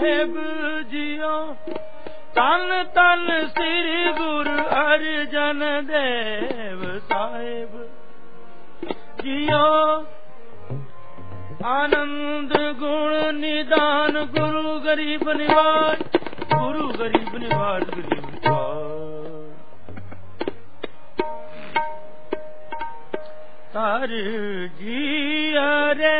साहेब जियो तन तन श्री गुरु अर्जन देव साहेब जियो आनंद गुण निदान गुरु गरीब निवाज गुरु गरीब निवाज गरीब निवाज तार जिया रे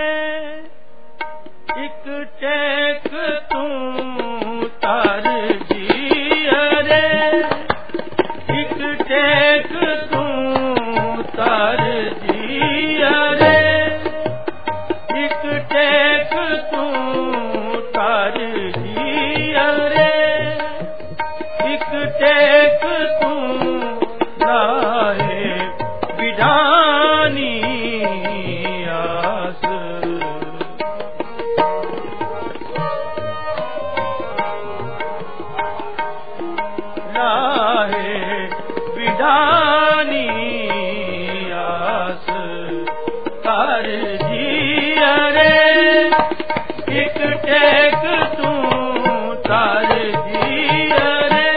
एक टेक तू तार जिया रे एक टेक तू तार जिया रे एक टेक तू तार जिया रे एक टेक तू लाए विधानी आस लाए विधानी आस तार जिया रे एक टेक तू तार जिया रे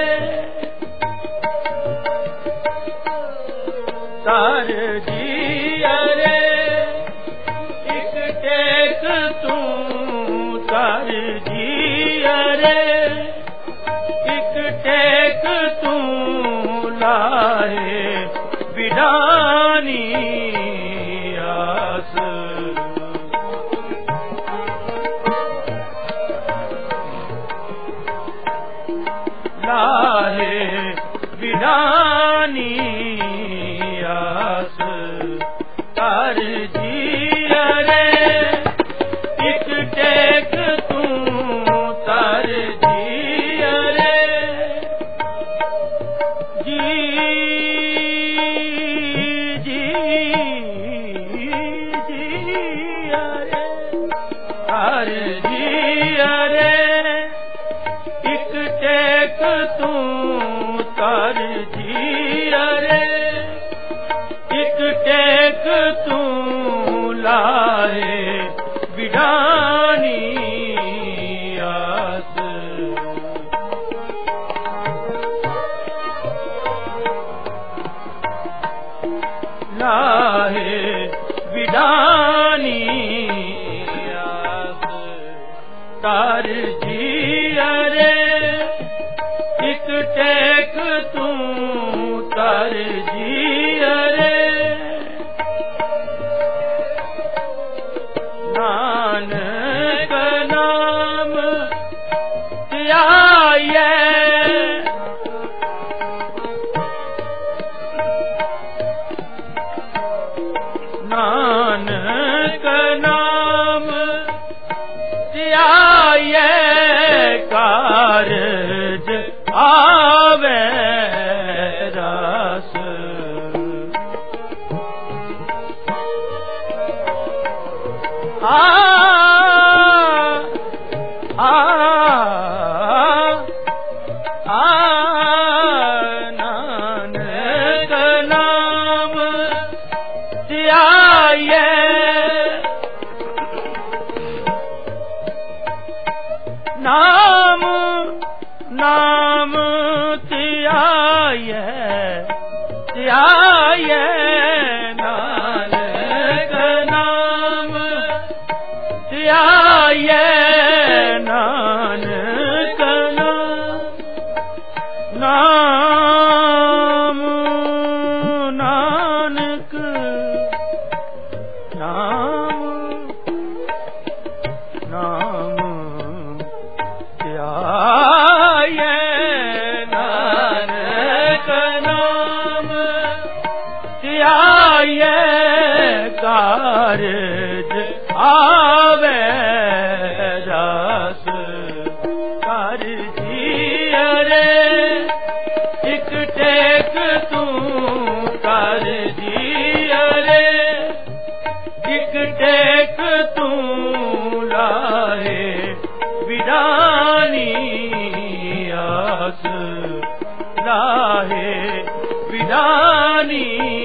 तार जिया रे एक टेक तू तार जिया रे एक टेक तू लाए विधानी आस लाए विधानी आस तार जिया रे एक टेक तू तार जिया रे जी जी जिया रे तार जिया रे एक टेक तू तार जिया रे एक टेक तू लाए विधानी आस लाए विधानी आस तार जिया रे एक टेक तू तार जिया रे नानक नाम ध्याये नानक नाम ध्याये कारज आवे रस नानक नाम ध्याये नाम नाम ध्याये ध्याये नानक नाम ध्याये नानक नाम नानक नाम नाम ध्याये नानक नाम ध्याये कारज आवे रस तार जिया रे एक टेक तू तार जिया रे एक टेक तू लाए विधानी आस लाए विधानी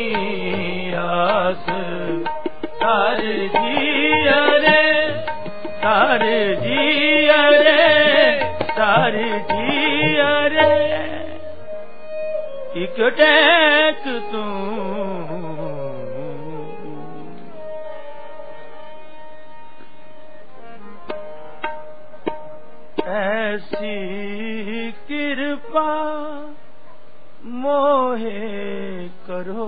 आस तार जिया रे कर जी अरे इक टेक तू ऐसी कृपा मोहे करो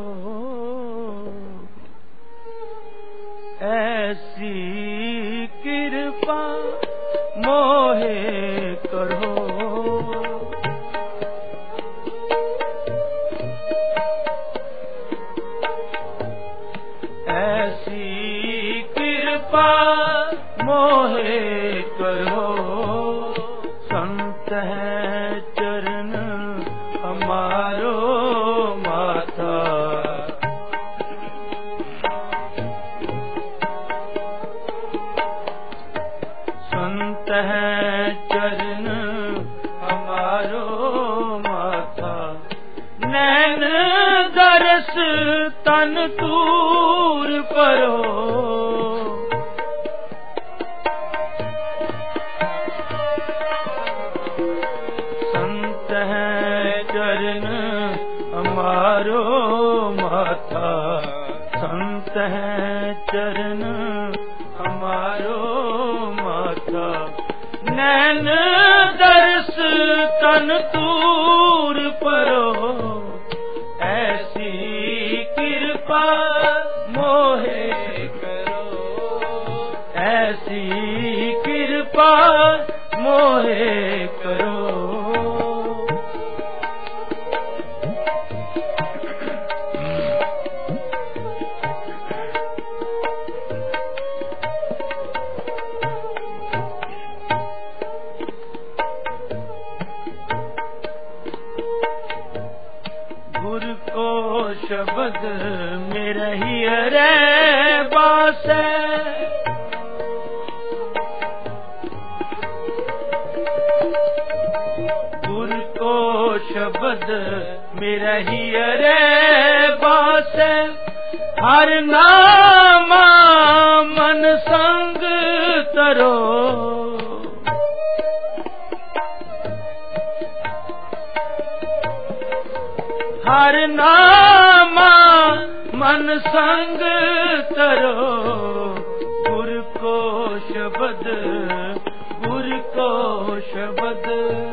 ऐसी कृपा मोहे करो ऐसी कृपा मोहे करो संत है चरण हमारो माथा संत है चरण हमारो माथा नैन दरस तन तूर परो संत है चरण हमारो माथा संत है चरण हमारो माथा नैन दर्श तन तूर परो ऐसी कृपा मोहे करो ऐसी कृपा मोहे करो गुरु को शब्द में रही रे बास गुरु को शब्द में रही रे बास हर नामा मन संग तरो हर नामा मन संग तरो गुरु को शब्द गुरु को शब्द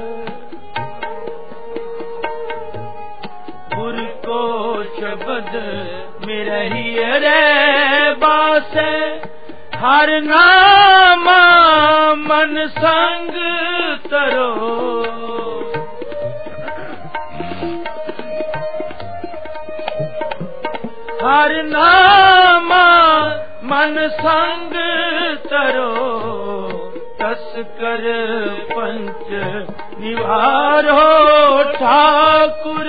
गुरु को शब्द में रही रे बास हर नामा मन संग तरो हर नामा मन संग तरो तस कर पंच निवारो ठाकुर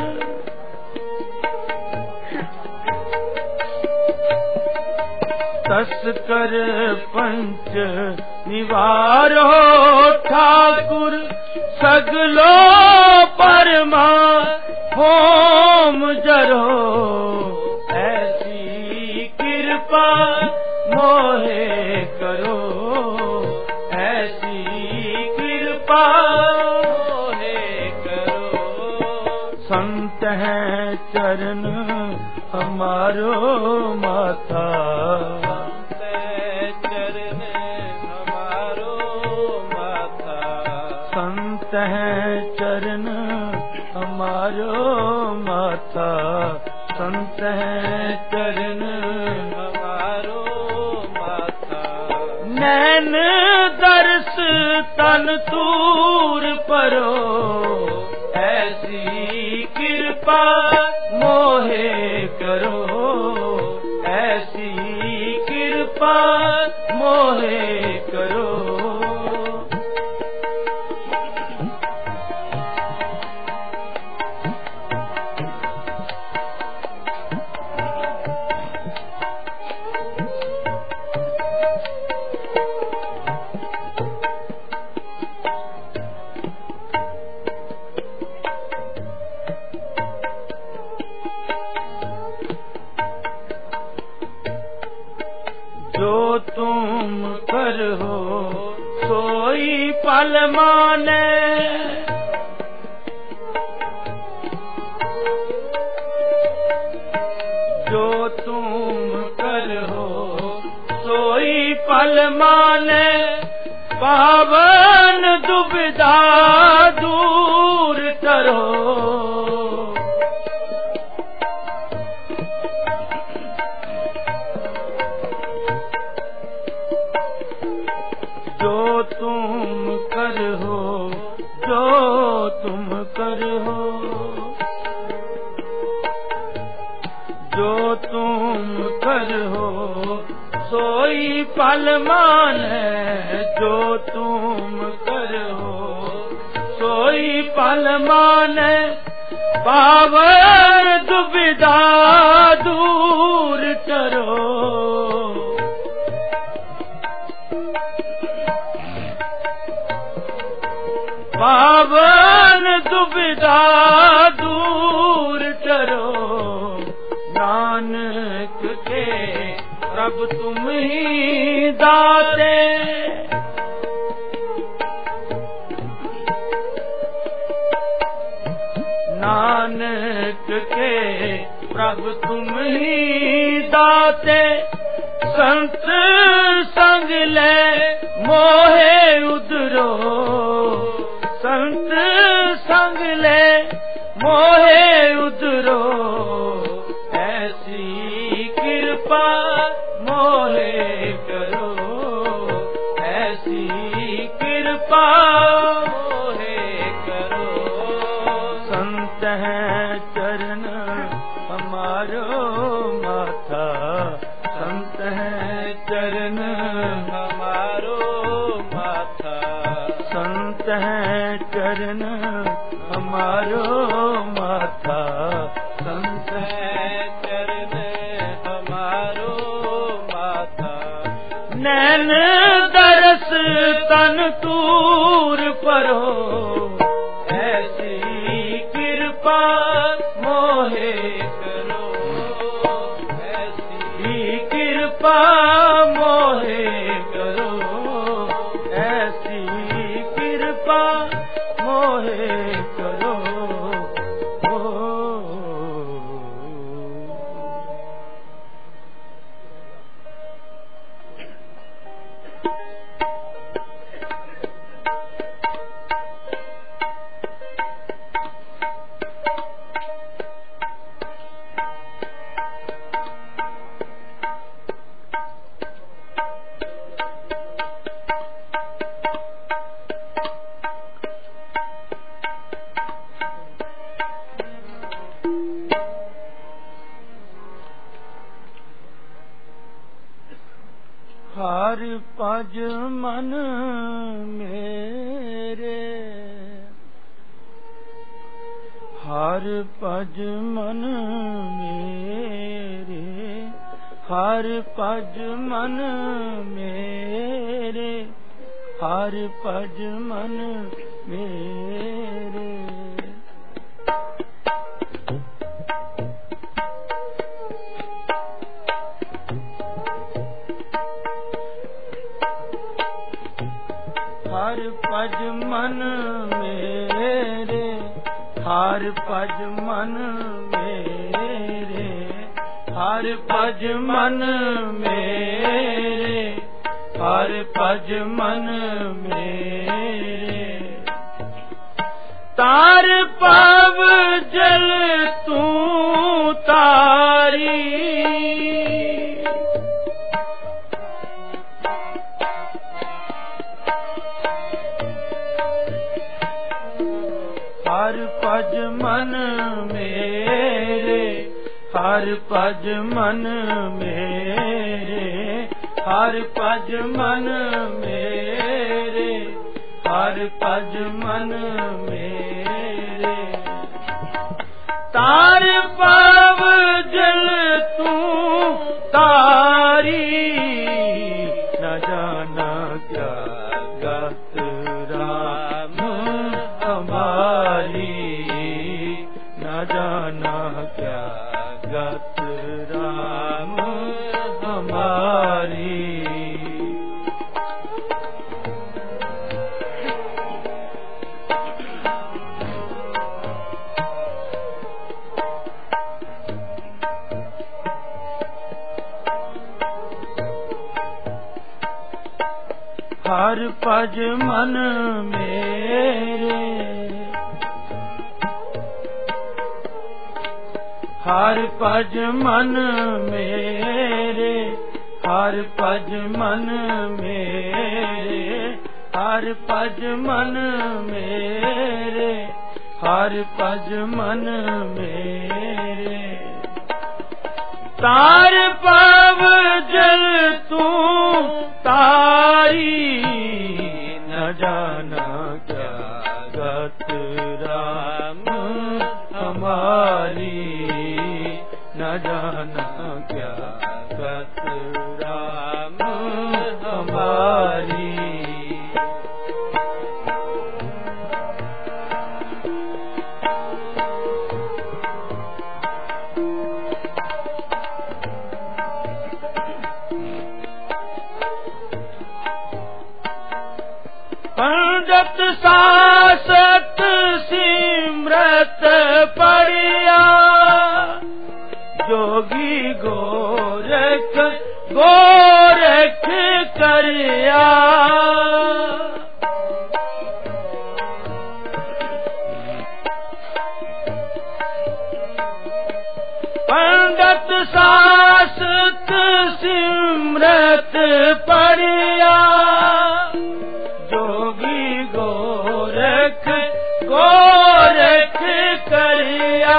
तस कर पंच निवारो ठाकुर सगलो परमा होम जरो ऐसी कृपा मोहे करो ऐसी कृपा मोहे करो संत है चरण हमारो माथा चरण हमारो माथा संत है चरण हमारो माथा संत है चरण हमारो माथा नैन दर्श तन तूर परो ऐसी कृपा मोहे करो ऐसी कृपा मोहे करो माने जो तुम करो सोई फल माने पावन दुविधा दूर करो जो तुम करो जो तुम करो जो तुम करो सोई फल माने जो तुम करो सोई फल माने पावन दुविधा दूर करो पावन दुविधा दूर करो नानक के प्रभु तुम ही दाते नानक के प्रभु तुम ही दाते संत संग ले मोहे उधरो संत संग ले मोहे उधरो ऐसी कृपा मोहे करो ऐसी कृपा मोहे करो संत है चरण हमारो माथा संत है चरण हमारो माथा संत है चरण हमारो माथा संत है चरण हमारो माथा नैन दरस तन तूर परो ऐसी कृपा मोहे करो ऐसी कृपा मोहे करो ऐसी कृपा मोहे करो हर पज मन मेरे हर पज मन मेरे हर पज मन मेरे हर पज मन मेरे हर पज मन मेरे हर पज मन मेरे हर पज मन मेरे हर पज मन मेरे तार पाव जल तू तारी हर पज मन मेरे हर पज मन मेरे हर पज मन मेरे हर पज मन मेरे तार पाव जल तू तारी न जाना क्या गत राम हमारी न जाना क्या गत राम हमारी हर पज मन मेरे, हर पज मन मेरे, हर पज मन मेरे, हर पज मन मेरे, हर पज मन मेरे। तार पव जल तू तारी, न जाना क्या गत राम हमारी, न जाना क्या गत राम हमारी। पंडित सासत सिमरत पढ़िया, जोगी गोरख गोरख करिया। पंडित सासत सिमरत पढ़िया, जोगी गोरख गोरख करिया।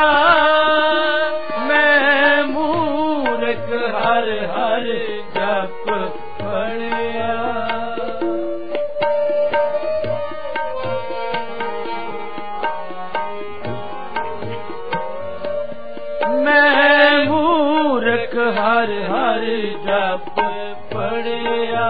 मैं मूर्ख हर हर जप पढ़िया, मैं मूर्ख हर हर जप पढ़िया,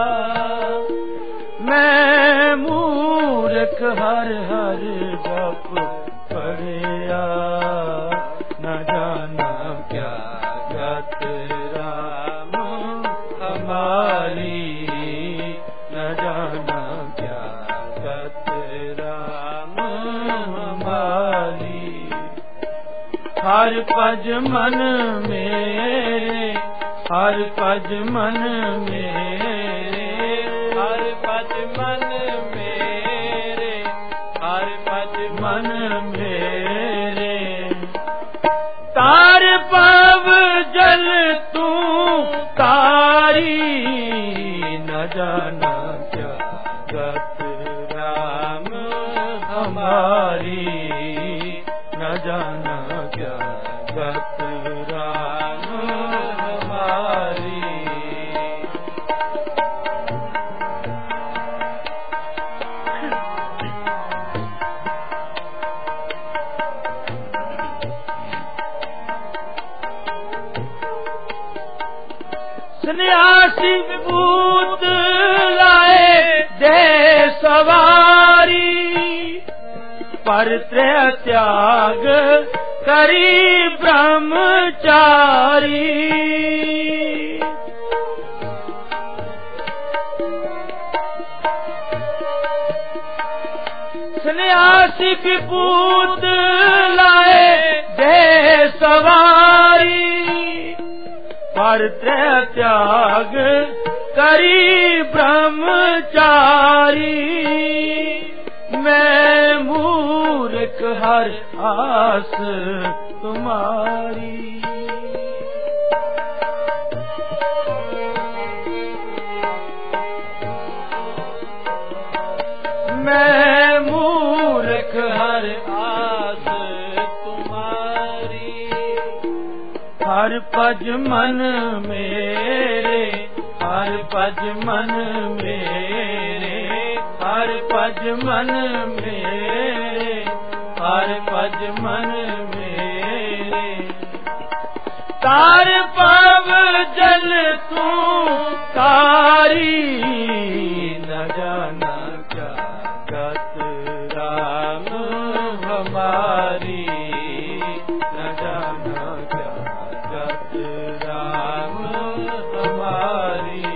मैं मूर्ख हर हर जप पढ़िया। न जाना क्या गत राम हमारी, न जाना क्या गत राम हमारी। हर पज मन मेरे, हर पज मन मेरे, हर पज मन मेरे, हर पज मन मेरे। तार पव जल तू तारी, न जाना क्या गत राम हमारी, न जाना क्या गत राम हमारी। सन्यासी विभूत लाए दे सवारी, परत्रय त्याग करी ब्रह्मचारी। सन्यासी विभूत लाए दे सवारी, परत्रय त्याग करी ब्रह्मचारी। मैं मूर्ख हर आस तुम्हारी, मैं मूर्ख हर आस तुम्हारी। हर पज मन मेरे, हर पज मन मेरे, हर पज मन मेरे, हर पज मन मेरे। तार पव जल तू तारी, न जाना क्या गत राम हमारी, न जाना क्या गत राम हमारी।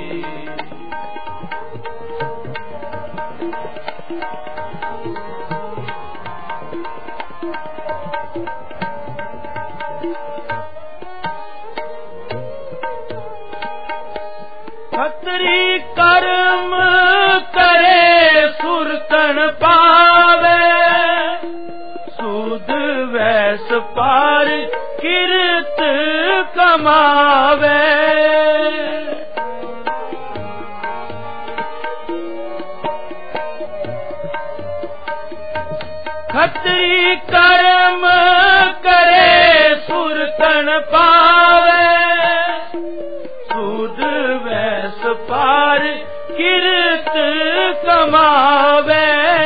खत्री कर्म करे खत्री कर्म करे सुर तन पावे सूद वैस पार किरत कमावे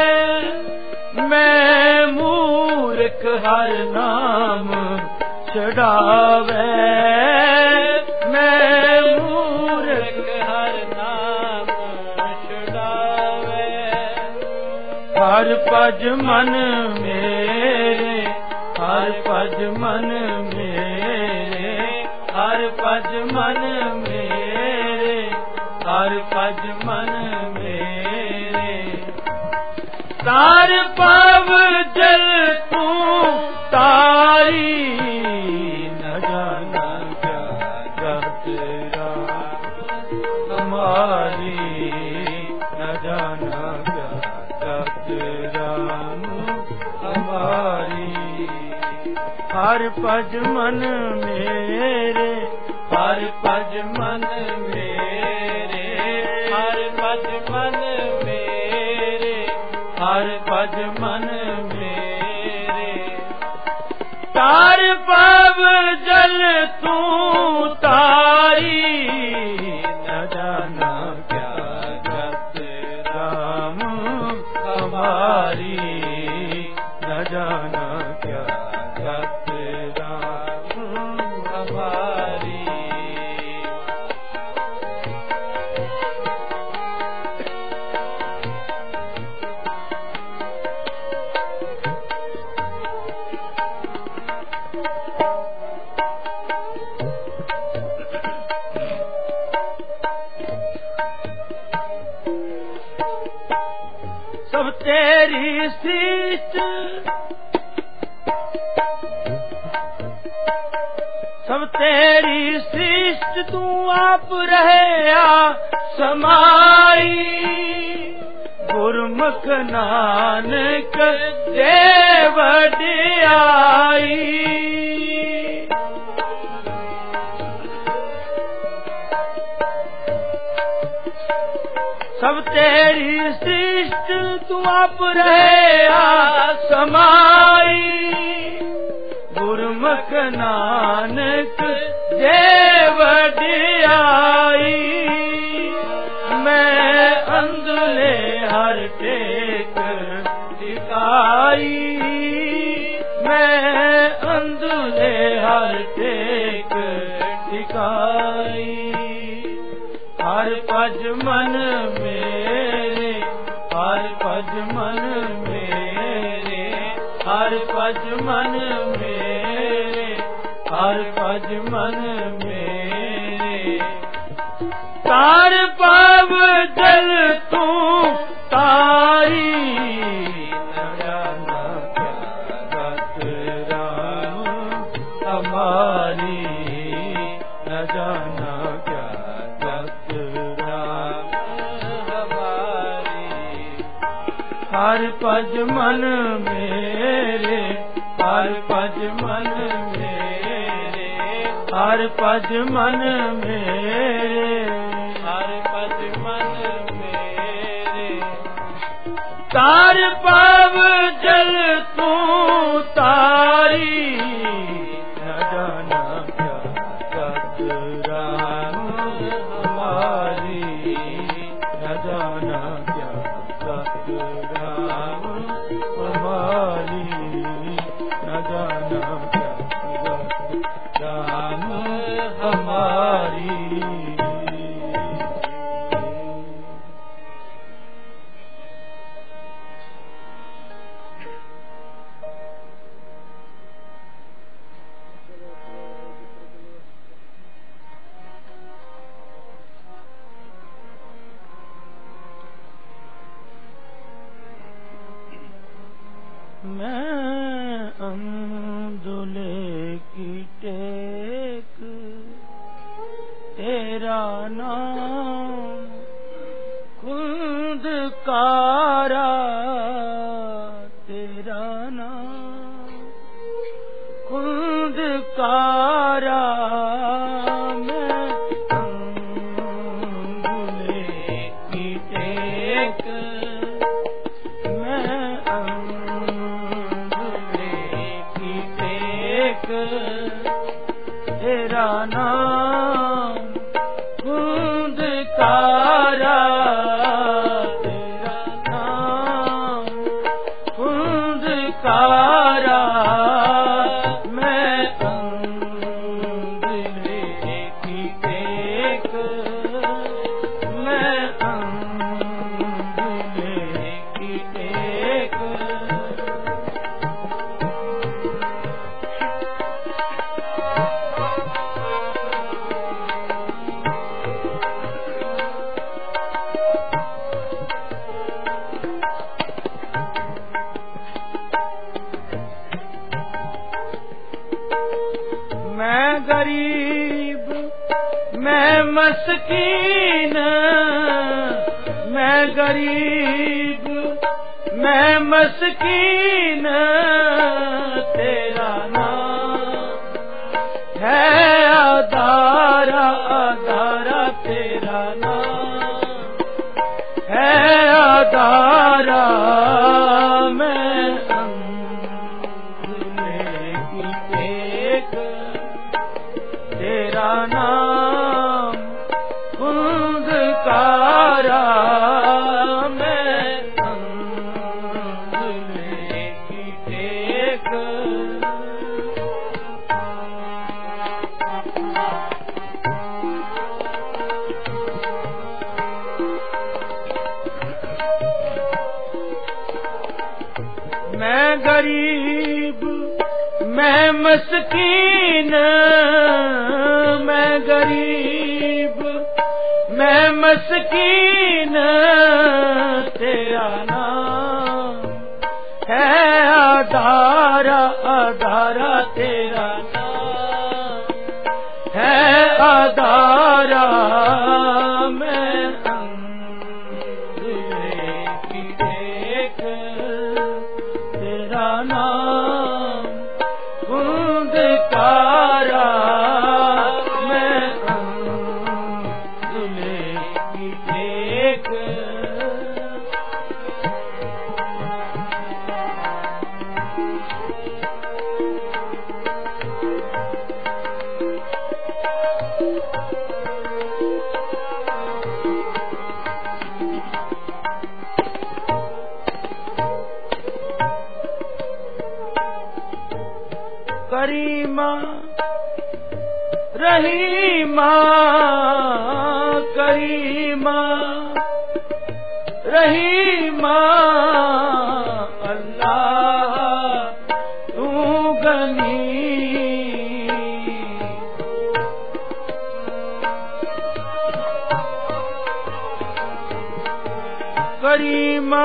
मैं मूर्ख हर नाम चढ़ावे मैं मूर्ख हर नाम चढ़ावे हर पज मन मेरे हर पज मन मेरे हर पज मन मेरे हर पज मन मेरे तार पाव जल तू तारी न जाना क्या तेरा हमारी न जाना क्या तेरा हमारी हर पज मन मेरे हर पज मन मेरे हर पज मन मेरे हर पज मन मेरे तार पाव जल तू तारी न जाना क्या जत राम हमारी न जाना क्या जत राम हमारी सब तेरी सृष्टि सब तेरी सृष्टि तू आप रहे समाई गुरमुख नानक देव दियाई सब तेरी सृष्टि तू आप रहे समाई गुरमुख नानक देव दियाई मैं अंधले हर टेक टिकाई मैं अंधले हर टेक टिकाई हर पज मन मेरे हर पज मन मेरे हर पज मन मेरे हर पज मन मेरे तार पाव जल तू तारी न जाना क्या गत राम हमारी न जाना क्या गत राम हमारी हर पज मन मेरे हर पज मन मेरे हर पज मन मेरे हर पज मन मेरे तार पाव जल तू तारी न जाना क्या गत राम हमारी न जाना क्या गत राम हमारी न जाना क्या गत राम हमारी मैं अंधुले की टेक तेरा नाम खुंदकारा तेरा नाम खुंदकारा मैं अंधुले की टेक मैं अंधकारा मैं अंधेरे की टेक मैं अंधेरे की टेक मैं गरीब मैं मस्कीन मैं गरीब मैं मस्कीन तेरा नाम है आधारा आधारा तेरा नाम है आधारा मैं अंधेरे की टेक तेरा नाम अंधकारा मैं अंधेरे की टेक मैं गरीब मैं मस्कीन मैं गरीब मैं मस्कीन तेरा नाम है आधारा आधारा तेरा नाम है आधारा मैं अंधेरे की टेक तेरा नाम अंधकारा मैं अंधेरे की टेक करीमा रहीमा करीमा रहीमा अल्लाह तू गनी करीमा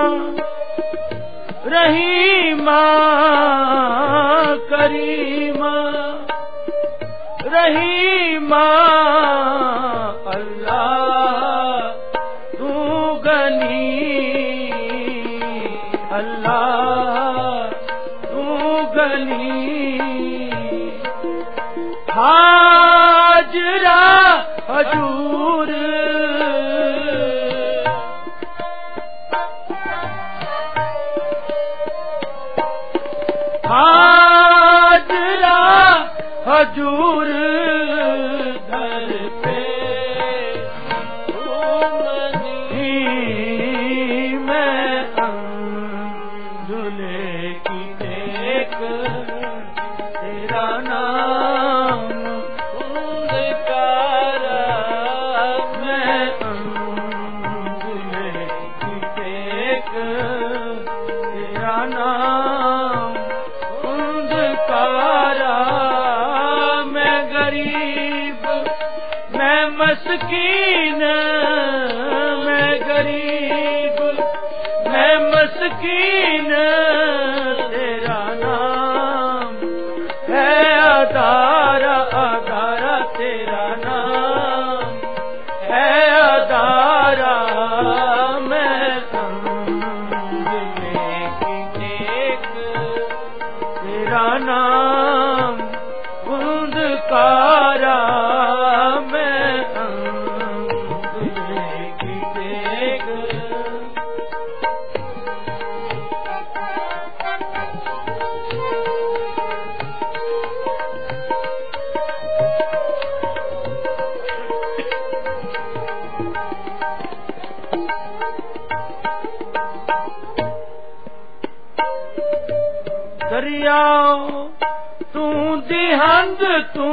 रहीमा करीमा रहीमा अल्लाह तू गनी अल्लाह तू गनी हाजरा हजूर हाजरा हजूर दर पे मैं अंधेरे की टेक तेरा नाम अंधकारा मैं अंधेरे की टेक तेरा नाम अंधकारा मैं गरीब मैं मस्कीन मैं गरीब मैं मस्कीन तेरा नाम है आधारा आधारा तेरा नाम है आधारा मैं अंधेरे की टेक तेरा नाम अंधकारा मैं अंधेरे की टेक दरियाओ तू दिहंद तू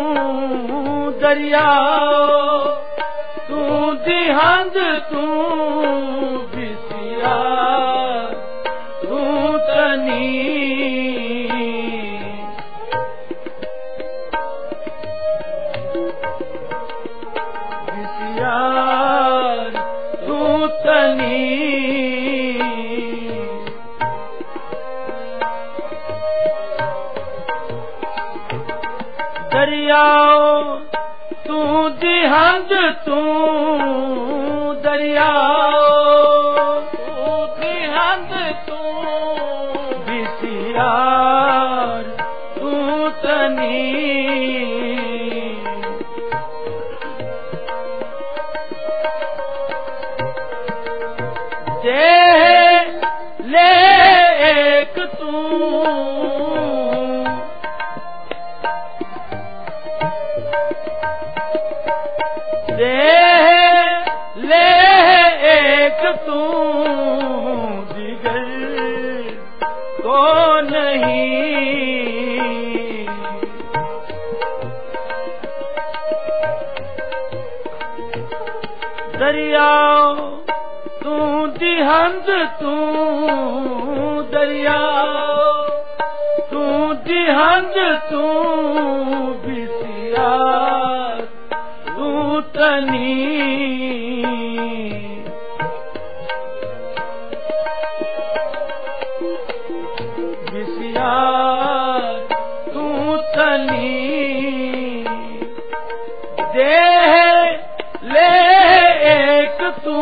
दरियाओ तू दिहंद तू बिसिया तू तनी बिसिया तू तनी दरियाओ तू दिहंद तू दरियाओ तू दिहंद तू बिसियार तू तनी दे ले एक तू दे ले एक तू दिगर को नहीं दरियाओ तू दिहंद तू दरियाओ तू दिहंद तू बिसिया तू तनी बिसिया तू तनी दे ले एक तू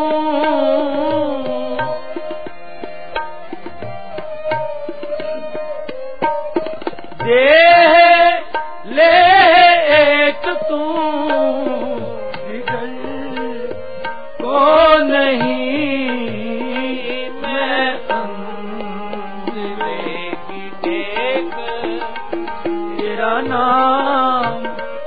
दे ले एक तू बिगड़ को नहीं मैं अंधेरे की टेक तेरा नाम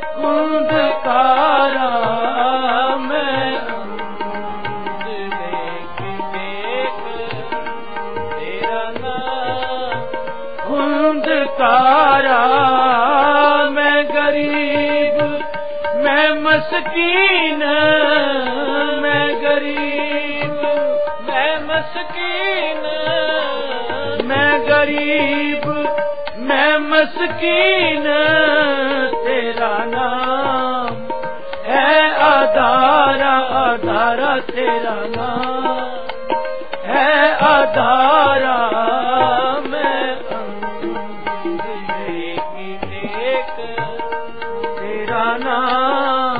अंधकारा मैं अंधेरे की टेक तेरा नाम अंधकारा मैं गरीब मैं मस्कीन मैं गरीब मैं मस्कीन मैं गरीब मैं मस्कीन तेरा नाम है आधारा आधारा तेरा नाम है आधारा मैं अंधेरे की टेक तेरा नाम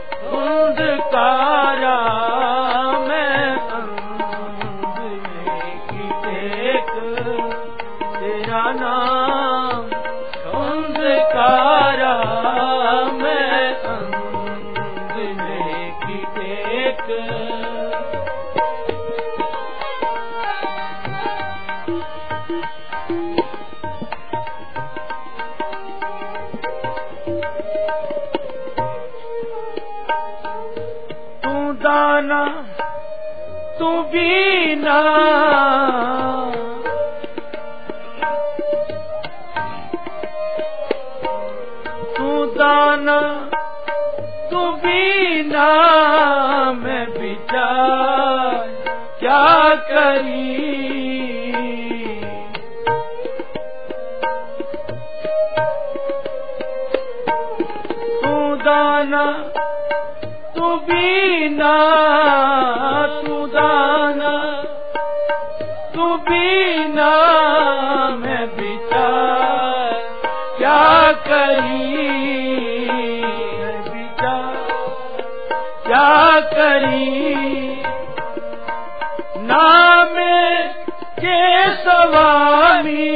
अंधकारा मैं अंधेरे की टेक तेरा नाम अंधकारा मैं अंधेरे की टेक दाना तू बीना तू दाना तू बीना मैं विचार क्या करी तू दाना तू बीना तू दाना तू बीना मैं विचार क्या करी विचार क्या करी नाम के स्वामी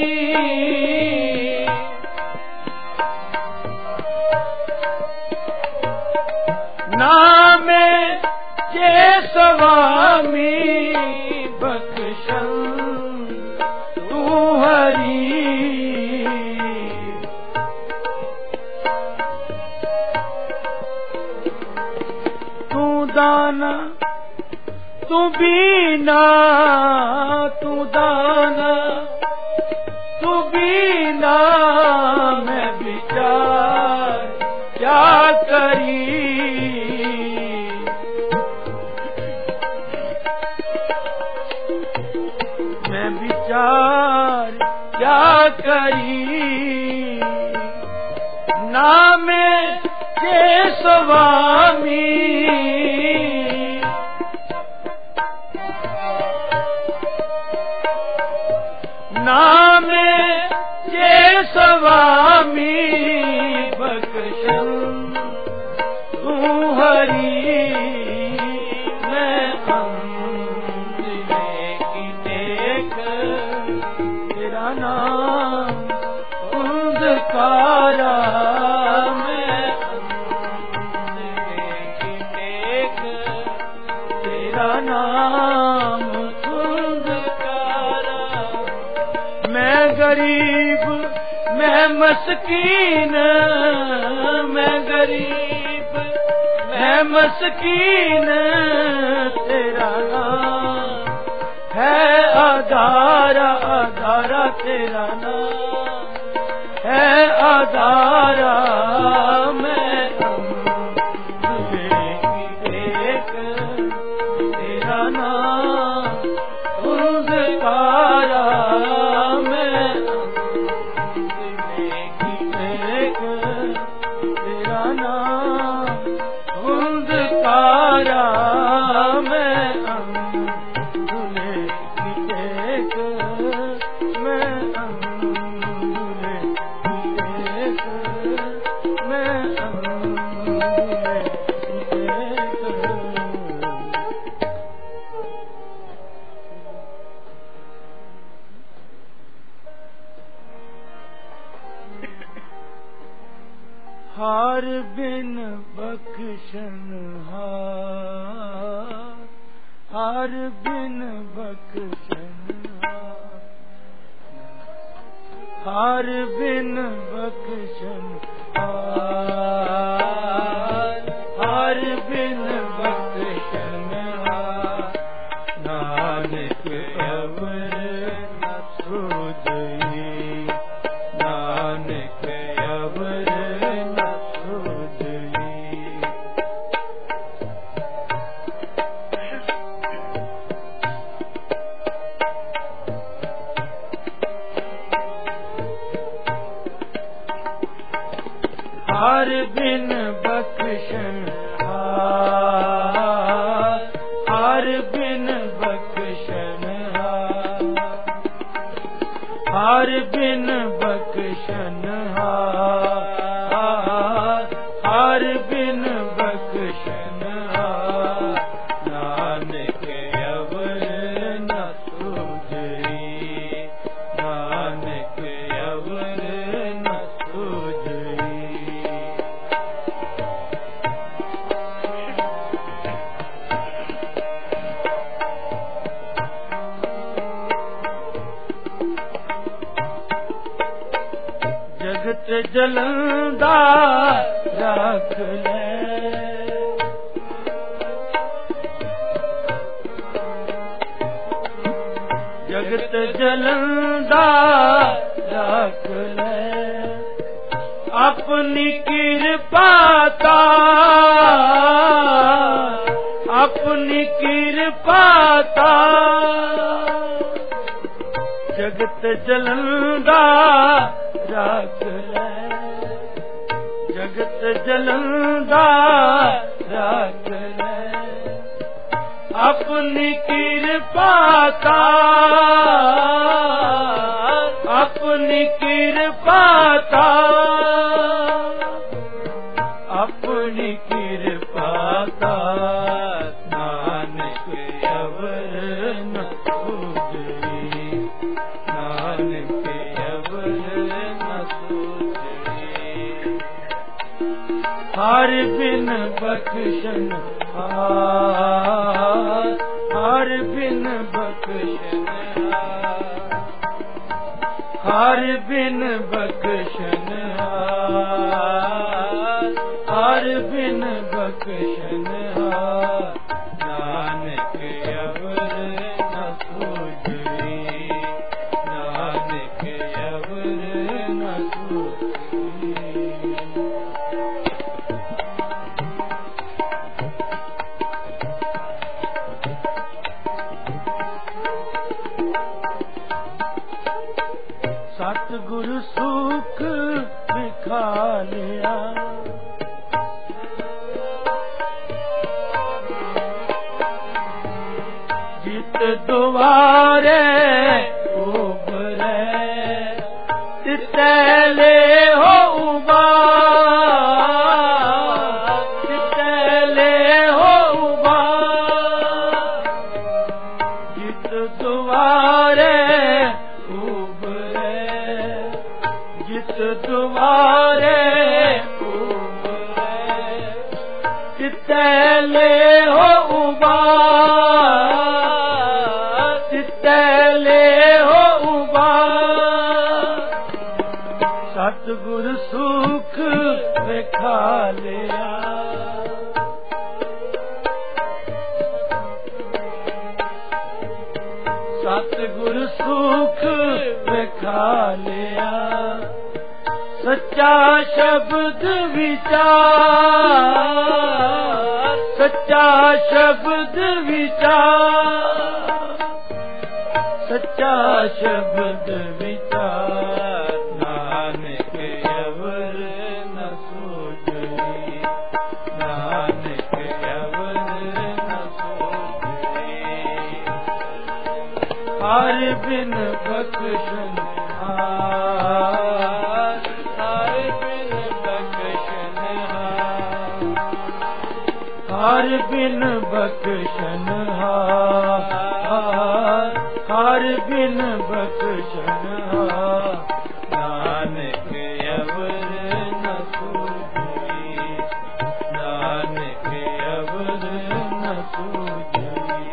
नाम के स्वामी बख्शन तू हरी तू दाना तू बीना तू दाना तू भी करी नामे के स्वामी नामे के स्वामी बख्शन तू हरी मैं अंधे की देख तेरा नाम अंधकारा मैं अंधे की देख तेरा नाम अंधकारा मैं गरीब मैं मस्कीन मैं गरीब मैं मस्कीन तेरा नाम है आधारा आधारा तेरा नाम है आधारा मैं अंधे की देख तेरा नाम अंधकारा मैं अंधे की देख तेरा नाम अंधकारा मैं अंधे की देख मैं अंधे की देख मैं अंधे की देख हार बिन बख्शन हार बिन बख्शन हार बिन बख्शन हार बिन बख्शन नानक अवर न सोधई नानक अवर न सोधई हार बिन बख्शन हार बिन बख्शन हार बिन बख्शन हार बिन बख्शन नानक अवर न सूझई नानक अवर न सूझई जगत जलंदा रख ले जगत जलंदा रख ले अपनी कृपाता अपनी कृपाता जगत जलंदा रख ले जगत जलंदा रख ले अपनी कृपाता अपनी कृपाता अपनी कृपाता नानक अवर न सूझई नानक अवर न सूझई हार बिन बख्शन हार बिन बख्शन हार बिन बख्शन हार बिन बख्शन नानक अवर न सूझई नानक अवर न सूझई ਸਤਿਗੁਰ ਸੁਖ ਵਿਖਾਲਿਆ। ਜਿਤ ਦੁਆਰੇ ਉਬਰੇ ਤਿਤੈ ਲੈ ਹੋ ਉਬਾਰ, ਤਿਤੈ ਲੈ ਹੋ ਉਬਾਰ। ਜਿਤ ਦੁਆਰੇ ਉਬਰੇ, ਜਿਤ ਦੁਆਰੇ ਉਬਰੇ ਤਿਤੈ ਲੈ ਹੋ ਉਬਾਰ, ਤਿਤੈ ਲੈ ਹੋ ਉਬਾਰ। ਸਤਿਗੁਰ ਸੁਖ ਵਿਖਾਲਿਆ। ਸਤਿਗੁਰ ਸੁਖ ਵਿਖਾਲਿਆ। ਸੱਚਾ ਸ਼ਬਦ ਵਿਚਾਰ, ਸੱਚਾ ਸ਼ਬਦ ਵਿਚਾਰ, ਸੱਚਾ ਸ਼ਬਦ ਵਿਚਾਰ। ਨਾਨਕ ਅਵਰ ਨ ਸੋਚਈ, ਨਾਨਕ ਅਵਰ ਨ ਸੋਚਈ। ਹਰਿ ਬਿਨ ਬਖਸ਼ਣ ਹਾਰ, ਹਰਿ ਬਿਨ ਬਖਸ਼ਣ ਹਾਰ, ਹਰਿ ਬਿਨ ਬਖਸ਼ਣ ਹਾਰ, ਹਰਿ ਬਿਨ ਬਖਸ਼ਣ ਹਾਰ। ਨਾਨਕ ਅਵਰ ਨ ਸੂਝਈ, ਨਾਨਕ ਅਵਰ ਨ ਸੂਝਈ।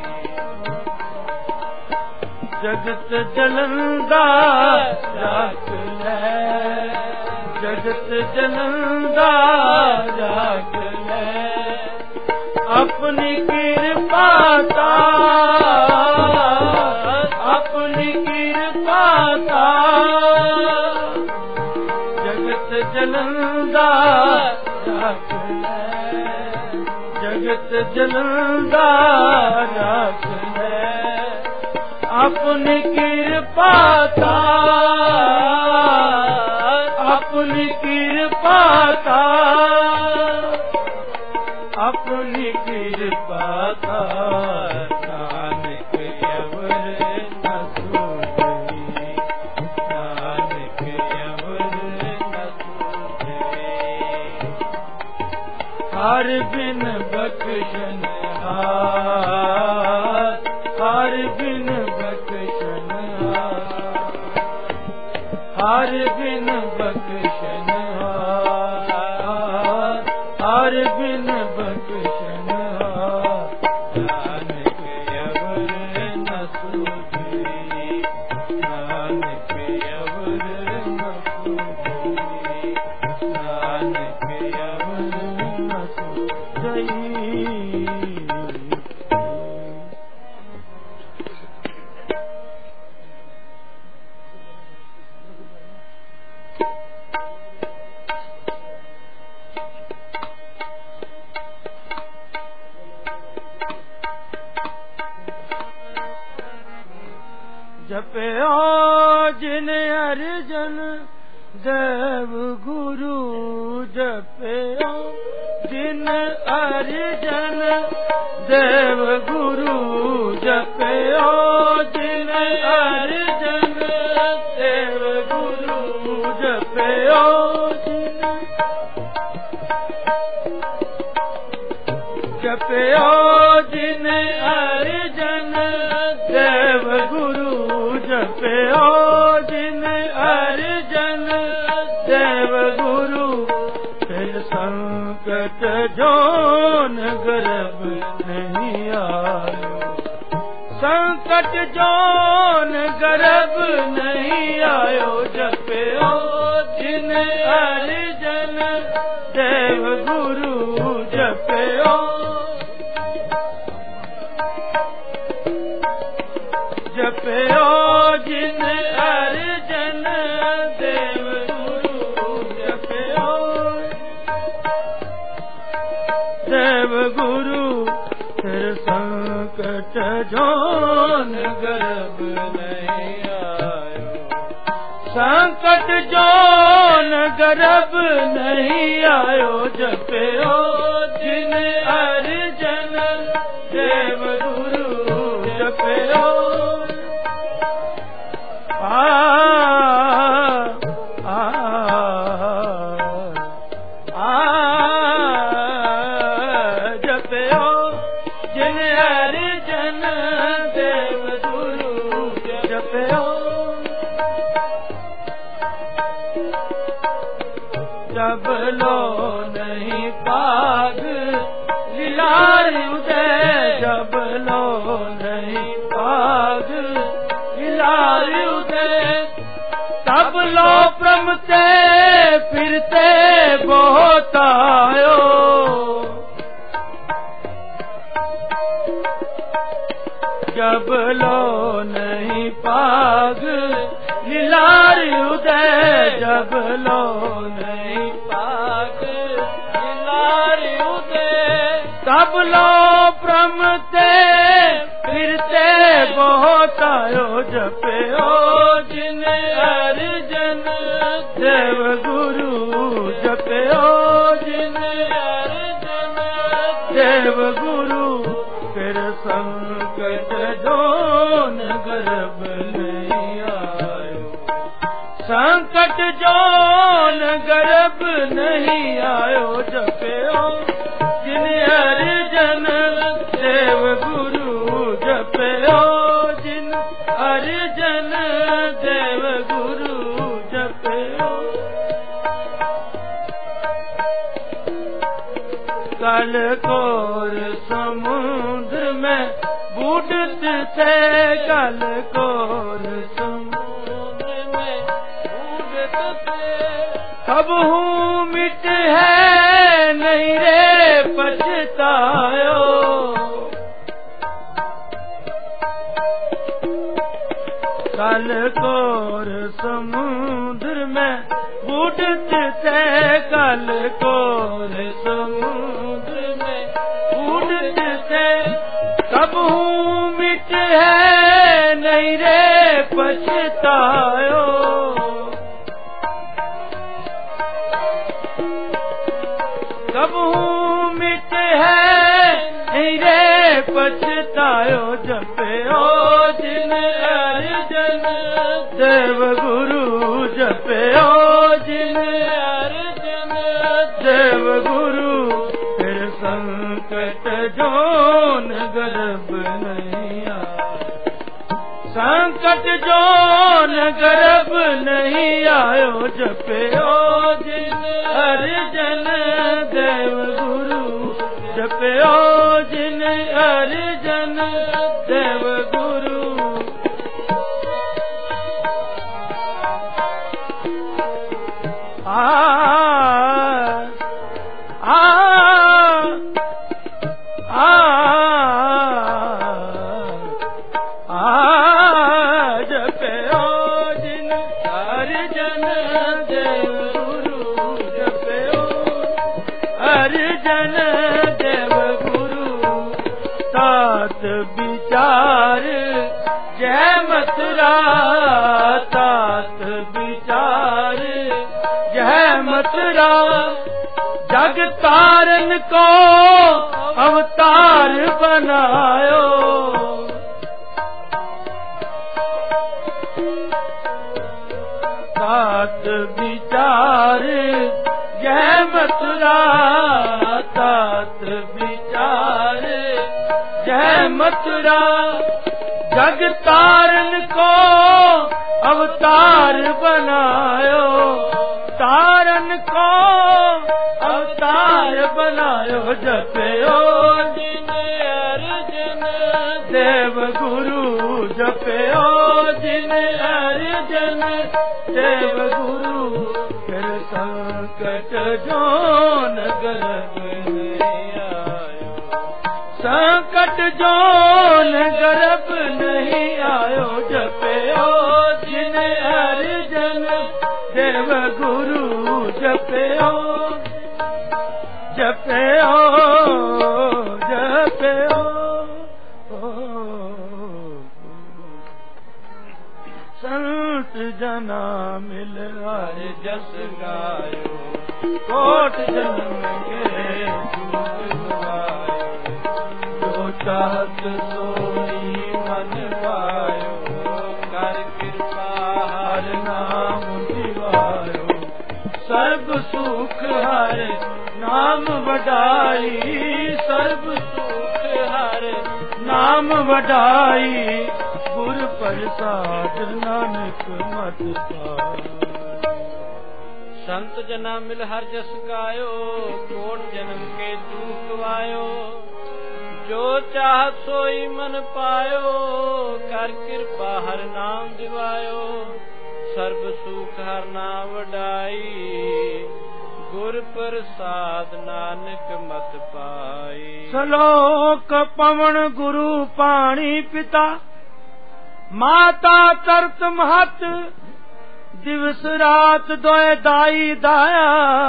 ਜਗਤ ਜਲੰਦਾ ਰਾਖ ਲੈ, ਜਗਤ ਜਲੰਦਾ ਰਾਖ ਲੈ। ਆਪਣੀ ਕਿਰਪਾ ਤਾਰ, ਆਪਣੀ ਕਿਰਪਾ ਤਾਰ। ਜਗਤ ਜਲੰਦਾ ਰਾਖ ਲੈ, ਜਗਤ ਜਲੰਦਾ ਰਾਖ ਲੈ। ਆਪਣੀ ਕਿਰਪਾ ਤਾਰ, ਆਪਣੀ ਕਿਰਪਾ ਤਾਰ, ਆਪਣੀ ਕਿਰਪਾ ਤਾਰ। ਨਾਨਕ ਅਵਰ ਨ ਸੂਝਈ, ਨਾਨਕ ਅਵਰ ਨ ਸੂਝਈ। ਹਰਿ ਬਿਨ ਬਖਸ਼ਣ ਹਾਰ, ਹਰਿ ਬਿਨ ਬਖਸ਼ਣ ਹਾਰ, ਹਰਿ ਬਿਨ ਬਖਸ਼ਣ ਹਾਰ, ਹਰਿ ਬਿਨ ਬਖਸ਼ਣ ਹਾਰ। ਨਾਨਕ ਅਵਰ ਨ ਸੂਝਈ, ਨਾਨਕ ਅਵਰ ਨ ਸੂਝਈ, ਨਾਨਕ ਅਵਰ ਨ ਸੂਝਈ। ਜਪਿਓ ਜਿਨ ਅਰਜਨ ਦੇਵ ਗੁਰੂ, ਜਪਿਓ ਜਿਨ ਅਰਜਨ ਦੇਵ ਗੁਰੂ। ਜਪਿਓ ਜਿਨ ਅਰਜਨ ਦੇਵ ਗੁਰੂ। ਜਪਿਓ ਜਿਨ, ਜਪਿਓ ਜਿਨ ਅਰਜਨ ਦੇਵ ਗੁਰੂ। ਜਪਿਓ ਜਿਨ ਅਰਜਨ ਦੇਵ ਗੁਰੂ। ਫਿਰ ਸੰਕਟ ਜੋਨ ਗਰਭ ਨਹੀਂ ਆਇਓ, ਸੰਕਟ ਜੋਨ ਗਰਭ ਨਹੀਂ ਆਇਓ। ਜਪਿਓ ਜਿਨ ਅਰਜਨ ਦੇਵ ਗੁਰੂ। ਜਪਿਓ, ਜਪਿਓ ਜਿਨ ਅਰਜਨ ਦੇਵ ਗੁਰੂ। ਜਪਿਓ ਦੇਵ ਗੁਰੂ। ਫਿਰ ਸੰਕਟ ਜੋਨ ਗਰਭ ਨਹੀਂ ਆਇਓ, ਸੰਕਟ संकट जो न गर्भ नहीं आयो जपयो जिन अर्जन देव गुरु जपयो जपयो जिन अर्जन देव गुरु जपयो जब लो नहीं पाग लीलार उदय जब लो नहीं पाग लीलार उदय तब लो प्रमते फिरते बहुत आयो जब लो नहीं पाग लीलार उदय जब लो नहीं पाग लीलार उदय तब लो प्रमते फिरते बहुत आयो जपयो जिन अर्जन देव गुरु जपयो जिन अर्जन देव गुरु फिर संकट जो न गर्भ नहीं आयो संकट जो न गर्भ नहीं आयो जपयो जिन अर्जन देव गुरु जपयो जिन अर्जन देव गुरु जपयो कल कोर समुद्र में बूढ़त थे कल कोर समुद्र में बूढ़त थे कब हूँ मिट है नहीं रे पछतायो कल कोर समुद्र में बूढ़त थे कल कोर समुद्र में बूढ़त थे कब हूँ मिट है नहीं रे पछतायो कब हूँ मिट है नहीं रे पछतायो जपयो जिन अर्जन देव गुरु जपयो जिन अर्जन देव गुरु फिर संकट जो न गर्भ नहीं आयो संकट जो न गर्भ नहीं आयो जपयो जिन अर्जन देव गुरु जपयो जिन अर्जन देव गुरु जपयो जिन अर्जन देव गुरु जपयो अर्जन देव गुरु तात विचार जय मथुरा तात विचार जय मथुरा जग तारन को अवतार बनायो तात विचार जय मथुरा तात विचार जय मथुरा जग तारन को अवतार बनायो तारन को अवतार बनायो जपयो जिन अर्जन देव गुरु जपयो जिन अर्जन देव गुरु फिर संकट जो न गर्भ नहीं आयो संकट जो न गर्भ नहीं आयो जपयो जिन अर्जन देव गुरु जपयो जपयो जपयो संत जना मिल हर जस गायो, कोट जन्म के दुख गवायो, जो चाहत सोई मन पायो, कर कृपा हर नाम दिवायो, सर्ब सुख हर नाम वडाई, सर्ब सुख हर नाम वडाई, गुर प्रसाद नानक मत पाई। संत जना मिल हर जस गायो, कोट जन्म के दुख गवायो, जो चाहत सोई मन पायो, कर कृपा हर नाम दिवायो, सर्ब सुख हर नाम वडाई, गुर प्रसाद नानक मत पाई। सलोक पवन गुरु पाणी पिता, माता तरत महत, दिवस रात दोए दाई दाया,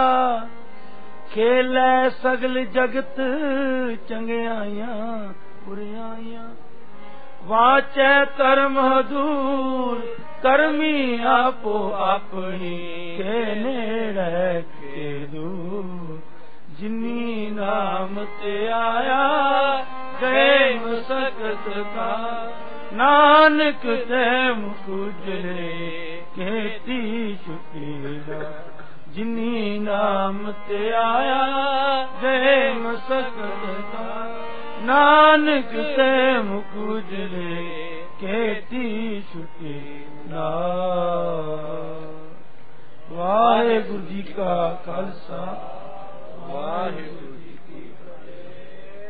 खेलै सगल जगत चंगियाइयां बुरियाइयां, वाचै धर्म हजूर करमी आपो अपनी, के नेड़े के दूर, जिनी नाम ते आया गए मसकत का, नानक ते मुख उजले खेती छुपीरा, जिनी नाम ते आया गए मसकत का, नानक ते मुख उजले खेती छुपीरा। वाहिगुरु जी का खालसा, वाहिगुरु जी की फतेह।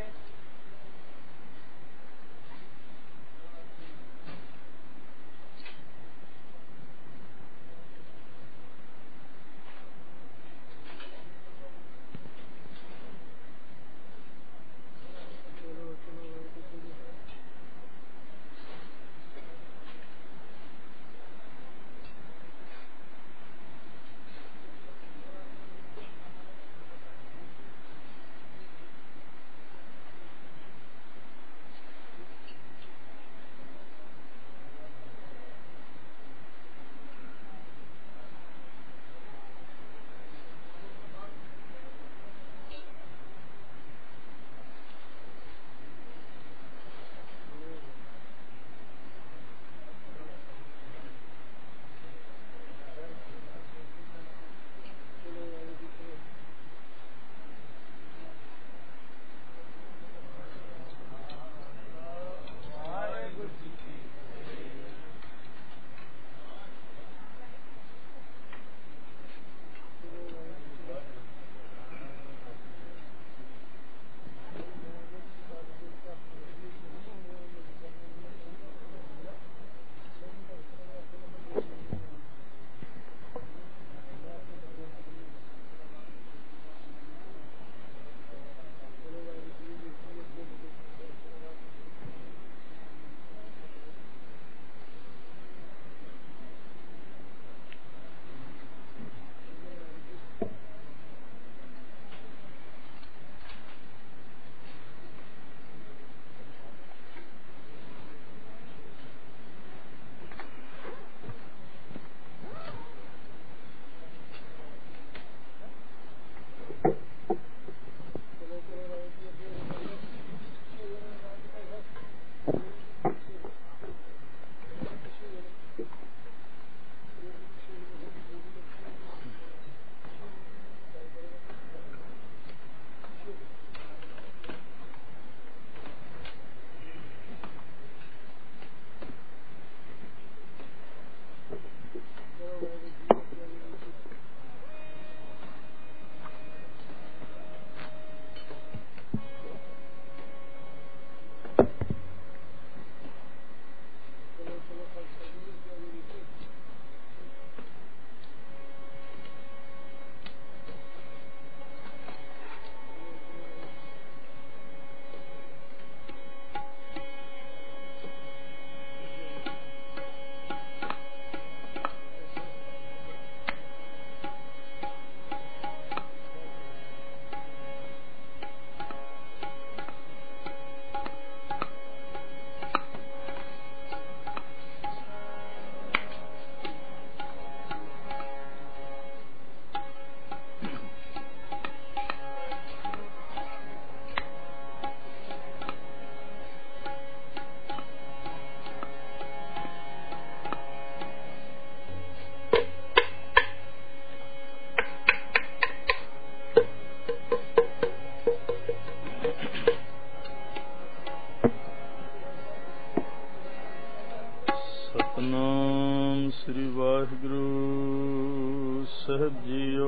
ਸਾਹਿਬ ਜੀਓ।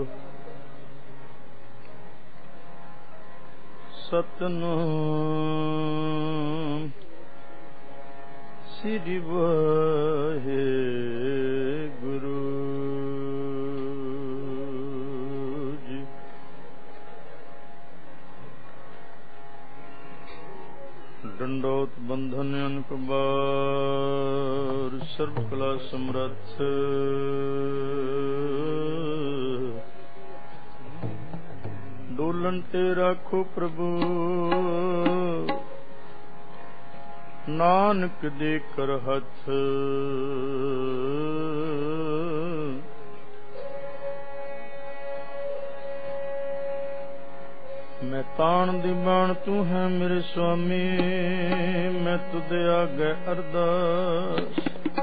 ਸਤਨਾਮ ਸ੍ਰੀ ਵਾਹਿਗੁਰੂ ਜੀ। ਡੰਡੋਤ ਬੰਧਨ ਅਨਕ ਬਾਰ ਸਰਬ ਕਲਾ ਸਮਰੱਥ ਡੋਲਣ ਤੇ ਰਾਖੋ ਪ੍ਰਭੂ ਨਾਨਕ ਦੇ ਕਰ ਹੱਥ। ਮੈਂ ਤਾਣ ਦੀ ਬਾਣ ਤੂੰ ਹੈ ਮੇਰੇ ਸੁਆਮੀ, ਮੈਂ ਤੁਧ ਆਗੇ ਅਰਦਾਸ।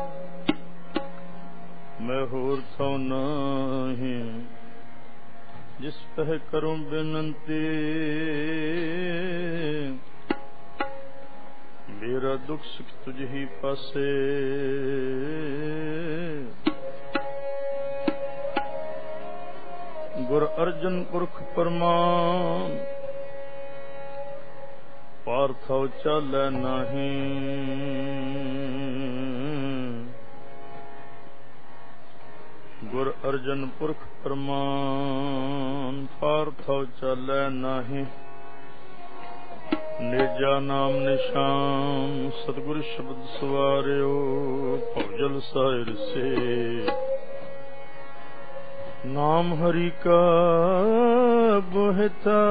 ਮੈਂ ਹੋਰ ਥਾਉ ਨਾਹੀਂ ਜਿਸ ਪਹਿ ਕਰੂੰ ਬੇਨੰਤੀ। ਮੇਰਾ ਦੁੱਖ ਸੁਖ ਤੁਝ ਹੀ ਪਾਸੇ, ਗੁਰ ਅਰਜਨ ਪੁਰਖ ਪਰਮਾਨ ਪਾਰਥਉ ਚਾਲੈ ਨਾਹੀਂ। ਗੁਰ ਅਰਜਨ ਪੁਰਖ ਪਰਮਾਨ ਪਾਰਥਉ ਚਾਲੈ ਨਾਹੀਂ। ਨੇਜਾ ਨਾਮ ਨਿਸ਼ਾਨ ਸਤਿਗੁਰ ਸ਼ਬਦ ਸਵਾਰਿਓ, ਭਉਜਲ ਸਾਹਿਰ ਸੇ ਨਾਮ ਹਰੀ ਕਾ ਬੋਹਿਤਾ।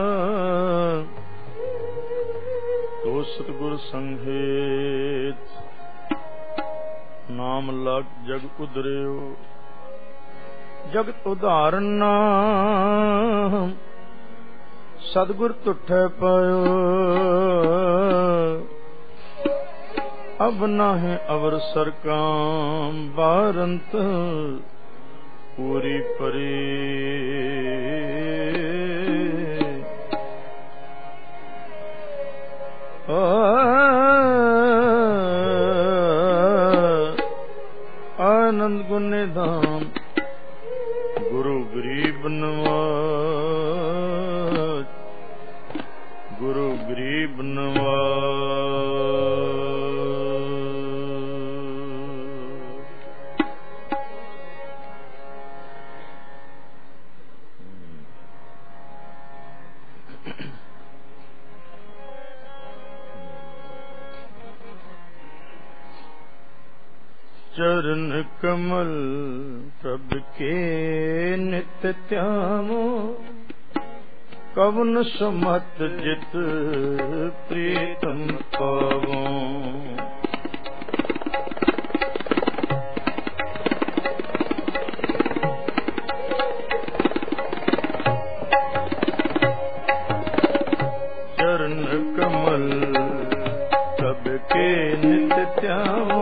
ਤੋ ਸਤਿਗੁਰ ਸੰਗੇਤ ਨਾਮ ਲਗ ਜਗ ਉਦਰਿਓ। ਜਗਤ ਉਧਾਰਨ ਨਾਮ ਸਤਿਗੁਰ ਤੁਠੈ ਪਾਇਓ। ਅਬ ਨਾਹਿ ਅਵਰ ਸਰ ਕਾਮ ਬਾਰੰਤ ਪੂਰੀ ਪਰੀ। ਆਨੰਦ ਗੁਨੇ ਧਾਮ ਗੁਰੂ ਗਰੀਬ ਨਵਾਜ, ਗੁਰੂ ਗਰੀਬ ਨਵਾਜ। चरण कमल प्रभ के नित्य त्यामो। कवन समत जित प्रीतम पावो। चरण कमल प्रभ के नित्य त्यामो।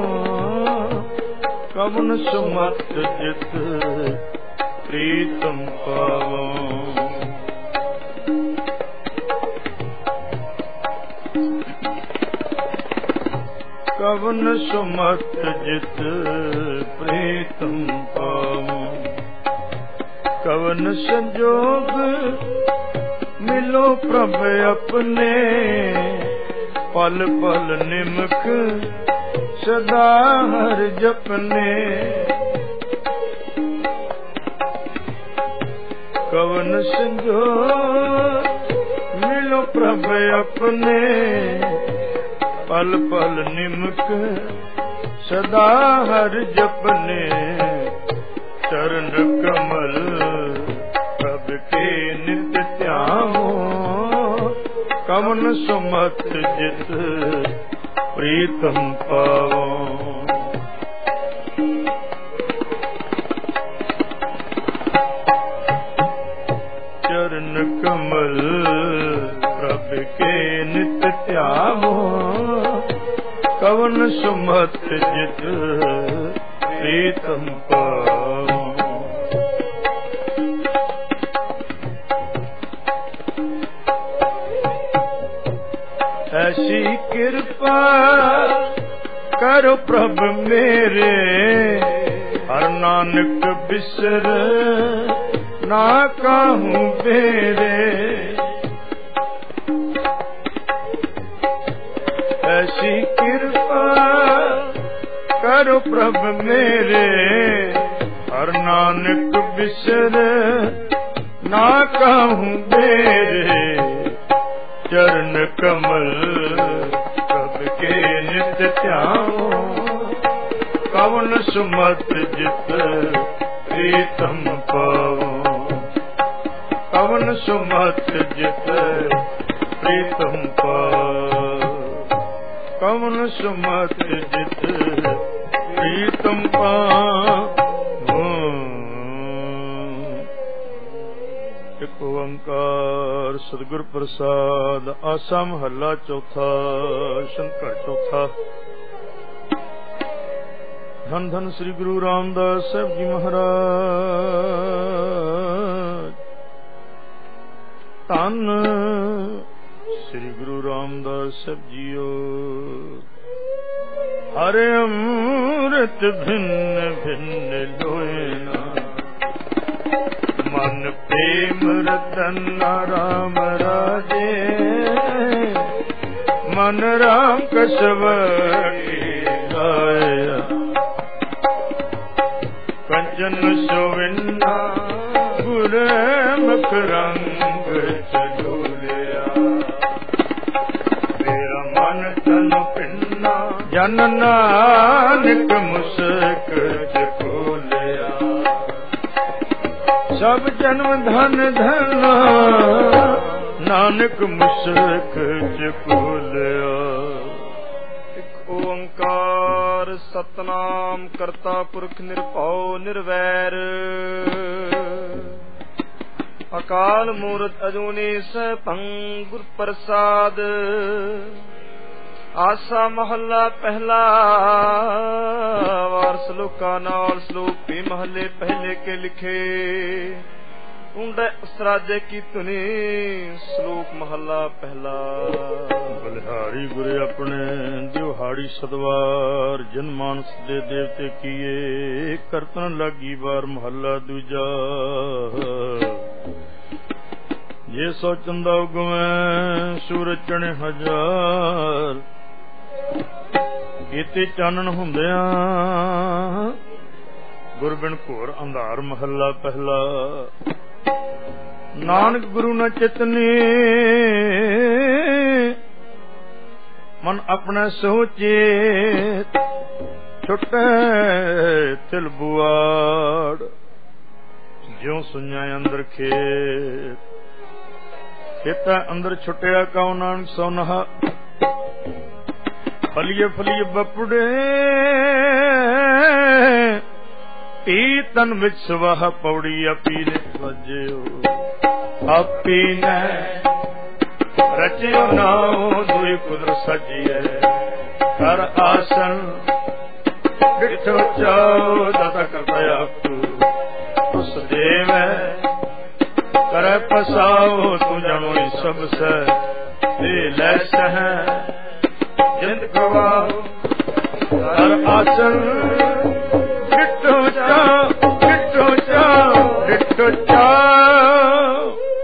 कवन सुमत जित प्रीतम पावो। कवन सुमत जित प्रीतम पावो। कवन संजोग मिलो प्रभ अपने। पल पल निमख सदा हर जपने। कवन संजोग मिलो प्रभ अपने। पल पल निमक सदा हर जपने। चरण कमल प्रभ के नित्य ध्यानो। कवन सुमत जित प्रीतम पावो। चरण कमल प्रभ के नित्य ध्यानो। कवन सुमत जित प्रीतम पावो। ऐसी कृपा करो प्रभ मेरे। हर नानक बिसर ना काहू बेरे। ऐसी कृपा करो प्रभ मेरे, हर नानक बिसर ना काहू बेरे। चरण कमल कब के नित ध्याओ, कवन सुमत जित प्रीतम पाओ। कवन सुमत जित प्रीतम पाओ, कवन सुमत जित प्रीतम पाओ। एक ओंकार सतगुर प्रसाद। आसा महला चौथा। शंकर चौथा। धन धन श्री गुरु रामदास साहब जी महाराज। धन श्री गुरु रामदास साहब जीओ। हर अमृत भिन्न भिन्न लोयना, मन प्रेम रतन राम राजे। मन राम कसवटी गाया, कंचन सुविन्ना गुर मुख रंग चलूलिया। मेरा मन तन पिन्ना जन नानक मुस्क चकोलिया। सब जन्म धन धन नानक मुस्क चकोलिया। ओंकार सतनाम करता पुरख निरभਉ निरवैर। अकाल मूरत अजूनी सैभं गुर प्रसाद। आसा महला पहला। वार सलोका नाल सलोक भी महले पहले के लिखे। ऊंडे उसराजे की तुनी सलोक महला पहला। बलिहारी गुरे अपने दिवहाड़ी सदवार, जन मानस दे देवते किए। करतन लागी बार महला दूजा। ये सौ चंदा उगवे सूरज चढ़े हजार। इते चानन हुंदिया गुरबिन घोर अंधार। महला पहला। नानक गुरु न चितने, मन अपना सोचे। छुटे तिल बुआड़, ज्यों सुन्या अंदर खेत। खेता अंदर छुटिया काउ नानक सोनहा। फलिए फलिए बपड़े, पी तन विच सवाह पौड़ी। अपी ने वजो अपी ने रचियो नाओ। दुई कुदरत सजिए कर आसन। डिठो चाओ दाता करता आपू। उस देव करे पसाओ। तू जानो सब से लैस है। जिंद गवाओ कर आसन। डिठो चाओ, डिठो चाओ, डिठो चाओ।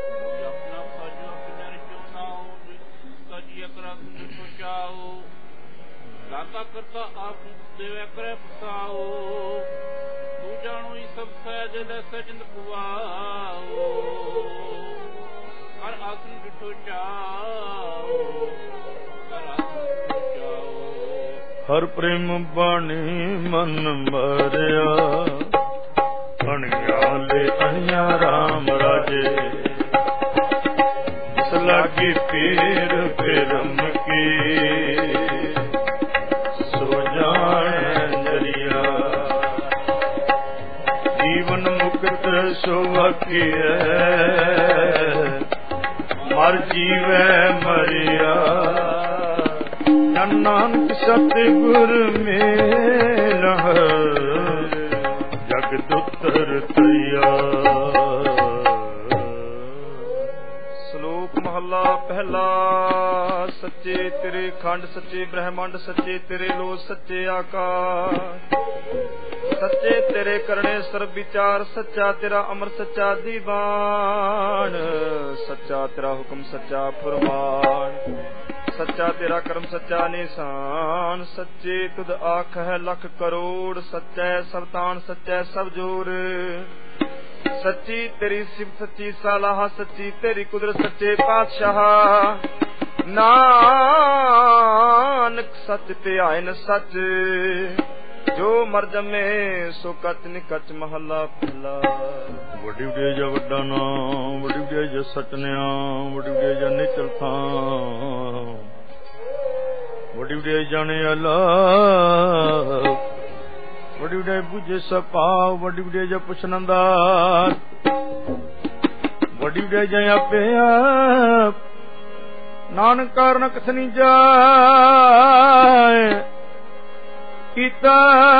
दाता करता आप देवे करे पसाओ। तू जानो सब सहज लैस जिंद गवाओ। कर आसन डिठो चाओ, कर आसन डिठो चाओ। हर प्रेम बाणी मन मरिया। अणियाले अणिया राम राजे। जिस लागी पीर फिरम की, सो जान जरिया। जीवन मुक्त सो वकिए, मर जीवे मरिया। नानक सतगुर मेरा, जगत उतर तैया। श्लोक महला पहला। सच्चे तेरे खंड सच्चे ब्रह्मांड, सच्चे तेरे लो सच्चे आकाश। ਸੱਚੇ ਤੇਰੇ ਕਰਨੇ ਸਰਬ ਵਿਚਾਰ, ਸੱਚਾ ਤੇਰਾ ਅਮਰ ਸੱਚਾ ਦੀਵਾਨ, ਸੱਚਾ ਤੇਰਾ ਹੁਕਮ ਸੱਚਾ ਫਰਮਾਨ, ਸੱਚਾ ਤੇਰਾ ਕਰਮ ਸੱਚਾ ਨਿਸ਼ਾਨ, ਸੱਚੇ ਤੁਧ ਆਖ ਹੈ ਲੱਖ ਕਰੋੜ, ਸੱਚੈ ਸਭ ਤਾਣ ਸੱਚੈ ਸਭ ਜੋਰ, ਸੱਚੀ ਤੇਰੀ ਸਿਫਤ ਸੱਚੀ ਸਲਾਹ, ਸੱਚੀ ਤੇਰੀ ਕੁਦਰਤ ਸੱਚੇ ਪਾਤਸ਼ਾਹ, ਨਾਨਕ ਸੱਚ ਤੇ ਆਇਨ ਸੱਚ, ਜੋ ਮਰ ਜਮੇ ਸੋ ਕਚ ਨਿਕਚ ਮਹੱਲਾ ਪਹਿਲਾ। ਵੱਡੀ ਵਡਿਆਈ ਜਾ ਵੱਡਾ ਨਾਮ, ਵੱਡੀ ਵਡਿਆਈ ਜਾ ਸਤਿਨਾਮ, ਵੱਡੀ ਵਡਿਆਈ ਜਾ ਨਿਚਲ ਥਾਂ, ਵੱਡੀ ਵਡਿਆਈ ਜਾਣੇ ਅੱਲਾ, ਵੱਡੀ ਵਡਿਆਈ ਬੁਝੇ ਸਭ ਭਾਵ, ਵੱਡੀ ਵਡਿਆਈ ਜਾ ਪੁੱਛਨੰਦਾਰ, ਵੱਡੀ ਵਡਿਆਈ ਜਾ ਆਪੇ ਆਪ, ਨਾਨਕ ਕਾਰਨ ਕਥ ਨੀ ਜਾਏ, ਕੀਤਾ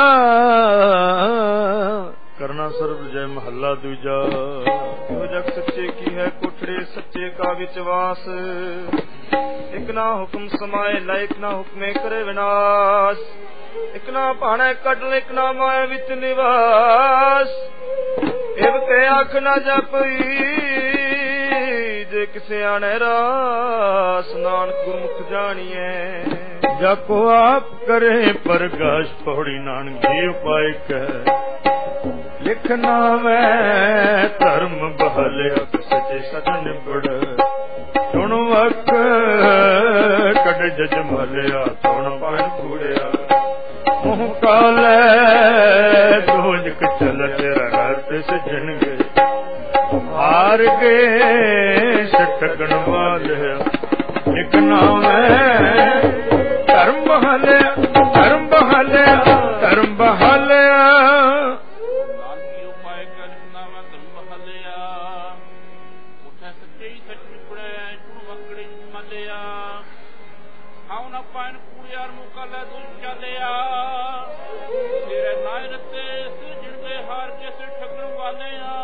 ਕਰਨਾ ਸਰਬ ਜੈ ਮਹੱਲਾ ਦੂਜਾ। ਜੋ ਜਗ ਸੱਚੇ ਕੀ ਹੈ ਕੋਠੜੇ, ਸੱਚੇ ਕਾ ਵਿਚਵਾਸ, ਇਕ ਨਾ ਹੁਕਮ ਸਮਾਏ ਲਾਇਕ, ਨਾ ਹੁਕਮੇ ਕਰੇ ਵਿਨਾਸ਼, ਇਕ ਨਾ ਭਾਣੇ ਕੱਢ, ਇਕ ਨਾ ਮਾਇਆ ਵਿੱਚ ਨਿਵਾਸ, ਇਵ ਕੇ ਆਖ ਨਾ ਜਪਈ, ਜੇ ਕਿਸੇ ਆਣੇ ਰਾਸ, ਨਾਨਕ ਗੁਰਮੁਖ ਜਾਣੀਐ, ਜਾਕੋ ਆਪ ਕਰੇ ਪ੍ਰਗਾਸ਼, ਪੌੜੀ ਨਾਨਕ ਜੀ ਉਪਾਇ ਕਹਿ, ਲਿਖਣਾ ਮੈਂ ਧਰਮ ਬਹਲਿਆ, ਸੱਚੇ ਸਦਨ ਨਿਬੜ, ਸੁਣ ਵਕ ਕੱਢ ਜਜ ਮਲਿਆ, ਸੁਣ ਪਾਣ ਕੂੜਿਆ, ਮੂੰਹ ਕਾਲੇ ਦੋਜ ਕਚਲ, ਤੇਰਾ ਘਰ ਤੇ ਸਜਣ ਗਏ, ਹਾਰ ਗਏ ਸਟਕਣ ਵਾਲਿਆ, ਇੱਕ ਨਾਮ ਹੈ ਧਰਮ ਬਹਾਲਿਆ, ਧਰਮ ਬਹਾਲਿਆ, ਧਰਮ ਬਹਾਲਿਆ, ਨਾਨਕੀ ਉਪਾਇ ਕਰ ਨਾਮ ਧਰਮ ਬਹਾਲਿਆ, ਉਠੈ ਸੱਚੇ ਸੱਚ ਨਿਕੜੈ, ਚੁਣ ਵਕੜੇ ਮਲਿਆ, ਆਉ ਨਾ ਪਾਇਨ ਕੂੜਿਆਰ ਮੁਕਾ ਲੈ ਦੁੱਧ ਚਾਲਿਆ, ਤੇਰੇ ਨਾਇ ਰਤੇ ਸਿਰਜਣ ਦੇ ਹਾਰ ਕੇ ਸਿਰ ਠਗਣ ਵਾਲਿਆ,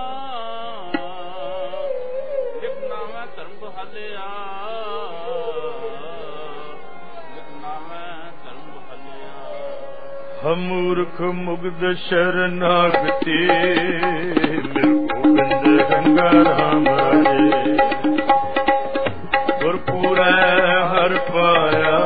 ਲਿਖ ਨਾਮ ਧਰਮ ਬਹਾਲਿਆ, ਮੂਰਖ ਮੁਗਧ ਸ਼ਰਨਾਗਤੀ, ਮਿਲ ਗੋਬਿੰਦ ਗੰਗਾ ਰਾਮ ਰਾਜੇ, ਗੁਰਪੂਰੈ ਹਰ ਪਾਇਆ,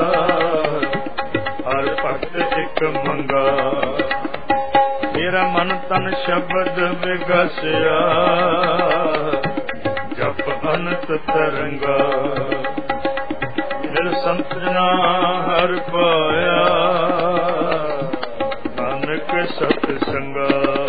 ਹਰ ਭਗਤ ਇੱਕ ਮੰਗਾ, ਮੇਰਾ ਮਨ ਤਨ ਸ਼ਬਦ ਵਿਗਸਿਆ, ਜਪ ਅਨੰਤ ਤਰੰਗਾ, ਮਿਲ ਸੰਤ ਜਨਾ ਹਰ ਪਾਇਆ, ਸਤ ਸੰਗਾ।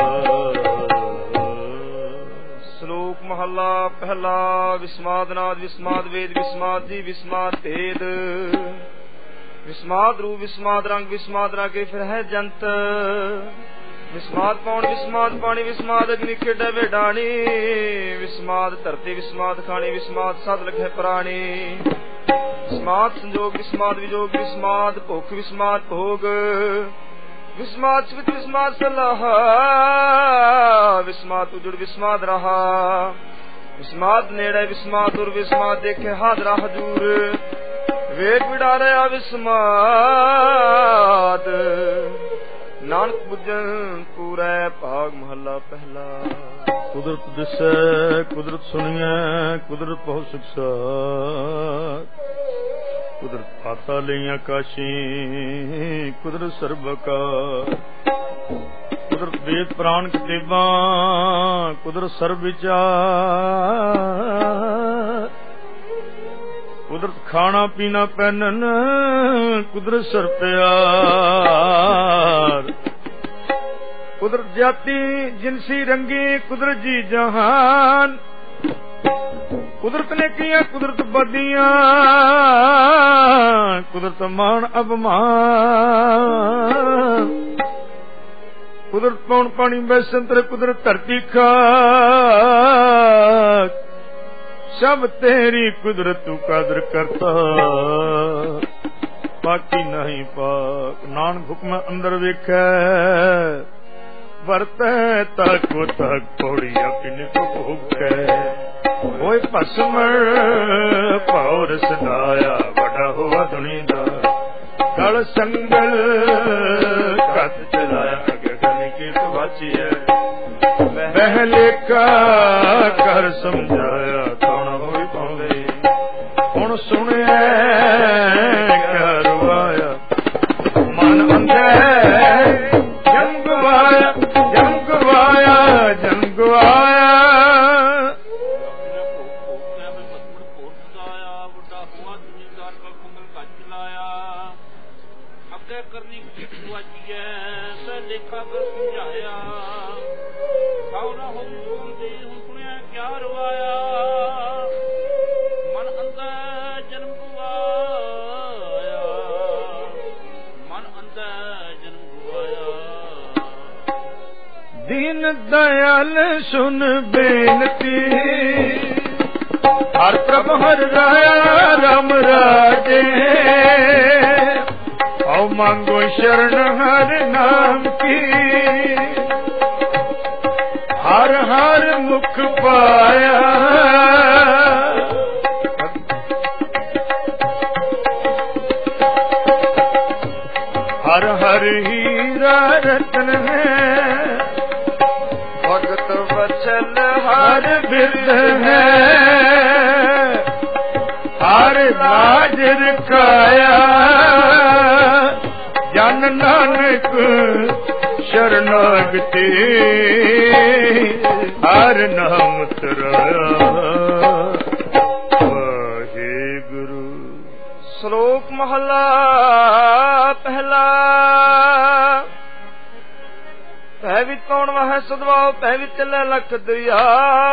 ਸ਼ਲੋਕ ਮਹੱਲਾ ਪਹਿਲਾ। ਵਿਸਮਾਦ ਨਾਦ ਵਿਸਮਾਦ ਵੇਦ ਵਿਸਮਾਦ ਜੀ ਵਿਸਮਾਦ ਭੇਦ, ਵਿਸਮਾਦ ਰੂਪ ਵਿਸਮਾਦ ਰੰਗ ਵਿਸਮਾਦ ਰਾਗੇ ਫਿਰ ਹੈ ਜੰਤ, ਵਿਸਮਾਦ ਪੌਣ ਵਿਸਮਾਦ ਪਾਣੀ ਵਿਸਮਾਦ ਅਗਨੀ ਖੇਡੈ ਵੇਡਾਣੀ, ਵਿਸਮਾਦ ਧਰਤੀ ਵਿਸਮਾਦ ਖਾਣੀ ਵਿਸਮਾਦ ਸਦ ਲਖੈ ਪ੍ਰਾਣੀ, ਵਿਸਮਾਦ ਸੰਜੋਗ ਵਿਸਮਾਦ ਵਿਜੋਗ ਵਿਸਮਾਦ ਭੁੱਖ ਵਿਸਮਾਦ ਭੋਗ, ਵਿਸਮਾਦ ਸਵਿਤ ਵਿਸਮਾਦ ਸਲਾਹ, ਵਿਸਮਾਦ ਉਜੜ ਵਿਸਮਾਦ ਰਹਾ, ਵਿਸਮਾਦ ਨੇੜੇ ਵਿਸਮਾਦ ਦੁਰ ਵਿਸਮਾਦ ਦੇਖੇ ਹਾਜ਼ਰਾ ਹਜੂਰ, ਵੇਗ ਵਿਡਾਰਿਆ ਵਿਸਮਾਦ, ਨਾਨਕ ਬੁੱਝਣ ਪੂਰੈ ਭਾਗ ਮਹੱਲਾ ਪਹਿਲਾ। ਕੁਦਰਤ ਦਿਸੈ ਕੁਦਰਤ ਸੁਣੀਐ, ਕੁਦਰਤ ਬਹੁ ਸਿਕਸਾ, ਕੁਦਰਤ ਪਾਤਾ ਲਈ ਆਕਾਸ਼ੀ, ਕੁਦਰਤ ਸਰਬਕਾਰ, ਕੁਦਰਤ ਵੇਦ ਪ੍ਰਾਣ ਕਿਤਾਬਾਂ, ਕੁਦਰਤ ਸਰਬ ਵਿਚਾਰ, ਕੁਦਰਤ ਖਾਣਾ ਪੀਣਾ ਪਹਿਨਣ, ਕੁਦਰਤ ਸਰ ਪਿਆਰ, ਕੁਦਰਤ ਜਾਤੀ ਜਿਨਸੀ ਰੰਗੀ, ਕੁਦਰਤ ਜੀ ਜਹਾਨ, ਕੁਦਰਤ ਨੇ ਕੀਆਂ ਕੁਦਰਤ ਬਦੀਆਂ, ਕੁਦਰਤ ਮਾਣ ਅਭਮਾਨ, ਕੁਦਰਤ ਪੌਣ ਪਾਣੀ ਬੈਸੰਤਰ, ਕੁਦਰਤ ਧਰਤੀ ਖਾਕ, ਸਭ ਤੇਰੀ ਕੁਦਰਤ ਤੂੰ ਕਾਦਰ ਕਰਤਾ, ਬਾਕੀ ਨਹੀਂ ਪਾਕ, ਨਾਨਕ ਹੁਕਮ ਅੰਦਰ ਵੇਖੈ, ਵਰਤੈ ਤਾਕੋ ਤਾਕ, ਪੌੜੀ ਆਪਣੀ ਕੋ ਭੁਗੈ, ਹੋਏ ਭਸਮ ਭੌਰ ਸਦਾਇਆ, ਵੱਡਾ ਹੋਆ ਦੁਨੀਆ ਦਾ, ਗਲ ਸੰਗਲ ਕੱਤ ਚਲਾਇਆ, ਅਗੇ ਗਨੀ ਰਚੀਐ ਪਹਿਲੇ ਕਾ ਕਰ ਸਮਝਾਇਆ ਕੌਣ ਹੋਈ ਪਾਉਂਦੇ ਹੁਣ ਸੁਣਿਆ ਕਰਵਾਇਆ ਮਨ ਅੰਦਰ ਜੰਗ ਗਵਾਇਆ ਜੰਗ ਗਵਾਇਆ ਜੰਗ ਗਵਾਇਆ ਕਰਨੀ ਵਾਜੀਐ ਤੇ ਲੇਖਾ ਕਰ ਸਮਝਾਇਆ ਖਾਉ ਨਾ ਹੋ ਸੁਣਦੇ ਹੁਣ ਸੁਣਿਆ ਕਿਆ ਰਵਾਇਆ ਮਨ ਅੰਦਰ ਜਨਮ ਗਵਾਇਆ ਮਨ ਅੰਦਰ ਜਨਮ ਗਵਾਇਆ ਦੀਨ ਦਇਆਲ ਸੁਨ ਬੇਨਤੀ ਹਰ ਪ੍ਰਭ ਹਰ ਰਾਇਆ ਰਾਮ ਰਾਜੇ औ मांगो शरण हर नाम की हर हर मुख पाया हर हर हीरा रतन है भगत वचन हर बिरध है हर बाजर काया जन नानक शरणागति हर नाम तराया वाहिगुरु। श्लोक महला पहला। पै विच कौन वह सदवाओ पै विच चलै लख दरिया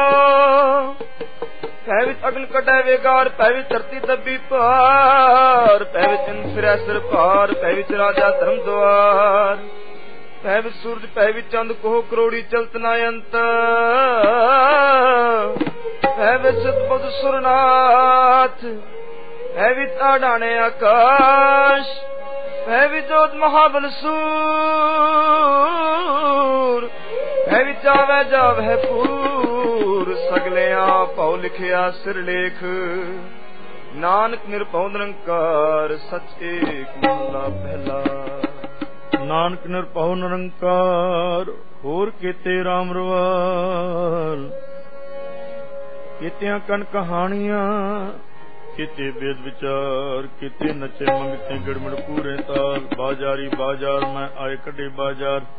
पै विच अगन कटै वेगार पै विच धरती दबी पार पै विच फिरै सिर पार पै विच राजा धर्म द्वार पै विच सूरज पै विच चंद कोह करोड़ी चलत नायंत पै विच सतबुध सुरनाथ पै विच आडाने आकाश पै विच जोत महाबल सूर पै विच आवे जावे पूर सगलियां भौ लिखिया सिर लेख नानक निरभਉ निरंकार सच एक महला पहला। नानक निरभਉ निरंकार होर केते राम रवाल केतियां कन कहानियां केते वेद विचार केते नचे मंगते गड़मड़ पूरे ताल बाजारी बाजार में आए कटे बाजार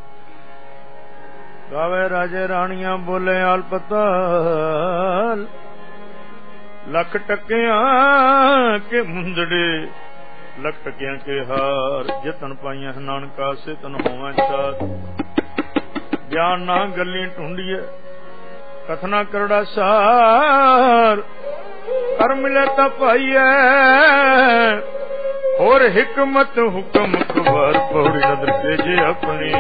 गावे राजे रानियां बोले आल पताल लख टकियां के मुंदड़े लख टकियां के हार जतन पाइया नानका से तन होवा चार ज्ञान ना गली ढूंढिए कथना करड़ा सार कर मिले ता पाइए और हिकमत हुक्म खबर पौड़ी नदर तेजे अपनी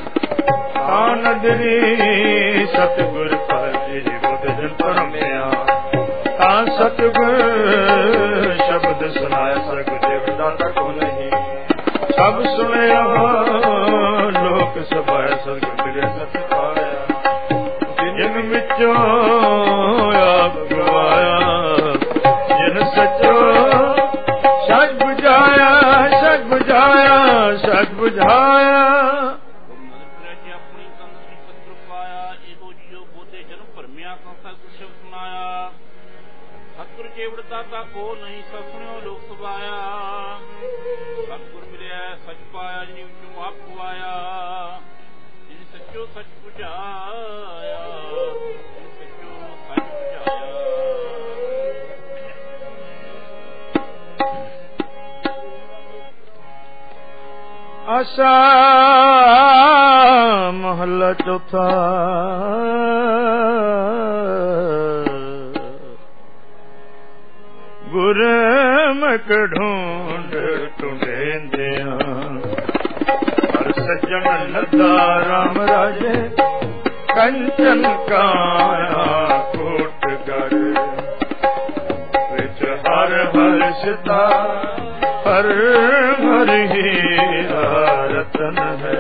नदरी सतगुर पाजे बुध जन परमया सतगुर शब्द सुनाया सगुर देवदाता को नहीं सब सुने लोक सभाया सतगुर मिले सत पाया जिन विचों आप गवाया जिन सचो सच बुझाया सच बुझाया सच बुझाया दाता को नहीं सपनों लोक सुभाया सतगुर मिलिया सच पाया जिन विचों आप गवाया जिन सचो सच बुझाया जिन सचो सच बुझाया। आशा महला चौथा। गुरमुख ढूंढ ढूंढेंदिया हर सज्जन लद्दा राम राजे कंचन काया कोट कर विच हर हर सिता हर हर हीरा रतन है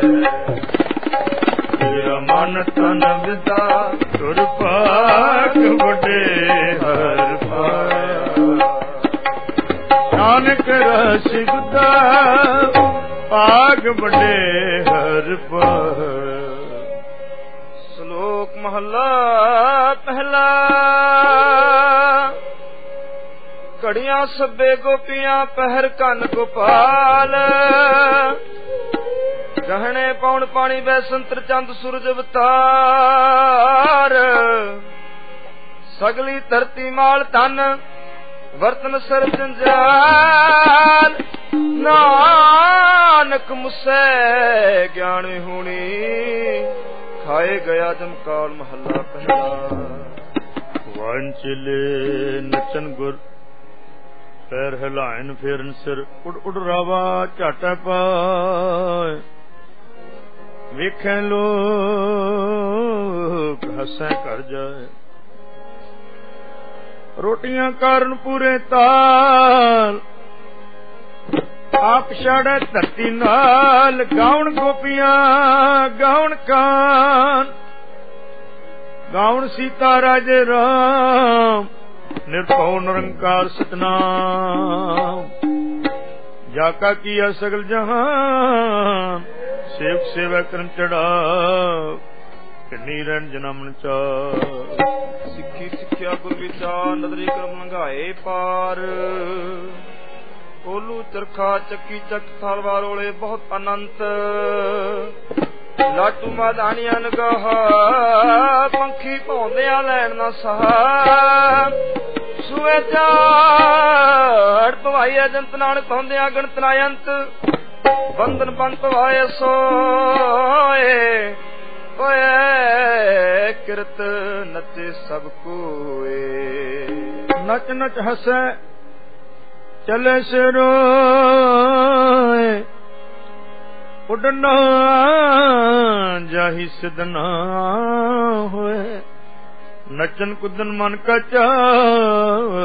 तेरा मन तन विदा तुर पाक बड़े हर पाया नानक रसिकता पाग बड़े हर पर ਸ਼ਲੋਕ ਮਹੱਲਾ ਪਹਿਲਾ। ਘੜੀਆਂ ਸੱਬੇ ਗੋਪੀਆਂ ਪਹਿਰ ਕੰਨ ਗੋਪਾਲ, ਗਹਿਣੇ ਪੌਣ ਪਾਣੀ ਬੈਸੰਤਰ ਚੰਦ ਸੂਰਜ ਅਵਤਾਰ, ਸਗਲੀ ਧਰਤੀ ਮਾਲ ਧਨ ਵਰਤਨ ਸਰਬ ਜੰਜਾਲ, ਨਾਨਕ ਮੁਸੈ ਗਿਆਨ ਹੋਣੀ ਖਾਏ ਗਿਆ ਜਮਕਾਲ ਮਹੱਲਾ ਪਹਿਲਾ। ਵਾਂਚਲੇ ਨਚਨ ਗੁਰ ਪੈਰ ਹਿਲਾਇਨ ਫੇਰਨ ਸਿਰ ਉਡ ਉਡ ਰਾਵਾ ਝਾਟੈ ਪਾਏ, ਵੇਖੈ ਲੋਕ ਹੱਸੈ ਘਰ ਜਾਏ, ਰੋਟੀਆਂ ਕਾਰਨ ਪੂਰੇ ਤਾਲ, ਆਪ ਛਾੜੈ ਧਰਤੀ ਨਾਲ, ਗਾਉਣ ਗੋਪੀਆਂ ਗਾਉਣ ਕਾਨ, ਗਾਉਣ ਸੀਤਾ ਰਾਜੇ ਰਾਮ, ਨਿਰਭਉ ਨਿਰੰਕਾਰ ਸਤਨਾਮ, ਜਾ ਕਾ ਕੀਆ ਸਗਲ ਜਹਾਨ, ਸੇਵਕ ਸੇਵਾ ਕਰਨ ਚੜਾ, ਕਿੰਨੀ ਰਹਿਣ ਜਨਮਨ ਚਾ, ਸਿੱਖੀ ਸਿੱਖਿਆ ਗੁਰ ਵਿਚਾਰ, ਨਦਰੀ ਕਰਮ ਲੰਘਾਏ ਪਾਰ, ਕੋਲੂ ਚਰਖਾ ਚੱਕੀ ਚੱਕ ਥਾਲਵਾ ਰੋਲੇ ਬਹੁਤ ਅਨੰਤ, ਲਾਟੂ ਮਾਦਾਨੀਆਂ ਨਗਾਹ, ਪੰਖੀ ਭੌਂਦਿਆਂ ਲੈਣ ਨਾ ਸਹਾ, ਸੂਏ ਝਾੜ ਪਵਾਈ ਅਜੰਤ ਨਾਨਕ ਪਾਉਂਦਿਆਂ ਗਣਤ ਨਾ ਅੰਤ, ਬੰਧਨ ਬੰਤ ਵਾਏ ਸੋਏ, ਓਏ ਕਿਰਤ ਨਚੇ ਸਭ ਕੋਏ, ਨਚ ਨਚ ਹਸੈ ਚਲੇ ਸਿਰੋਏ, ਉਡਣਾ ਜਾਹੀ ਸਿਦਨਾ ਹੋਏ, ਨਚਨ ਕੁਦਨ ਮਨ ਕਾ ਚਾਅ,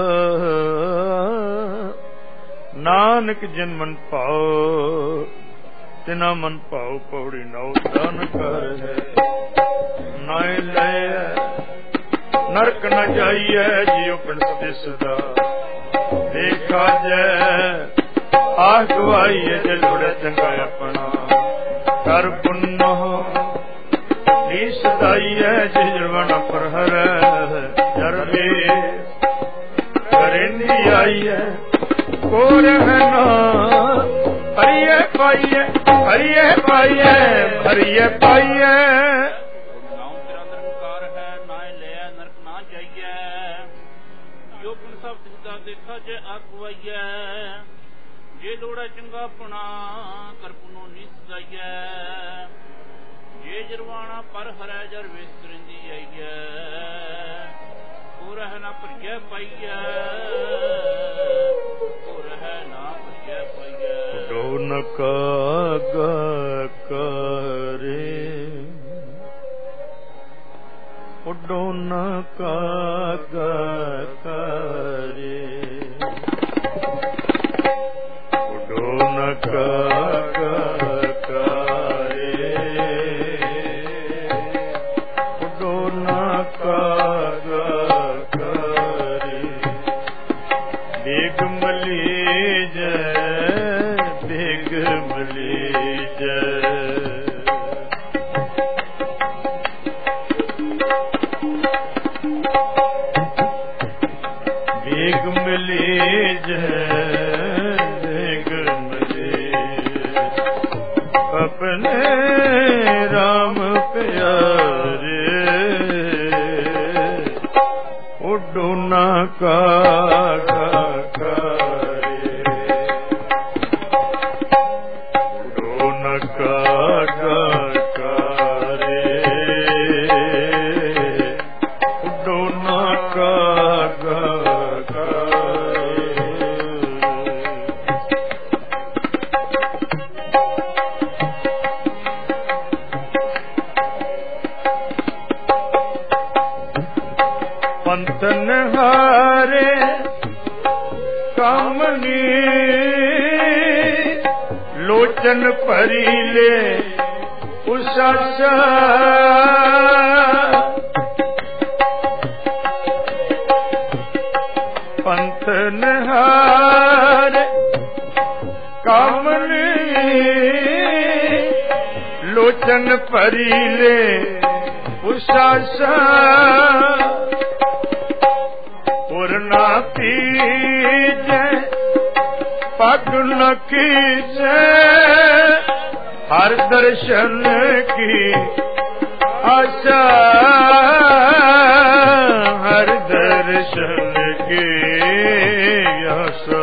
ਨਾਨਕ ਜਿਨ ਮਨ ਭਾਉ ਤਿਨਾ ਮਨ ਭਾਉ, ਪੌੜੀ ਨਉ ਦਾਨ ਕਰ ਹੈ, ਨਾਇ ਲੈ ਨਰਕ ਨ ਜਾਈਐ, ਜਿਉ ਪਿੰਡ ਦਿਸਦਾ ਦੇਖਾ ਜੈ, ਆਹ ਗਵਾਈਏ ਜੇ ਲੋੜੇ ਚੰਗਾ ਆਪਣਾ, ਕਰ ਪੁੰਨੋ ਨੀ ਸਦਾਈਐ, ਜੇ ਜਵਨ ਪਰ ਹਰੈ, ਜਰਵੇ ਕਰੇਂਦੀ ਆਈਐ, ਕੋਰ ਹੈ ਨਾ ਹਰੀਏ ਪਾਈਏ, ਹਰੀਏ ਪਾਈਏ, ਹਰੀਏ ਪਾਈਏ, ਨਾਮ ਤੇਰਾ ਨਿਰੰਕਾਰ ਹੈ, ਨਾ ਲੈ ਨਰਕ ਨਾ ਜਾਈਐ, ਜੋ ਪੁਨ ਸਭ ਦਿਸਦਾ ਦੇਖਾ ਜੇ ਆਖਵਾਈਐ, ਜੇ ਲੋੜਾ ਚੰਗਾ ਆਪਣਾ, ਕਰ ਪੁਨੋ ਨੀ ਸਦਾਈਐ, ਜੇ ਜਰਵਾਣਾ ਪਰ ਹਰੈ, ਜਰ ਵੇਸਰਿੰਦੀ ਆਈਐ, ਕੋ ਰਹਿ ਨਾ ਭਰੀਐ ਪਾਈਐ, ਕੋ ਰਹਿ ਨਾ ਭਰੀਐ ਪਾਈਐ, ਰੌਣਕ ਗਾ ਕਰੇ, ਉਡੋ ਨ ਕਾ ਕਰੇ, ਉਡੋ ਨ ਕਾ ਕਰੇ, ਉਡੋ ਨ ਕਾ ਕਰੇ, ਦੇਗ ਮਲੀ ਜੈ, ਦੇਗ ਮਲੀ ਜੈ, ਦੇਗ ਮਲੀ ਜੈ, ਦੇਗ ਮਲੀ, ਆਪਣੇ ਰਾਮ ਪਿਆਰੇ, ਉਡੋ ਨਾ ਕਾ ਕਰੇ, ਉਡੋ ਨਾ ਕਾ ਕਰੇ, ਉਡੋ ਨਾ ਕਾ ਕਰੇ, ਪੰਤਨ ਹਾਰੇ ਕਾਮਨੀ, ਲੋਚਨ ਭਰੀ ਲੈ ਉਸਾਸਾ, ਪੰਥਨ ਹਾਰੇ ਕਾਮਨੀ, ਲੋਚਨ ਭਰੀ ਲੈ दुशासन पुरना पीजे पग न कीजे हर दर्शन की आशा हर दर्शन की आशा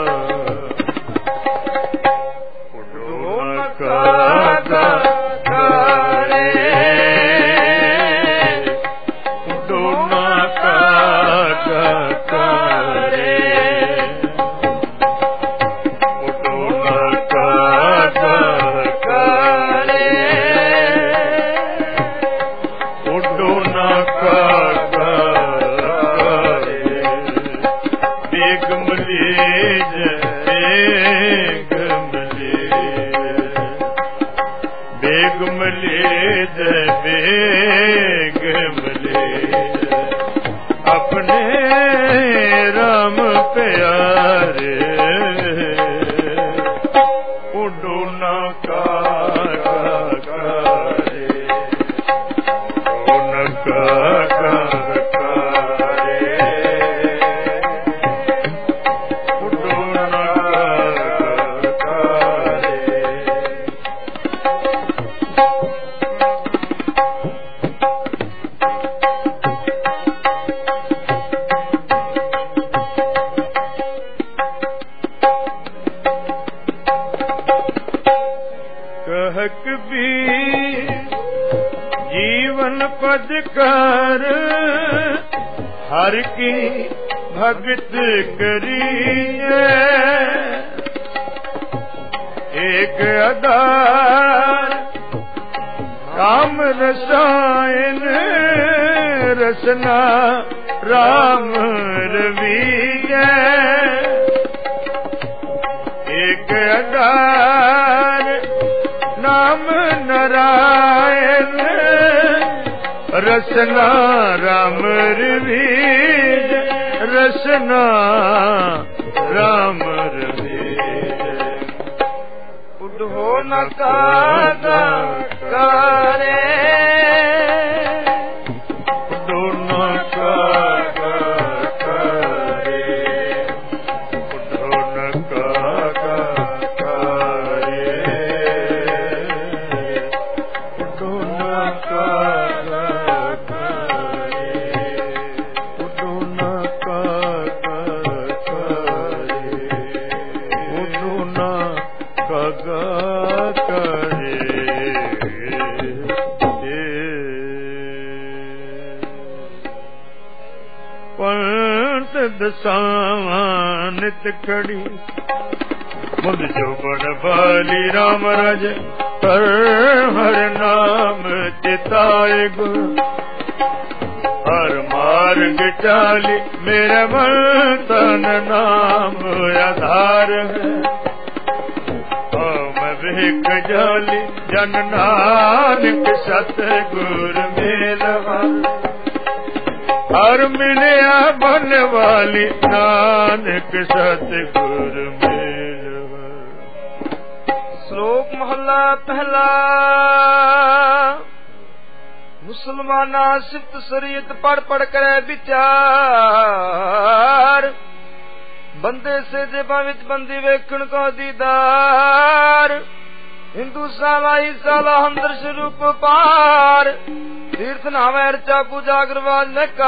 हर की भगत करिए एक आधार काम रसायन रसना राम रविए एक आधार नाम नारायण रसना राम रवीज रसना राम रवीज उठो न कागा करे उठो न कागा करे उठो न कागा करे उठो न कागा दसानित खड़ी मुझ जो बड़ बाली राम रज पर हर नाम चिताए गुरु हर मार्ग चाली मेरे मन तन नाम आधार है मैं विक जाली जन नानक सतगुर मेलवा हर मिलिया बन वाली नानक सतगुर मेलवा। श्लोक महला पहला। मुसलमाना सिफ्त शरीयत पढ़ पढ़ करे विचार बंदे से जेबा विच बंदी वेखण को दीदार हिंदू सावाई साला हमदर स्वरूप पार तीर्थ नावे अर्चा पूजा अग्रवाल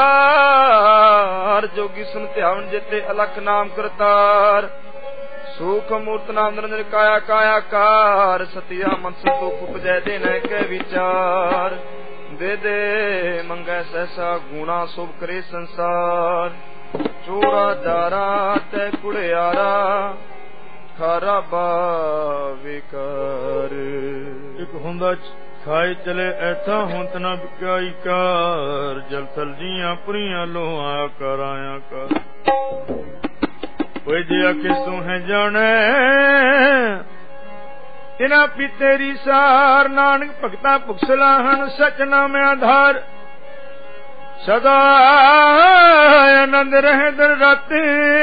नकार जोगी सुन ध्यान जेते अलख नाम करतार सुख मूर्त नाम निरंजन काया काया कार सतिया मन संतोख उपजय देने के विचार दे दे मंगे सहसा गुणा शुभ करे संसार चोरा जारा ते कुड़ियारा खारा बाविकार एक हुंदा खाए चले ऐसा हुंत ना बिकाई कार जल थल जिया पुरिया लोहा कर आया कर कोई जिया किसू है जाने तिना पी तेरी सार नानक भगता भुखसलाहन सच नाम आधार सदा आनंद रहे दर राते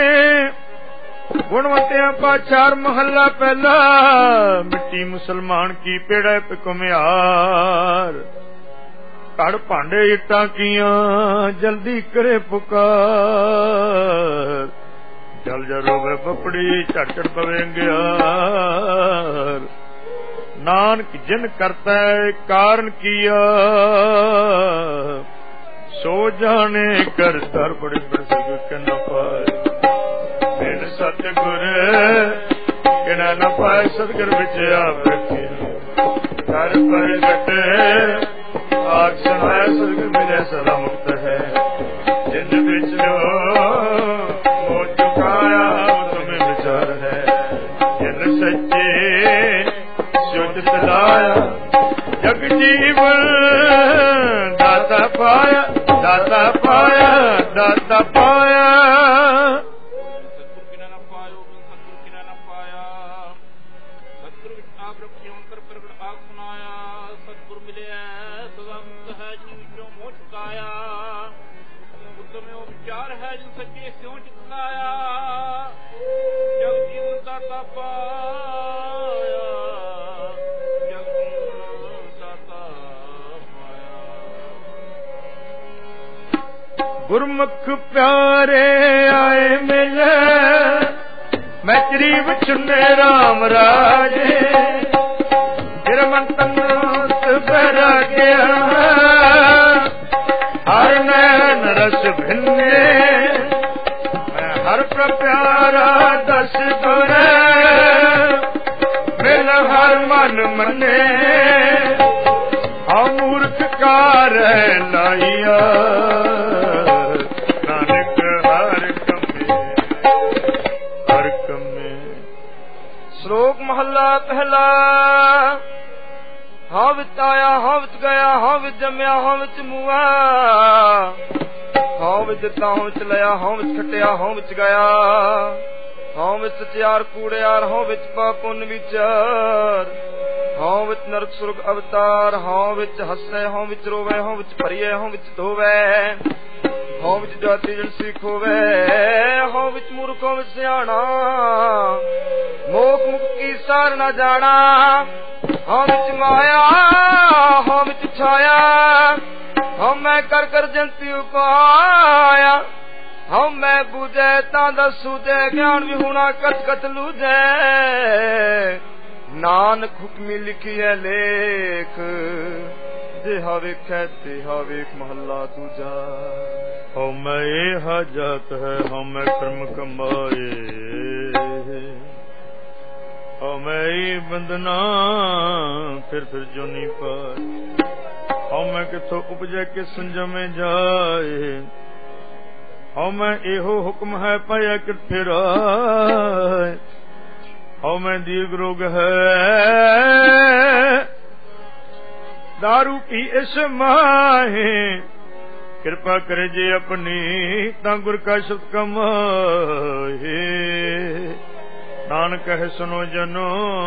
गुणवंतिया पाचार महला पहला मिट्टी मुसलमान की पेड़ा पे कुम्यार ਘੜ ਭਾਂਡੇ ਇੱਟਾਂ ਕੀਆਂ ਜਲਦੀ ਕਰੇ ਪੁਕਾਰ ਜਲ ਜਾ ਰੋਵੇ ਪਪੜੀ ਝਟੜ ਪਵੇ ਅੰਗਿਆਰ ਨਾਨਕ ਜਿਨ ਕਰਤਾ ਕਾਰਨ ਕੀਆ ਸੋ ਜਾਣੇ ਕਰ ਧਰ ਬੜੀ ਬਰਸਗ ਕਨਾ ਪਾਏ ਬਿਨ ਸਤਿਗੁਰ ਕਿਨਾ ਨਾ ਪਾਏ ਸਤਿਗੁਰ ਵਿੱਚ ਆਪ ਰੱਖੇ ਕਰ ਪ੍ਰਗਟ ਆਖ ਸੁਨਾਏ ਸਤਿਗੁਰ ਮਿਲੇ ਸਦਾ ਮੁਕਤ ਹੈ ਜਿਨ ਵਿੱਚ ਜੋ ਮੋ ਚੁਕਾਇਆ ਤੁਮੇ ਵਿਚਾਰ ਹੈ ਜਿਨ ਸੱਚੇ ਸੁਜਤ ਲਾਇਆ ਜਗ ਜੀਵਨ ਦਾਤਾ ਪਾਇਆ ਦਾਤਾ ਪਾਇਆ ਦਾਤਾ ਪਾਇਆ ਸਤਿਗੁਰ ਕਿਨਾ ਨਾ ਪਾਇਓ ਸਤਿਗੁਰ ਕਿਨਾ ਨਾ ਪਾਇਆ ਸਤਿਗੁਰ ਵਿੱਚ ਆਪ ਰੱਖਿਓ ਅੰਤਰ ਪ੍ਰਗਟ ਆਪ ਸੁਨਾਇਆ ਸਤਿਗੁਰ ਮਿਲਿਆ ਸਦਾ ਮੁਕਤ ਹੈ ਜਿਨ ਵਿੱਚੋਂ ਮੋਹ ਚੁਕਾਇਆ ਉਤਮੇ ਉਹ ਵਿਚਾਰ ਹੈ ਜਿਨ ਸੱਚੇ ਸਿਉ ਚਿਤ ਲਾਇਆ ਜਗ ਜੀਵਨ ਦਾਤਾ ਪਾਇਆ ਜਗ ਜੀਵਨ ਦਾਤਾ ਪਾਇਆ ਗੁਰਮੁਖ ਪਿਆਰੇ ਆਏ ਮਿਲੇ ਮੈਂ ਕਰੀਬ ਚੁੰਨੇ ਰਾਮ ਰਾਜੇ ਗਿਰਮੰਤਨ ਬਹਿਰਾ ਗਿਆ ਹਰ ਨੈਣ ਰਸ ਭਿੰਨੇ ਮੈਂ ਹਰ ਪ੍ਰਪਿਆਰਾ ਦਸ ਗੁਰ ਮਿਲ ਹਰ ਮਨ ਮੰਨੇ ਹਉ ਮੂਰਖ ਕਾਰ ਲਾਈਆ ਨਾਨਕ ਹਰ ਕੰਮੇ ਸ਼ਲੋਕ ਮਹੱਲਾ ਪਹਿਲਾ ਹਾਂ ਵਿੱਚ ਆਇਆ ਹਾਂ ਵਿੱਚ ਗਿਆ ਹਾਂ ਵਿੱਚ ਜੰਮਿਆ ਹਾਂ ਵਿੱਚ ਮੂਆ ਹਾਂ ਵਿੱਚ ਦਿੱਤਾ ਹਾਂ ਵਿੱਚ ਲਿਆ ਹਾਂ ਵਿੱਚ ਖਟਿਆ ਹਾਂ ਵਿੱਚ ਗਿਆ ਹਾਂ ਵਿੱਚ ਸਚਿਆਰ ਕੂੜਿਆਰ ਹਾਂ ਵਿੱਚ ਪਾਪ ਪੁੰਨ ਵਿਚਾਰ ਹਾਂ ਵਿੱਚ ਨਰਕ ਸੁਰਗ ਅਵਤਾਰ ਹਾਂ ਵਿੱਚ ਹੱਸੇ ਹਾਂ ਵਿੱਚ ਰੋਵੇ ਹਾਂ ਵਿੱਚ ਭਰੀਏ ਹਾਂ ਵਿੱਚ ਧੋਵੇ ਹਾਂ ਵਿੱਚ ਜਾਤੀ ਜਨ ਸਿੱਖ ਹੋਵੇ ਹਾਂ ਵਿੱਚ ਮੂਰਖ ਹਾਂ ਵਿੱਚ ਸਿਆਣਾ ਮੋਖ ਮੁਖ ਕੀ ਸਾਰ ਨਾ ਜਾਣਾ ਹਾਂ ਵਿੱਚ ਮਾਇਆ ਹਾਂ ਵਿੱਚ ਛਾਇਆ ਹਾਂ ਮੈਂ ਕਰ ਕਰ ਜੰਤੀ ਉਪਾਇਆ ਹਾਂ ਮੈਂ ਬੁਝੇ ਤਾਂ ਦਸੂ ਦੇ ਗਿਆਨ ਵੀ ਹੋਣਾ ਕਤ ਕਤ ਲੂਜੇ ਨਾਨਕ ਹੁਕਮੀ ਲਿਖੀਐ ਲੇਖ ਜਿਹਾ ਵੇਖੈ ਤਿਹਾ ਵੇਖ ਮਹੱਲਾ ਦੂਜਾ ਹਉ ਮੈਂ ਇਹ ਜਾਤ ਹੈ ਹਉ ਮੈਂ ਕਰਮ ਕਮਾਏ ਹਉ ਮੈਂ ਇਹ ਬੰਦਨਾ ਫਿਰ ਜੋਨੀ ਪਾਏ ਹਉ ਮੈਂ ਕਿਥੋਂ ਉਪਜੈ ਕਿ ਸੰਜਮੇ ਜਾਏ ਹਉ ਮੈਂ ਇਹੋ ਹੁਕਮ ਹੈ ਪਾਇਆ ਕਿਥੇ ਰਾਏ ਹਉ ਮੈਂ ਦੀਰਘ ਰੋਗ ਹੈ दारू पी इस माहे कृपा करे जे अपनी ता गुर का शब्द कमाए नानक है सुनो जनो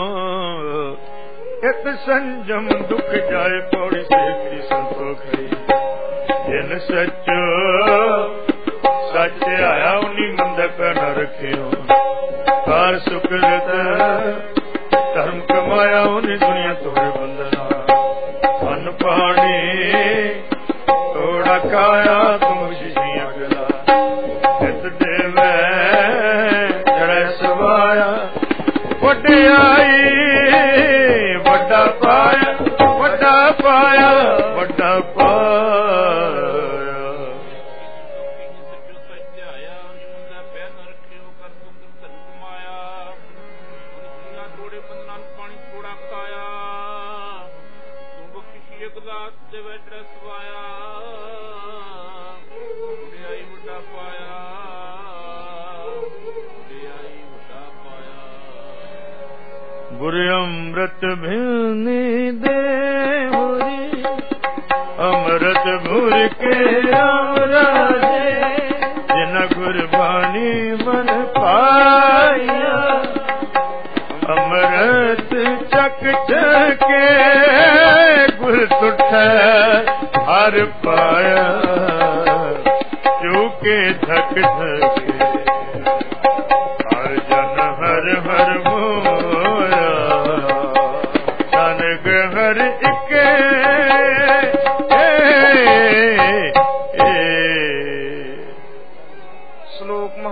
एक संजम दुख जाए पौड़ी से की संतोखी जिन सचो सच आया उन्हीं मंद पे न रखियो कार सुकृत धर्म कमाया उन्हीं दुनिया तोड़े बंदना अन्न पानी थोड़ा खाया तुम शिशियां गला हित देवे जड़े सवाया वड्डे आई वड्डा पाया वड्डा पाया वड्डा पाया गुरु अमृत भिलनी दे होरी अमृत भूर के राम राजे जिन गुरबानी मन पाया अमृत चक चके गुर तुठै हर पाया चूके धक धके हर जन हर हर मोरा नानक हर इके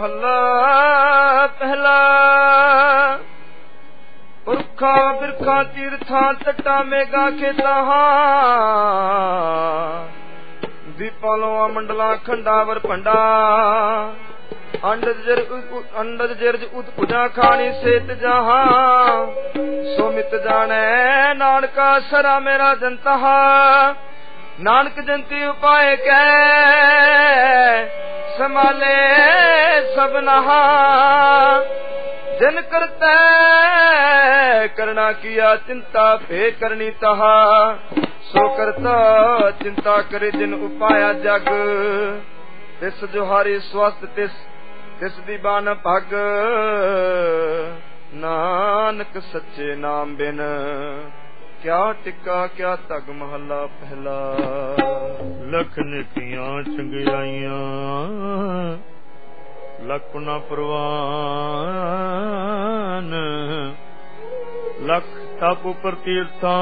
महला पहला। पुरखा बिरखा तीर्था तटा मेगा खेता दीपालो मंडला खंडावर पंडा अंडज जर्ज उजा खानी सेत जहा सोमित जाने नानका सरा मेरा जनता नानक जंती उपाय कै संभाले सब नहा जिन करते करना किया चिंता पे करनी तहा सो करता चिंता करे जिन उपाया जग तिस जोहारी स्वस्थ तिस दीवान भग नानक सच्चे नाम बिन क्या टिक्का क्या तग महला पहला। लख निकियां चंगियाइयां लखना प्रवान लख तप उपर तीर्था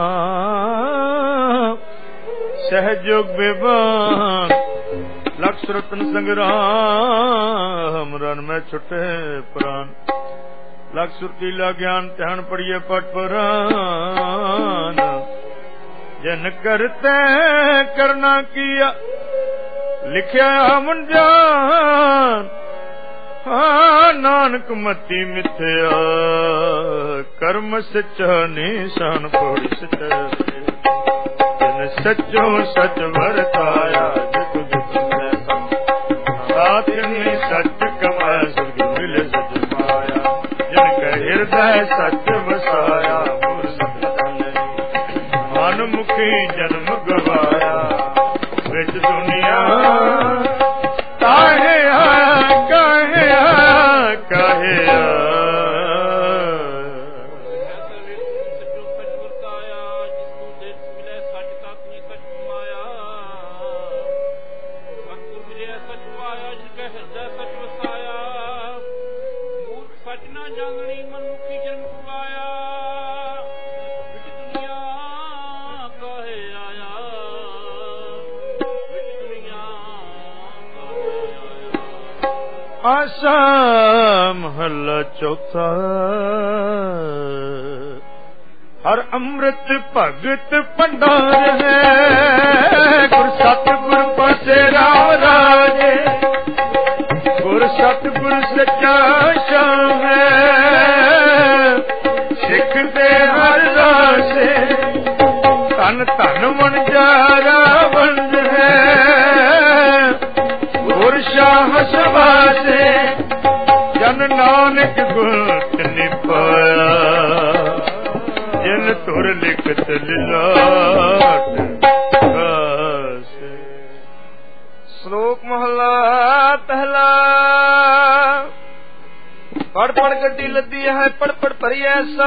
सहयोग विवान लख रतन संग्राम रन में छुटे प्राण लख सुरतीला ज्ञान ध्यान पढ़िए पट पुराण जन करते करना किया लिखया मुंजान नानक मती मिथ्या कर्म सच्चा निशान पढ़ सच्चा जन सच्चो सच वरताया जित जित साथ ने सच कमाया सुर्ग मिले सच पाया जन का हृदय सच बसाया मन मुखी जन्म गवाया बिच दुनिया काहे काहे काहे आशा महला चौथा। हर अमृत भगत भंडार है गुर सतगुर पासे राम राजे गुर सतगुर सच्चा शाम है सिख दे हर रासे धन धन मन जारा बंद है गुर शाह सवासे जन नानक गुरत निपाया जिन तुर लिखत लिलाट। श्लोक महला पहला। पढ़ पढ़ गड्डी लदी है पढ़ पढ़ भरी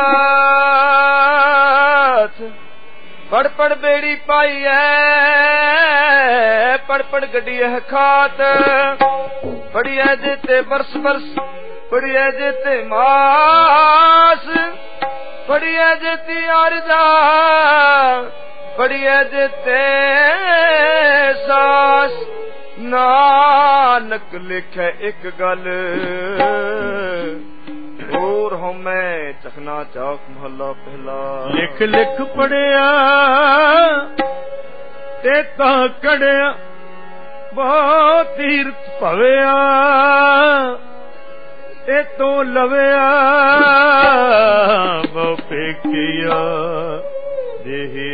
साथ पढ़ पढ़ बेड़ी पाई है पढ़ पढ़ गड्डी है खात पढ़ी है जेते बरस बरस पढ़ी है जेते मास पढ़ी है जेती आरजा पढ़ी है जेते सास नानक लिखे एक गल और हमें चखना चाक महला पहला। लिख लिख पढ़िया ते ता कड़िया बहुत तीर्थ भविया ते तो लविया बहु पेकिया देही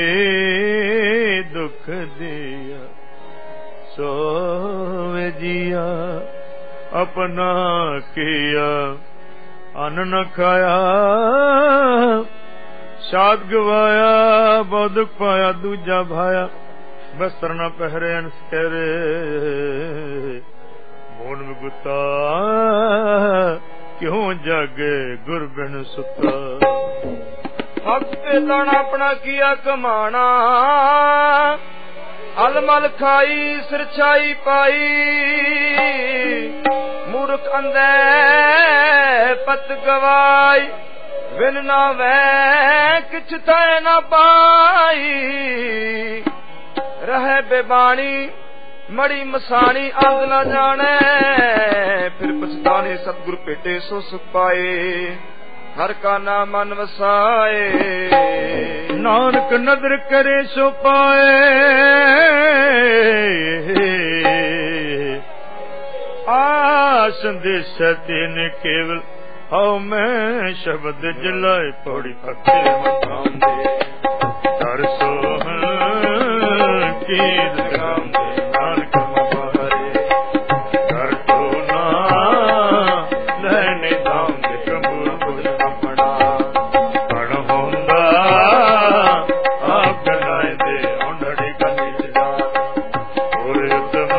दुख दिया सोवे जिया अपना किया अन्न न खाया शाद गवाया बहुत दुख पाया दूजा भाया बस्तर न पहरे अंस कहरे मोन में गुस्सा क्यों जागे गुर बिन सुता। हक पे दाना अपना किया कमाना अलमल खाई सिरछाई पाई मूर्ख अंधे पत गवाई विन ना वै किछ तै न पाई रहे बेबानी मड़ी मसानी अंग न जाने फिर पछताने सतगुरु भेटे सो सुख पाए हर का नाम मन वसाए नानक नदर करे सो पाए संदेश तेन केवल हाउ मैं शब्द जलाए पौड़ी पक्के मकाम दे कर सोहन की लगाम दे नानक बाहरे कर तो ना लहने दाम दे कबूल कुछ अपना पण होंदा आप गनाए दे ओंडड़ी गनी जा और उत्तम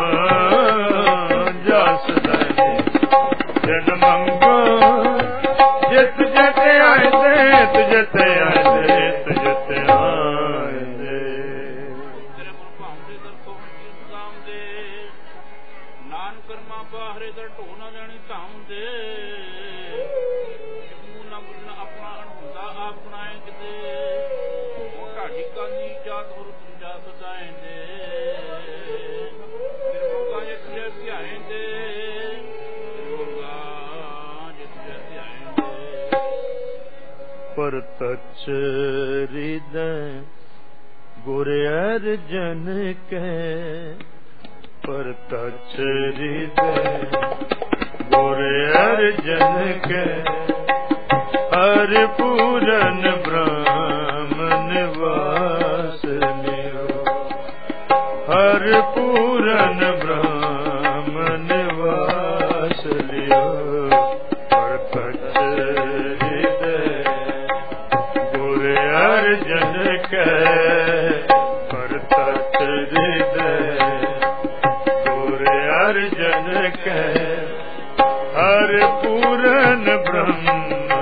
जास दे जन्मंगो जित जते आए दे तुझते आए दे तुझते आए दे तेरे गुरु भावरे दर तो की गाम दे नान कर्मा बाहरे दर ढो ना जानी धाम दे तू ना बुझना अपना अणहुंदा आप बनाए किते ओ ढाडी कानी जात और तुझा सजाए दे तेरे मुर्गा जित जैसे आए दे पर तच हृदय गुर अर्जन के पर तच हृदय गुर अर्जन के हर पूरन ब्रह्मन वास लियो हर पूरन ब्रह्मन वास लियो पर तच अर्जन के पर तच हृदय गुर अर्जन के हर पूरन ब्रह्म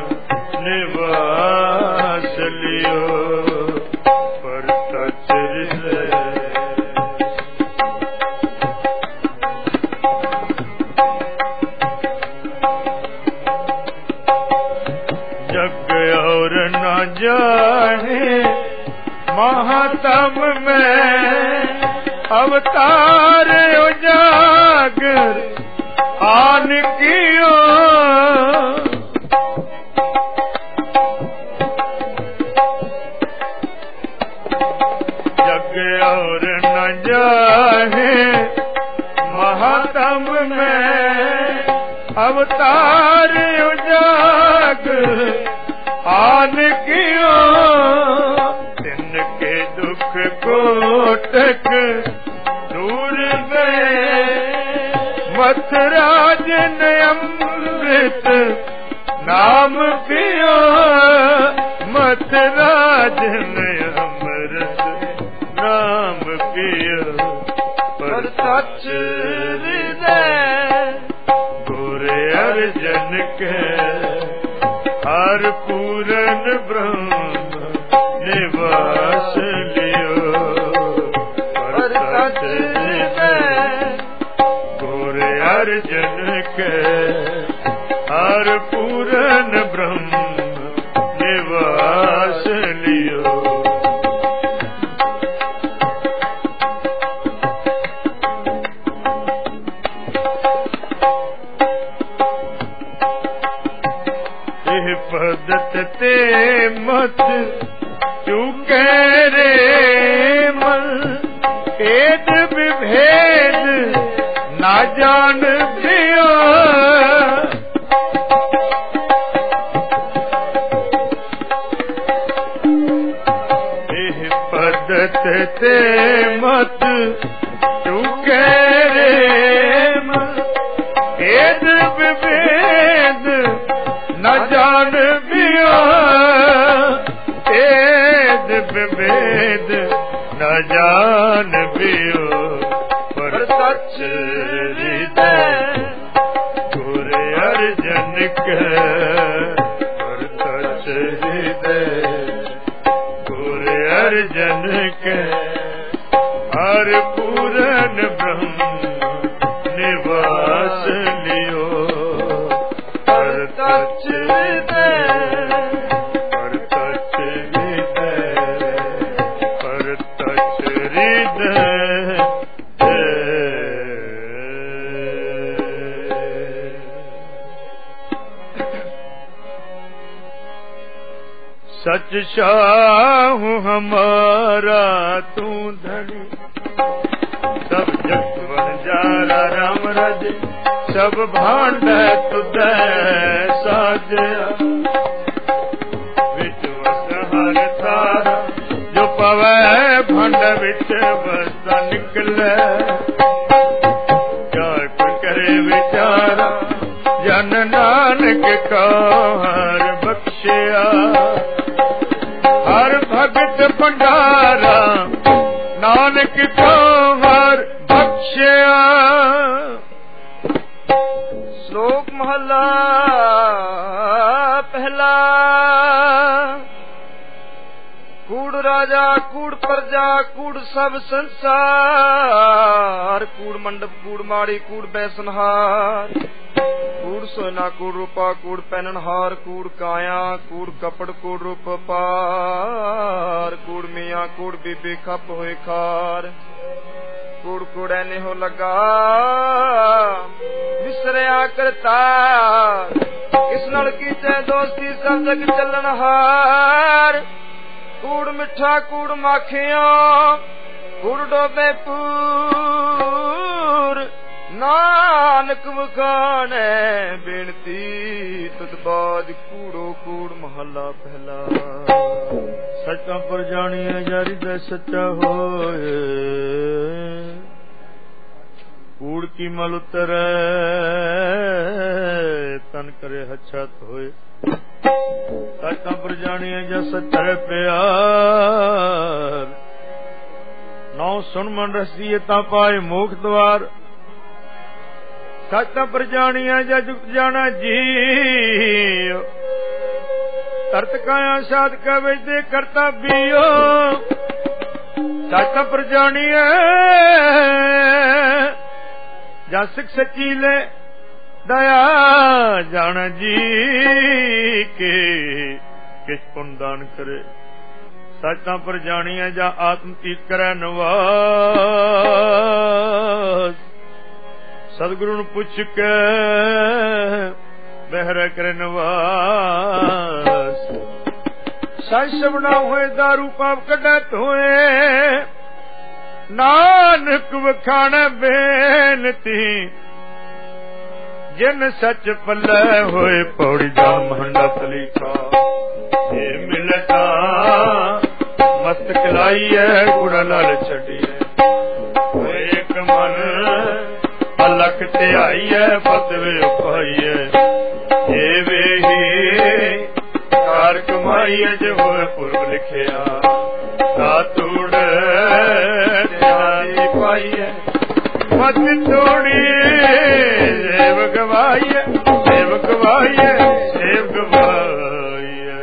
निवास लियो पर तच हृदय जग और न जाने महातम में अवतार उजागर आन कियो जग और न जाने महातम में अवतार उजागर आन कियो तिनके दुख कोटक दूर गए मथुराज ने अमृत नाम पियो मथुराज ने अमृत नाम पियो पर सच हृदय गुर अर्जन के हर पूरन ब्रह्म निवास लियो पर सच हृदय गुर अर्जन के हर पूरन ब्रह्म निवास लियो पदत ते मत चूके रे मन भेद विभेद ना जान पियो पदत ते मत चूके रे मन भेद विभेद न जान पियो भेद विभेद न जान पियो पर सच हृदय गुर अर्जन के पर सच हृदय गुर अर्जन के हर पूरन ब्रह्म निवास लियो पर तच हृदय पर तच हृदय पर तच हृदय सच शाह हमारा तू धनी सब जगत बंजारा राम रज सब भांड तुझे साजया विच वस हर तारा जो पवै भंड विच वसदा निकले क्या करे विचारा जन नानक का हर बख्शिया हर भगत भंडारा नानक का हर बख्शिया। श्लोक महला पहला। कूड़ राजा कूड़ प्रजा कूड़ सब संसार कूड़ मंडप कूड़ माड़ी कूड़ बैसनहार कूड़ सोना कूड़ रूपा कूड़ पहननहार कूड़ काया कूड़ कपड़ कूड़ रूप पार कूड़ मियाँ कूड़ बीबी खप होए खार कूड़ कूड़े ने हो लगा विसरिया करता इस लड़की से दोस्ती सब जग चलन हार कूड़ मिठा कूड़ माखिया कूड़ डोबे पूर नानक वखाने बेनती तुद कूड़ो कूड़ महला पहला। सच्चा पर जानिए जारी दे सच्चा होए कूड़ की मल उतरे तन करे हच्छत होए सच्चा पर जानिए जा सच्चा प्यार नौ सुन मन रसीए ता पाए मोख द्वार सच्चा पर जानिया जा जुग जाना जी तरत काया साध का वैदे करता बियो सच्चा पर जानिया जा सिख सची ले दया जाना जी के किस पुण्य दान करे सच्चा पर जानिया जा आत्म तीत करे नवास सदगुरु ਨੂੰ ਪੁੱਛ ਕੇ ਬਹਿਰਾ ਕਰਨ ਵਾਸ ਸੰਸ ਬਣਾ ਹੋਏ दारू ਪਾਪ ਕੱਢੇ ਧੋਏ ਨਾਨਕ ਵਖਾਣ ਬੇਨਤੀ ਜਿਨ ਸੱਚ ਪੱਲੇ ਹੋਏ ਪੌੜੀ ਦਾ ਮੰਡਪ ਲਿਖਾ ਇਹ ਮਿਲਤਾ ਮਸਤਕ ਲਾਈਏ ਗੁੜ ਨਾਲ ਛੱਡੀਏ ਹੋਏ ਇੱਕ ਮਨ लख ध्याईए फतवे उपाईए ये वेही कार कमाईए जो होए पुरब लिखिया सातुड़ ध्याई पाईए मत तोड़ी सेव गवाईए सेव गवाईए सेव गवाईए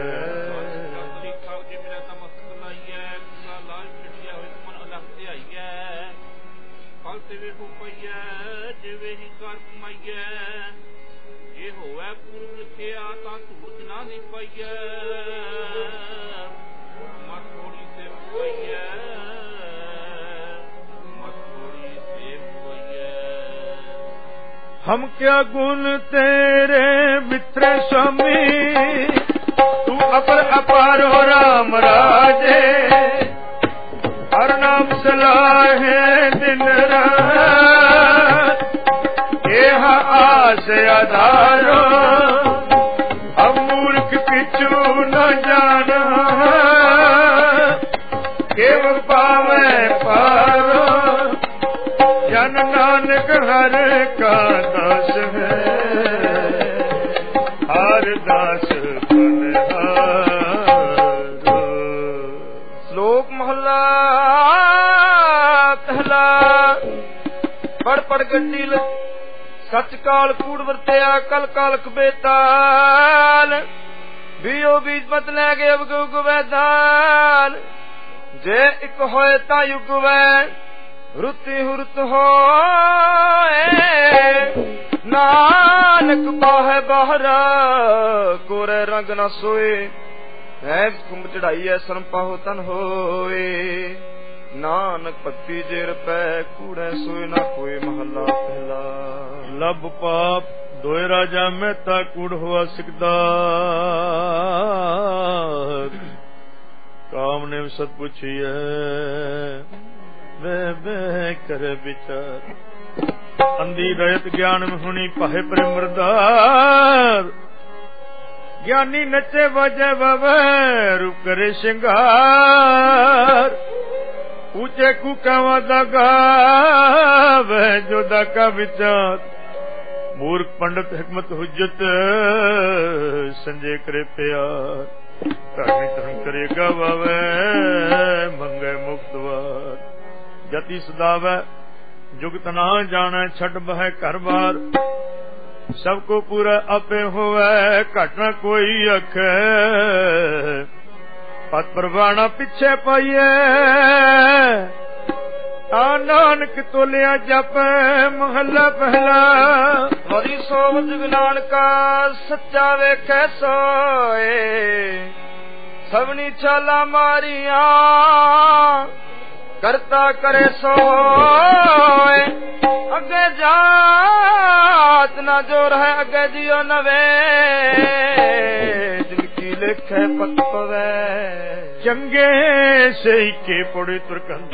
ਜਿਵੇਂ ਹੀ ਕਰ ਕਮਾਈਏ ਜੇ ਹੋਵੇ ਪੂਰਬ ਲਿਖਿਆ ਤਾਂ ਧੂੜ ਨਾ ਦੀ ਪਾਈਏ ਮਤ ਥੋੜੀ ਸੇ ਪਾਈਏ ਮਤ ਥੋੜੀ ਸੇ ਪਾਈਏ। ਹਮ ਕਿਆ ਗੁਣ ਤੇਰੇ ਮਿੱਤਰ स्वामी ਤੂੰ ਅਪਰ ਅਪਾਰੋ ਰਾਮ ਰਾਜੇ हर नाम सलाहे दिन रात यह आस आधारो अब मूर्ख पिछू न जाना केवल पावे पारो जन नानक हर का दास है हर दास पढ़ पढ़ गंडील सच काल कूड़ वरत्या कल कालख बेताल बीओ बीज मत लै गए अब गुग वैदाल जे एक होए ता युग वै रुति हुरत होए नानक बाहे बाहरा कोरे रंग न सोए है कुंभ चढ़ाई है शर्म पाहो तन होए नानक भक्ति जेर पै कूड़े सोए ना कोई महला पहला। लब पाप दोए राजा में ता कूड़ हुआ सिकदार ने सत पूछिए वे करे विचार अंधी रहित ज्ञान में हुनी पाहे प्रेम मरदार ज्ञानी नचे बजे बवे रूप करे श्रृंगार ऊंचे कुकावा दगा वह जो दाका विचार मूर्ख पंडित हिकमत हुज्जत संजय करे प्यार धर्मी धर्म करेगा वावे मंगे मुक्तवार जति सदावे जुगत ना जाने छठ बह घर बार सबको पूरा अपे होवे घटना कोई अख पत परवाना पिछे पाइए नानक तोलिया जप महला पहला हरि सोम जुग नानका सच्चा वेखे सोए सबनी छाला मारिया करता करे सोए अगे जात ना जोर है अगे जियो नवे जिनकी लिखे पत पवे चंगे से के पड़े तुरकंद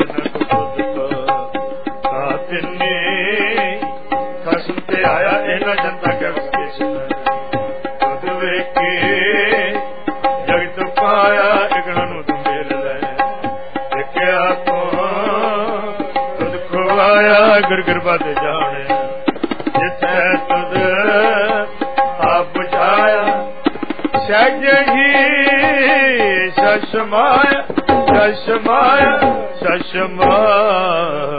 खसम ते आया इना जनता के वेखे जगत पाया इगण नू तू मेल लै देखिया तो तुद खोया गिर गिर बाते जाने जिथे तुद आप बुझाया सहज ही शशमाया शशमाया शशमाया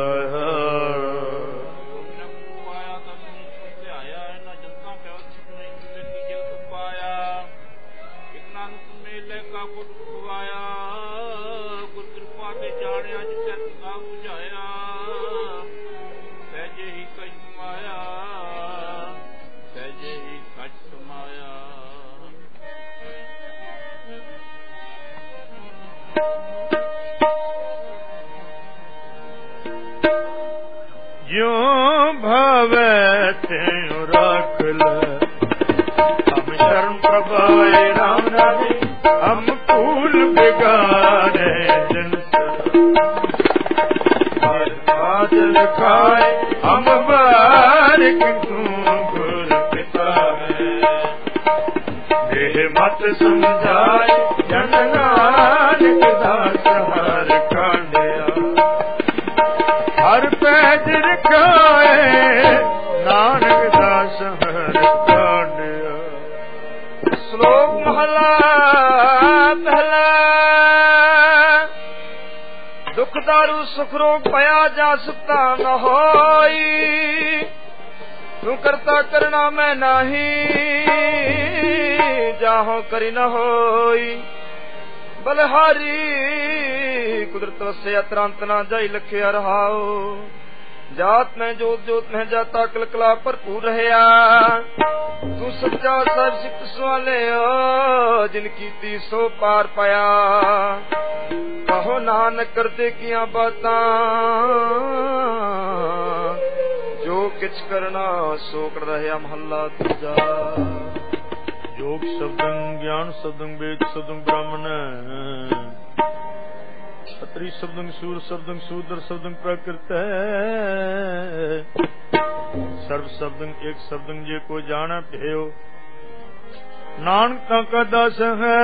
समझाए जन नानक दास हर कांडिया हर पैज रखाए नानक दास हर कांडिया। श्लोक महला पहला दुख दारू सुख रोग पया जा सकता न होई तू करता करना मैं नहीं जाहो करी न होई बलहारी कुदरत से अतरांत ना जाई लखिया रहाओ जात में जोत जोत में जाता कलकला भरपूर रहया तू सच्चा सब सिख सुआले जिनकी ती सो पार पाया कहो नानक करते किया बातां जो किच करना सो कर रहया महला दूजा। योग शब्दं ज्ञान शब्दं वेद शब्दं ब्राह्मण खत्री शब्दं सूर शब्दं शूद्र शब्दं प्राकृत सर्व शब्दं एक शब्दं जे को जाना भयो नानक का दास है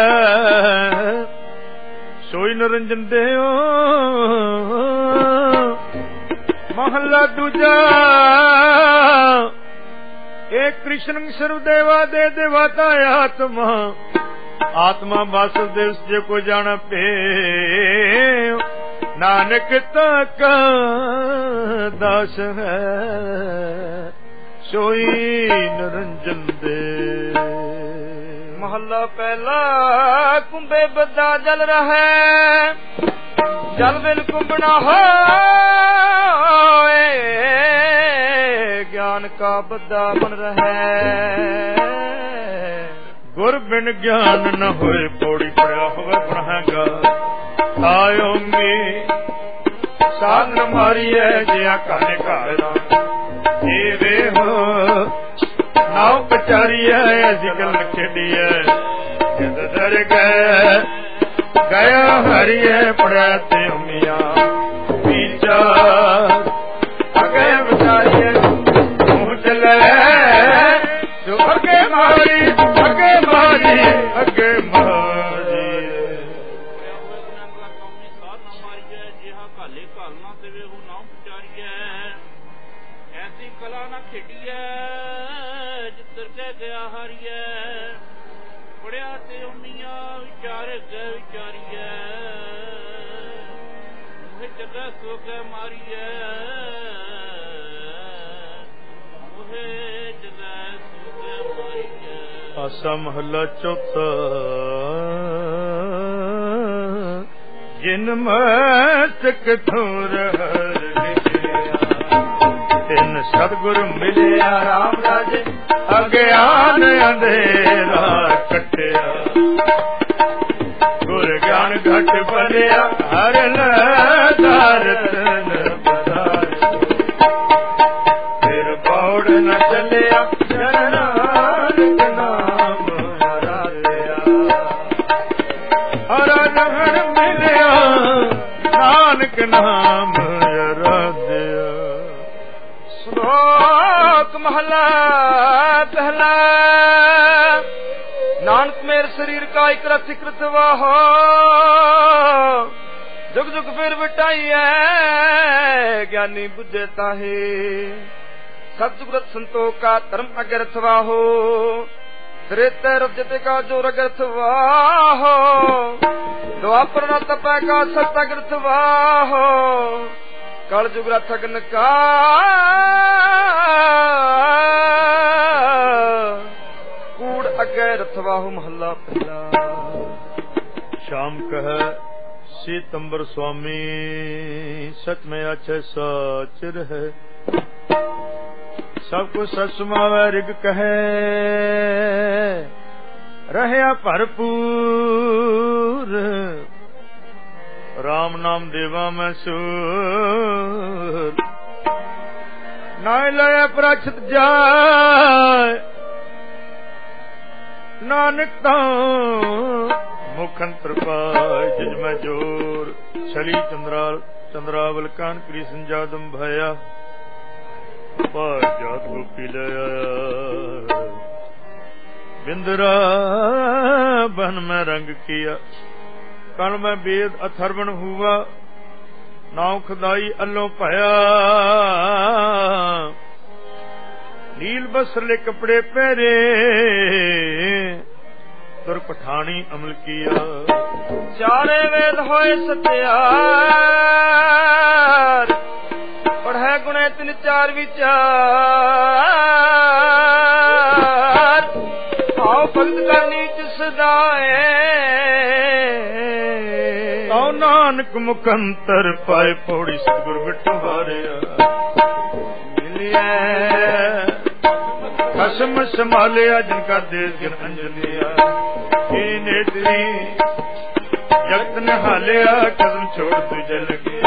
सोई निरंजन देओ। महला दूजा एक कृष्ण सर्वदेवा दे देवाता आत्मा आत्मा वासुदेव जे को जाना पे नानक तक दास है सोई निरंजन दे। महला पहला कुंभे बदा जल रहा जल बिन कुंभना हो ज्ञान का बदा बन रहा गुर बिन ज्ञान न होए पौड़ी पड़ा होवे बढ़ागा आयो में साधन मारी है जिया काने कारा वे हो नाव कचारी है ऐसी गल खेडी है जद डर गए ਗਿਆ ਹਰੀਏ ਪੜਿਆ ਤੇ ਉਮੀਆਂ ਵਿਚਾਰ ਅਗੇ ਵਿਚਾਰੀਏ ਤੂੰ ਚਲੇ ਜੋ ਅੱਗੇ ਮਾਰੀ ਅੱਗੇ ਮਾਰੀ ਅੱਗੇ ਮਾਰੀ ਐਸੀ ਕਲਾ ਨਾ ਖੇਡੀਐ ਜਿੱਤਰ ਕੇ ਗਿਆ ਹਾਰੀਐ ਪੜਿਆ ਤੇ ਉਮੀਆਂ ਵਿਚਾਰ ਗਏ ਵਿਚਾਰੀਐ ਮੋਹਿ ਜਗ੍ਹਾ ਸੋ ਕੇ ਮਾਰੀਐ ਮੋਹਿ ਜਗ੍ਹਾ ਸੋ ਕੇ ਮਾਰੀਐ। ਆਸਾ ਮਹੱਲਾ ਚੌਥਾ। ਜਿਨ ਮਸਤਕ ਥੋਰ ਹਰ ਲਿਖਿਆ ਤਿਨ ਸਤਿਗੁਰ ਮਿਲਿਆ ਰਾਮ ਰਾਜੇ ਅਗਿਆਨ ਅੰਧੇਰਾ ਕੱਟਿਆ ਗੁਰ ਗਿਆਨ ਘਟ ਭਰਿਆ ਹਰ ਲਦਾਰਤਨ ਪਸਾਰ ਫਿਰ ਪੌੜ ਨ ਚੱਲਿਆ ਜਨ ਨਾਨਕ ਨਾਮ ਆਰਾਧਿਆ ਹਰ ਰਹਿਣ ਮਿਲਿਆ ਨਾਨਕ ਨਾਮ ਆਰਾਧਿਆ। ਸ਼ਲੋਕ ਮਹਲਾ ਪਹਿਲਾ। ਨਾਨਕ ਮੇਰ ਸਰੀਰ ਕਾ ਇਕ ਰਥ ਇਕਰਤ ਵਾਹੋ ਜੁਗ ਜੁਗ ਫਿਰ ਵਟਾਈਐ ਗਿਆਨੀ ਬੁੱਝੇ ਤਾਹੇ ਸਤਿਗੁਰ ਸੰਤੋਖ ਕਾ ਧਰਮ ਅਗਰਥ ਵਾਹੋ त्रेते रजते का जो रगर्थ वाहो द्वापर न तपै का सतगर्थ वाहो कल जुग रथगन का कूड़ अगे रथवाहु महला पहला। शाम कह सीतंबर स्वामी सच में अच्छे सच रहे सब कुछ ससुमावे रिग कहे रहया भरपूर राम नाम देवा मैं सूर नाय लया प्रछत जाय नानक तो मुखंतर पाय जिज में जोर छली चंद्रावल कान कृष्ण जादम भया पार जात गोपी ले आया बिंदरा बन में रंग किया कण में बेद अथर्वण हुआ नाव खुदाई अल्लों पाया नील बसरले कपड़े पहरे तुर पठानी अमल किया चारे वेद होए सत्यार पढ़े गुणे तिन चार विचार आओ भगत करनी सदाए आओ नानक मुकंतर पाए पौड़ी सतगुर बिठवारिया मिलिया खसम संभालिया जिनका देश गिर अंजलिया नेत्री जगत ने हालिया कदम छोड़ तुझे लगे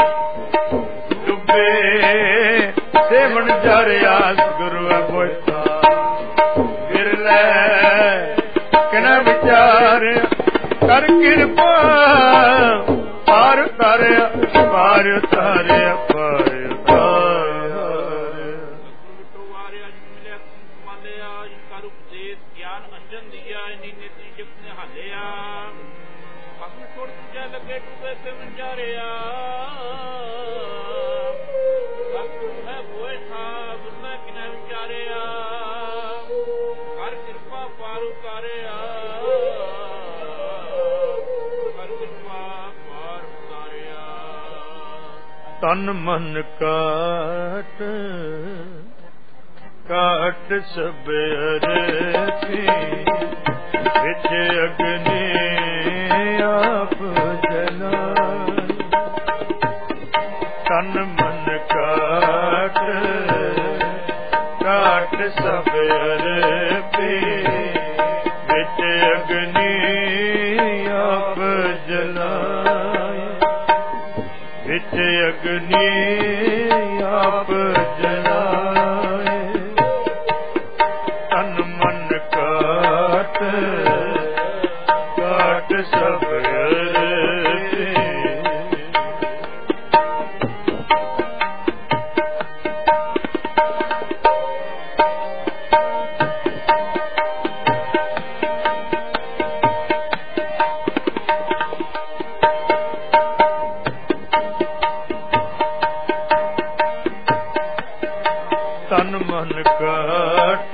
सेवन जारिया गुरु बोता गिरले किना विचार कर कृपा पार तारे पार तारे पार ज्ञान अंजन दिया नेत्री जगत ने हालिया कदम छोड़ तुझे लगे डूबे सेवन जारिया तन मन काट काट सब अरथी विच अग्नि आप जला तन मन काट काट सब अरथी विच अग्नि आप जला विच अग्नि आप जलाए तन मन काट काट सब ਕਾਟ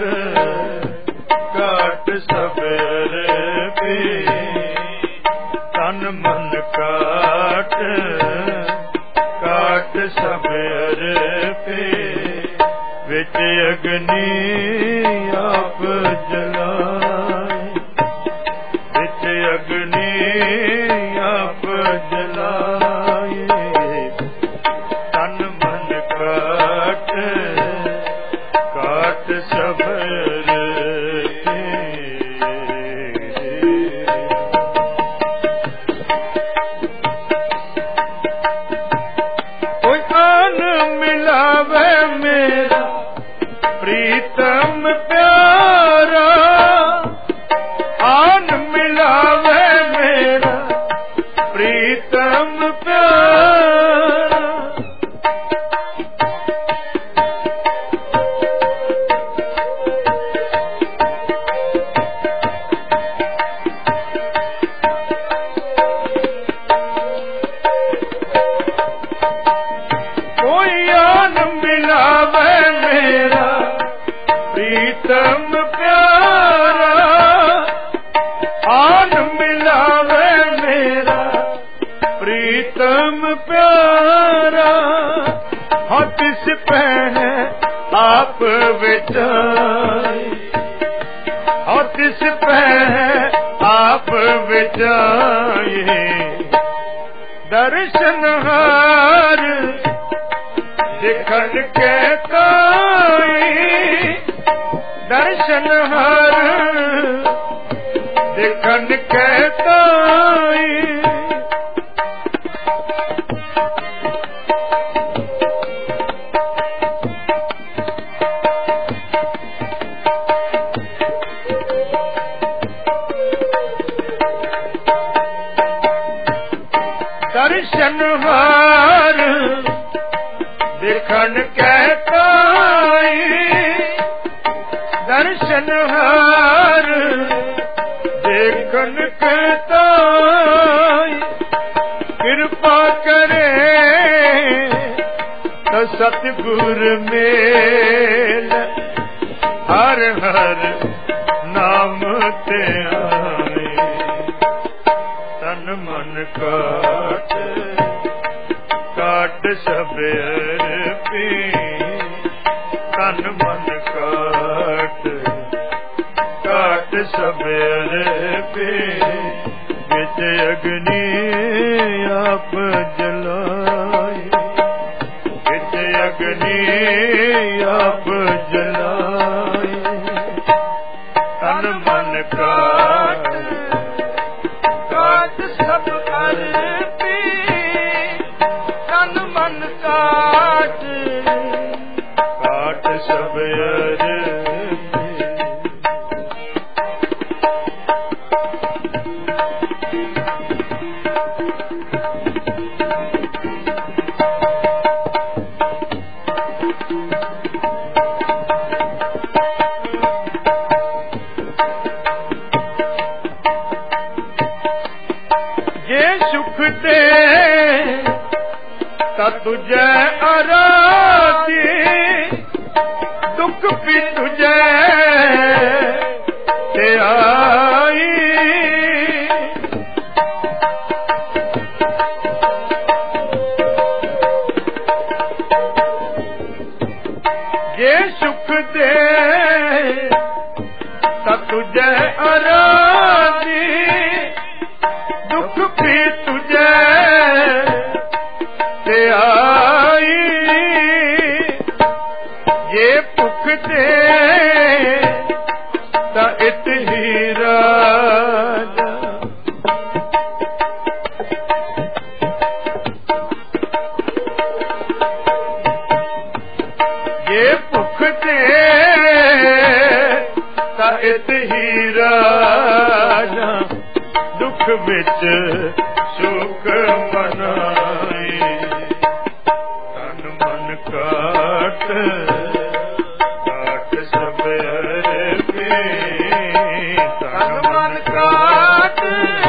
ਕਾਟ ਸਬਰ ਪੀ ਤਨ ਮਨ ਕਾਟ ਕਾਟ ਸਬਰ ਪੀ ਵਿੱਚ ਅਗਨੀ ਆਪ ਜਲਾਏ ਵਿੱਚ ਅਗਨੀ ਆਪ ਜਲਾਏ ਤਨ ਮਨ ਕਾਟ ਕਾਟ ਸਬਰ ਕੋਈ ਆਨ ਮਿਲਾਵੇ ਮੇਰਾ ਪ੍ਰੀਤਮ ਪਿਆਰਾ ਆਨ ਮਿਲਾਵੇ ਮੇਰਾ ਪ੍ਰੀਤਮ ਪਿਆਰਾ ਕੋਈ ਆਨ ਮਿਲਾਵੇ ਮੇਰਾ ਪ੍ਰੀਤਮ ਪਿਆਰਾ ਆਨ ਮਿਲਾਵੇ ਮੇਰਾ ਪ੍ਰੀਤਮ ਪਿਆਰਾ ਹਾਂ ਤਿਸ ਪਹਿ ਆਪ ਵਿਚਾਈ ਹਾਂ ਤਿਸ ਪਹਿ ਆਪ ਵਿਚਾਈ ਦਰਸ਼ਨ ਹਾਰ ਦਿਖਣ ਕੇ ਕਾਈ ਦਰਸ਼ਨ ਹਰ ਦਿਖਣ ਕੇ ਕਾਈ ਦਰਸ਼ਨ ਹਰ ਦਿਖਣ ਕੇ ਕਾਈ ਦਰਸ਼ਨ ਹਾਰ ਦੇਖਣ ਕੇ ਤਾਈ ਕਿਰਪਾ ਕਰੇ ਤਾਂ ਸਤਿਗੁਰ ਮੇਲ ਹਰ ਹਰ ਨਾਮ ਤੇ ਆਏ ਤਨ ਮਨ ਕਾਟ ਕਾਟ ਸਬਰ ਪੀ ਤਨ ਮਨ ਕਾਟ ਕਾਟ ਸਬਰ ਪੀ ਵਿੱਚ ਅਗਨੀ ਆਪ ਜਲਾਏ ਵਿੱਚ ਅਗਨੀ ਆਪ ਜਲਾਏ ਤਨ ਮਨ ਕਾਟ ਕਾਟ ਸਬਰ ਪੀ ਤਨ ਮਨ ਕਾਟ ਕਾਟ ਸਬਰ ਜੇ ਸੁਖ ਦੇ ਤਾਂ ਤੁਝੇ ਅਰਾਧੀ ਦੁੱਖ ਵੀ ਤੁਝੇ ਤੇ ਆਈ ਜੇ ਸੁਖ ਦੇ ਤਾਂ ਤੁਝੇ ਅਰਾਧੀ ਦੁੱਖ ਵੀ ਤੁਝੇ ਤੇ ਆਈ ਜੇ ਭੁੱਖ ਦੇ ਤਾਂ ਇਤ ਹੀ ਰਾਜਾ ਜੇ ਭੁੱਖ ਦੇ ਤਾਂ ਇਤ ਹੀ ਰਾਜਾ ਦੁੱਖ ਵਿੱਚ ਸੁਖ ਮਨਾਈ ਤਨ ਮਨ ਕਾਟ ਕਾਟ ਸਬਰ ਪੀ ਤਨ ਮਨ ਕਾਟ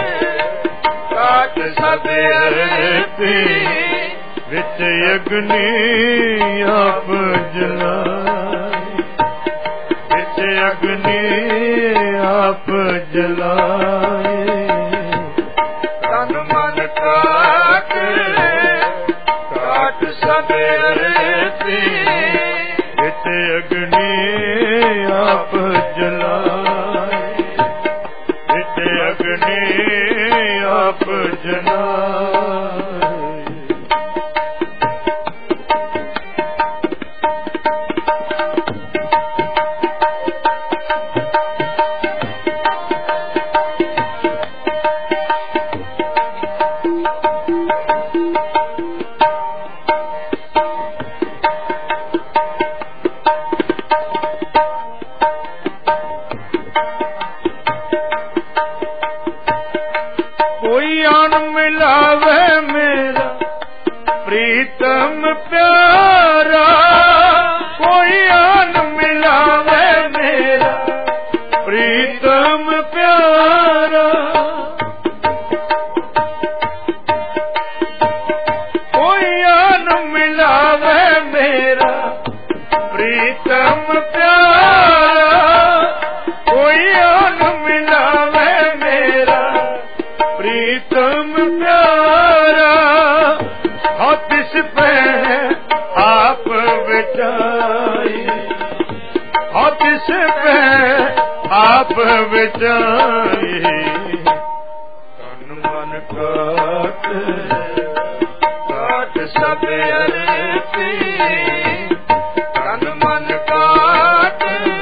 ਕਾਟ ਸਬਰ ਪੀ ਵਿੱਚ ਅਗਨੀ ਆਪ ਜਲਾਏ ਆਪ ਜਲਾਏ ਤਨ ਮਨ ਕਾਟ ਕਾਟ ਸਭ ਅਰਪੀ ਵਿੱਚ ਅਗਨੀ ਆਪ ਜਲਾਏ ਵਿੱਚ ਅਗਨੀ ਆਪ ਜਲਾਏ ਕੋਈ ਆਨ ਮਿਲਾਵੇ ਮੇਰਾ ਪ੍ਰੀਤਮ ਪਿਆਰਾ ਕੋਈ ਆਨ ਮਿਲਾਵੇ ਮੇਰਾ ਪ੍ਰੀਤਮ ਪਿਆਰਾ ਕੋਈ ਆਨ ਮਿਲਾਵੇ ਮੇਰਾ ਪ੍ਰੀਤਮ ਪਿਆਰਾ ਕੋਈ ਆਨ ਮਿਲਾਵੇ ਮੇਰਾ ਪ੍ਰੀਤਮ ਪਿਆਰਾ ਹੱਥ ਪੈ ਆਪ ਵਿਚਾਈ ਹੱਥ ਪੈ ਆਪ ਵਿਚਾਈ ਤਨ ਮਨ ਕਾਟ ਕਾਟ ਸਭ ਅਰਪੀ ਤਨ ਮਨ ਕਾਟ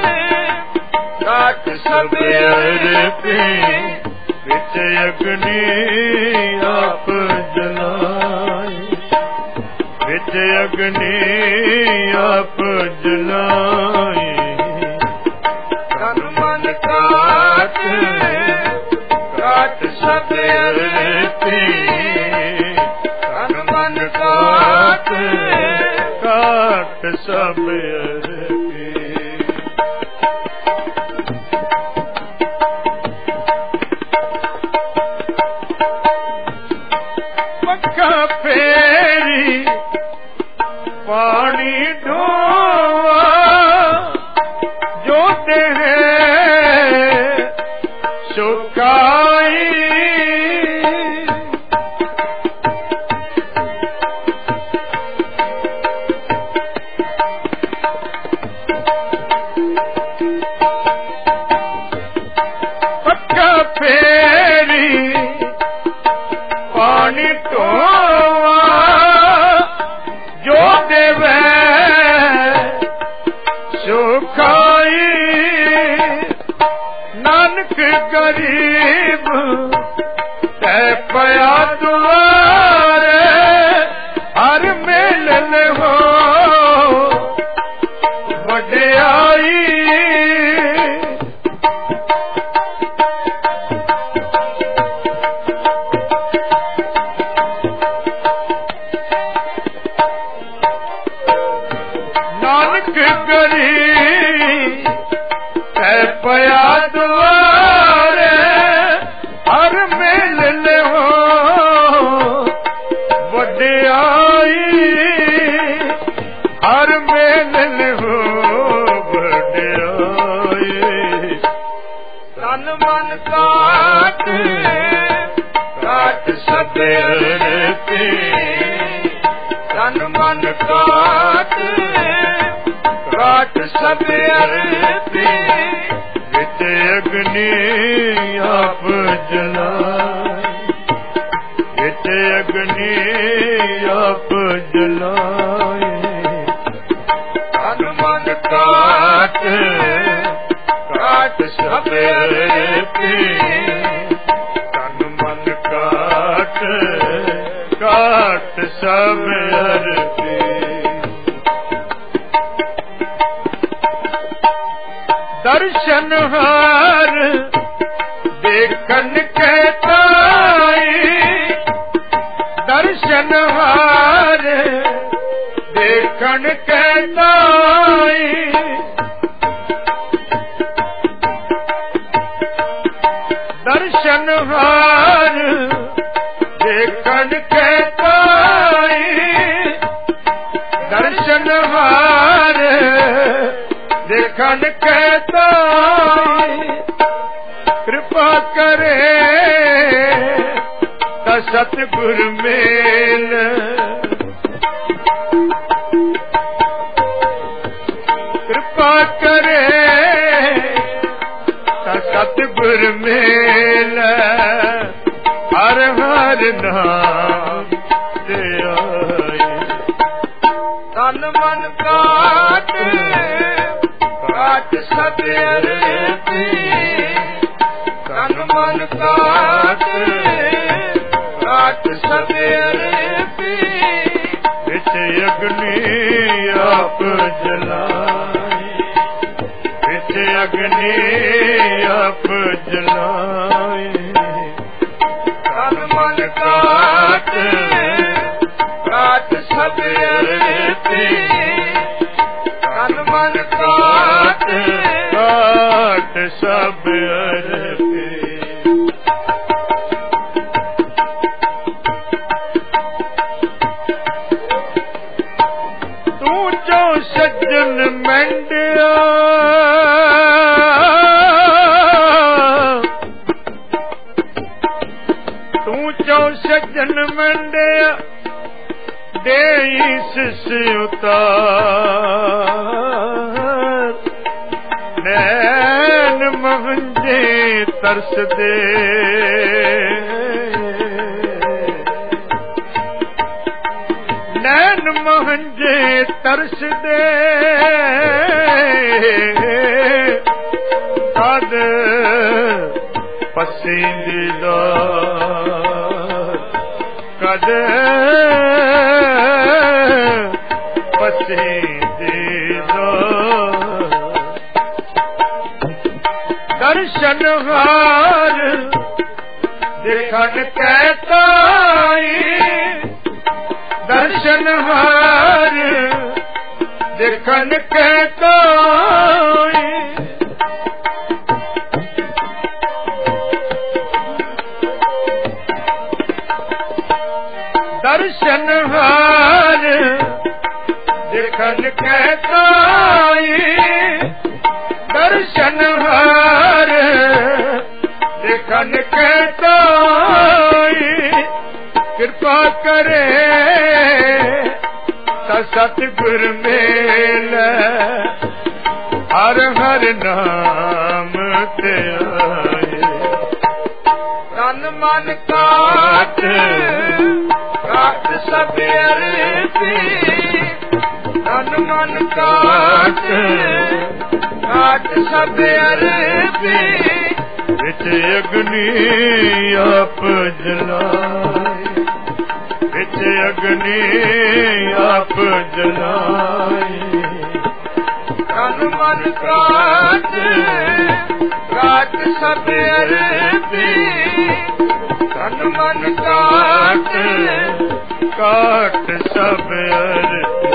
ਕਾਟ ਸਭ ਅਰਪੀ ਵਿੱਚ ਅਗਨੀ ਆਪ ਜਲਾਏ ਵਿੱਚ ਅਗਨੀ ਆਪ ਜਲਾਏ ਤਨ ਮਨ ਕਾਟ ਕਾਟ ਸਭ ਅਰਪੀ ਤਨ ਮਨ ਕਾਟ ਕਾਟ ਸਭ ਅਰਪੀ ਫੇਰੀ ਪਾਣੀ ਢੋਵਾ ਜੋ ਤੇ ਹੈ ਸੁਕਾਈ ਪੱਕਾ ਫੇਰੀ ਪਾਣੀ ਢੋਵਾ ਜੋ ਦੇਵੇ ਸੁਖਾਈ ਨਾਨਕ ਗਰੀਬ ਤੈ ਪਿਆ ਦੁਆਰੇ ਹਰ ਮਿਲਨ ਹੋ ਵਡਿਆਈ ਨਾਨਕ ਗਰੀ ਤੈ ਪਿਆ ਦੁਆਰੇ ਹਰ ਮਿਲਨ ਹੋ ਵਡਿਆਈ ਹਰ ਮਿਲਨ ਹੋ ਵਡਿਆਈ ਤਨ ਮਨ ਕਾਟ ਕਾਟ ਸਭ ਅਰਪੀ ਤਨ ਮਨ ਕਾਟ ਕਾਟ ਸਭ ਅਰਪੀ ਵਿੱਚ ਅਗਨੀ ਆਪ ਜਲਾਏ ਵਿੱਚ ਅਗਨੀ ਆਪ ਜਲਾਏ ਤਨ ਮਨ ਕਾਟ ਕਾਟ ਸਭ ਅਰਪੀ ਤਨ ਮਨ ਕਾਟ ਕਾਟ ਸਭ ਅਰਪੀ ਦਰਸ਼ਨ ਹਾਰ ਦੇਖਣ ਕੇ ਤਾਈ ਦਰਸ਼ਨ ਹਾਰ ਦੇਖਣ ਕੇ ਤਾਈ ਦਰਸ਼ਨ ਹਾਰ ਦੇਖਣ ਕੇ ਤਾਈ ਦਰਸ਼ਨ ਹਾਰ ਦੇਖਣ ਕੇ ਤਾਈ ਕਿਰਪਾ ਕਰੇ ਤਾਂ ਸਤਿਗੁਰ ਮੇਲ ਕਿਰਪਾ ਕਰੇ ਤਾਂ ਸਤਿਗੁਰ ਮੇਲ ਹਰ ਹਰ ਨਾਮ ਤੇ ਆਏ ਤਨ ਮਨ ਕਾਟ ਕਾਟ ਸਭ ਅਰਪੀ ਤਨ ਮਨ ਕਾਟ ਕਾਟ ਸਭ ਅਰਪੀ ਵਿੱਚ ਅਗਨੀ ਆਪ ਜਲਾਏ ਵਿੱਚ ਅਗਨੀ ਆਪ ਜਲਾਏ ਤਨ ਮਨ ਕਾਟ ਕਾਟ ਸਭ ਅਰਪੀ ਤਨ ਮਨ ਕਾਟ ਕਾਟ ਸਭ ਅਰਪੀ ਤੂੰ ਜੋ ਸੱਜਣ ਮੰਡਿਆ ਤੂੰ ਜੋ ਸੱਜਣ ਮੰਡਿਆ ਦੇਈ ਸਿਸ ਉਤਾਰ ਨੈਣ ਮਹੰਜੇ ਤਰਸਦੇ ਨੈਣ ਮਹੰਜੇ ਤਰਸਦੇ ਤਦ ਪਸੀਂਦਾ ਕਦ ਪਸੀਂਦਾ ਦਰਸ਼ਨ ਹਾਰ ਦੇਖਣ ਕੈ ਤਾਈ ਦਰਸ਼ਨ ਹਾਰ ਦੇਖਣ ਕੈ ਤਾਈ ਦਰਸ਼ਨ ਹਾਰ ਦੇਖਣ ਕੈ ਤਾਈ ਦਰਸ਼ਨ ਹਾਰ ਦੇਖਣ ਕੈ ਤਾਈ ਕਿਰਪਾ ਕਰੇ ਤਾਂ ਸਤਿਗੁਰ ਮੇਲ ਹਰ ਹਰ ਨਾਮ ਤੇ ਆਏ ਤਨ ਮਨ ਕਾਟ ਕਾਟ ਸਭ ਅਰਪੀ ਤਨ ਮਨ ਕਾਟ ਕਾਟ ਸਭ ਅਰਪੀ ਵਿੱਚ ਅਗਨੀ ਆਪ ਜਲਾਏ ਵਿੱਚ ਅਗਨੀ ਆਪ ਜਲਾਏ ਤਨ ਮਨ ਕਾਟ ਕਾਟ ਸਭ ਅਰਪੀ ਤਨ ਮਨ ਕਾਟ ਕਾਟ ਸਭ ਅਰਪੀ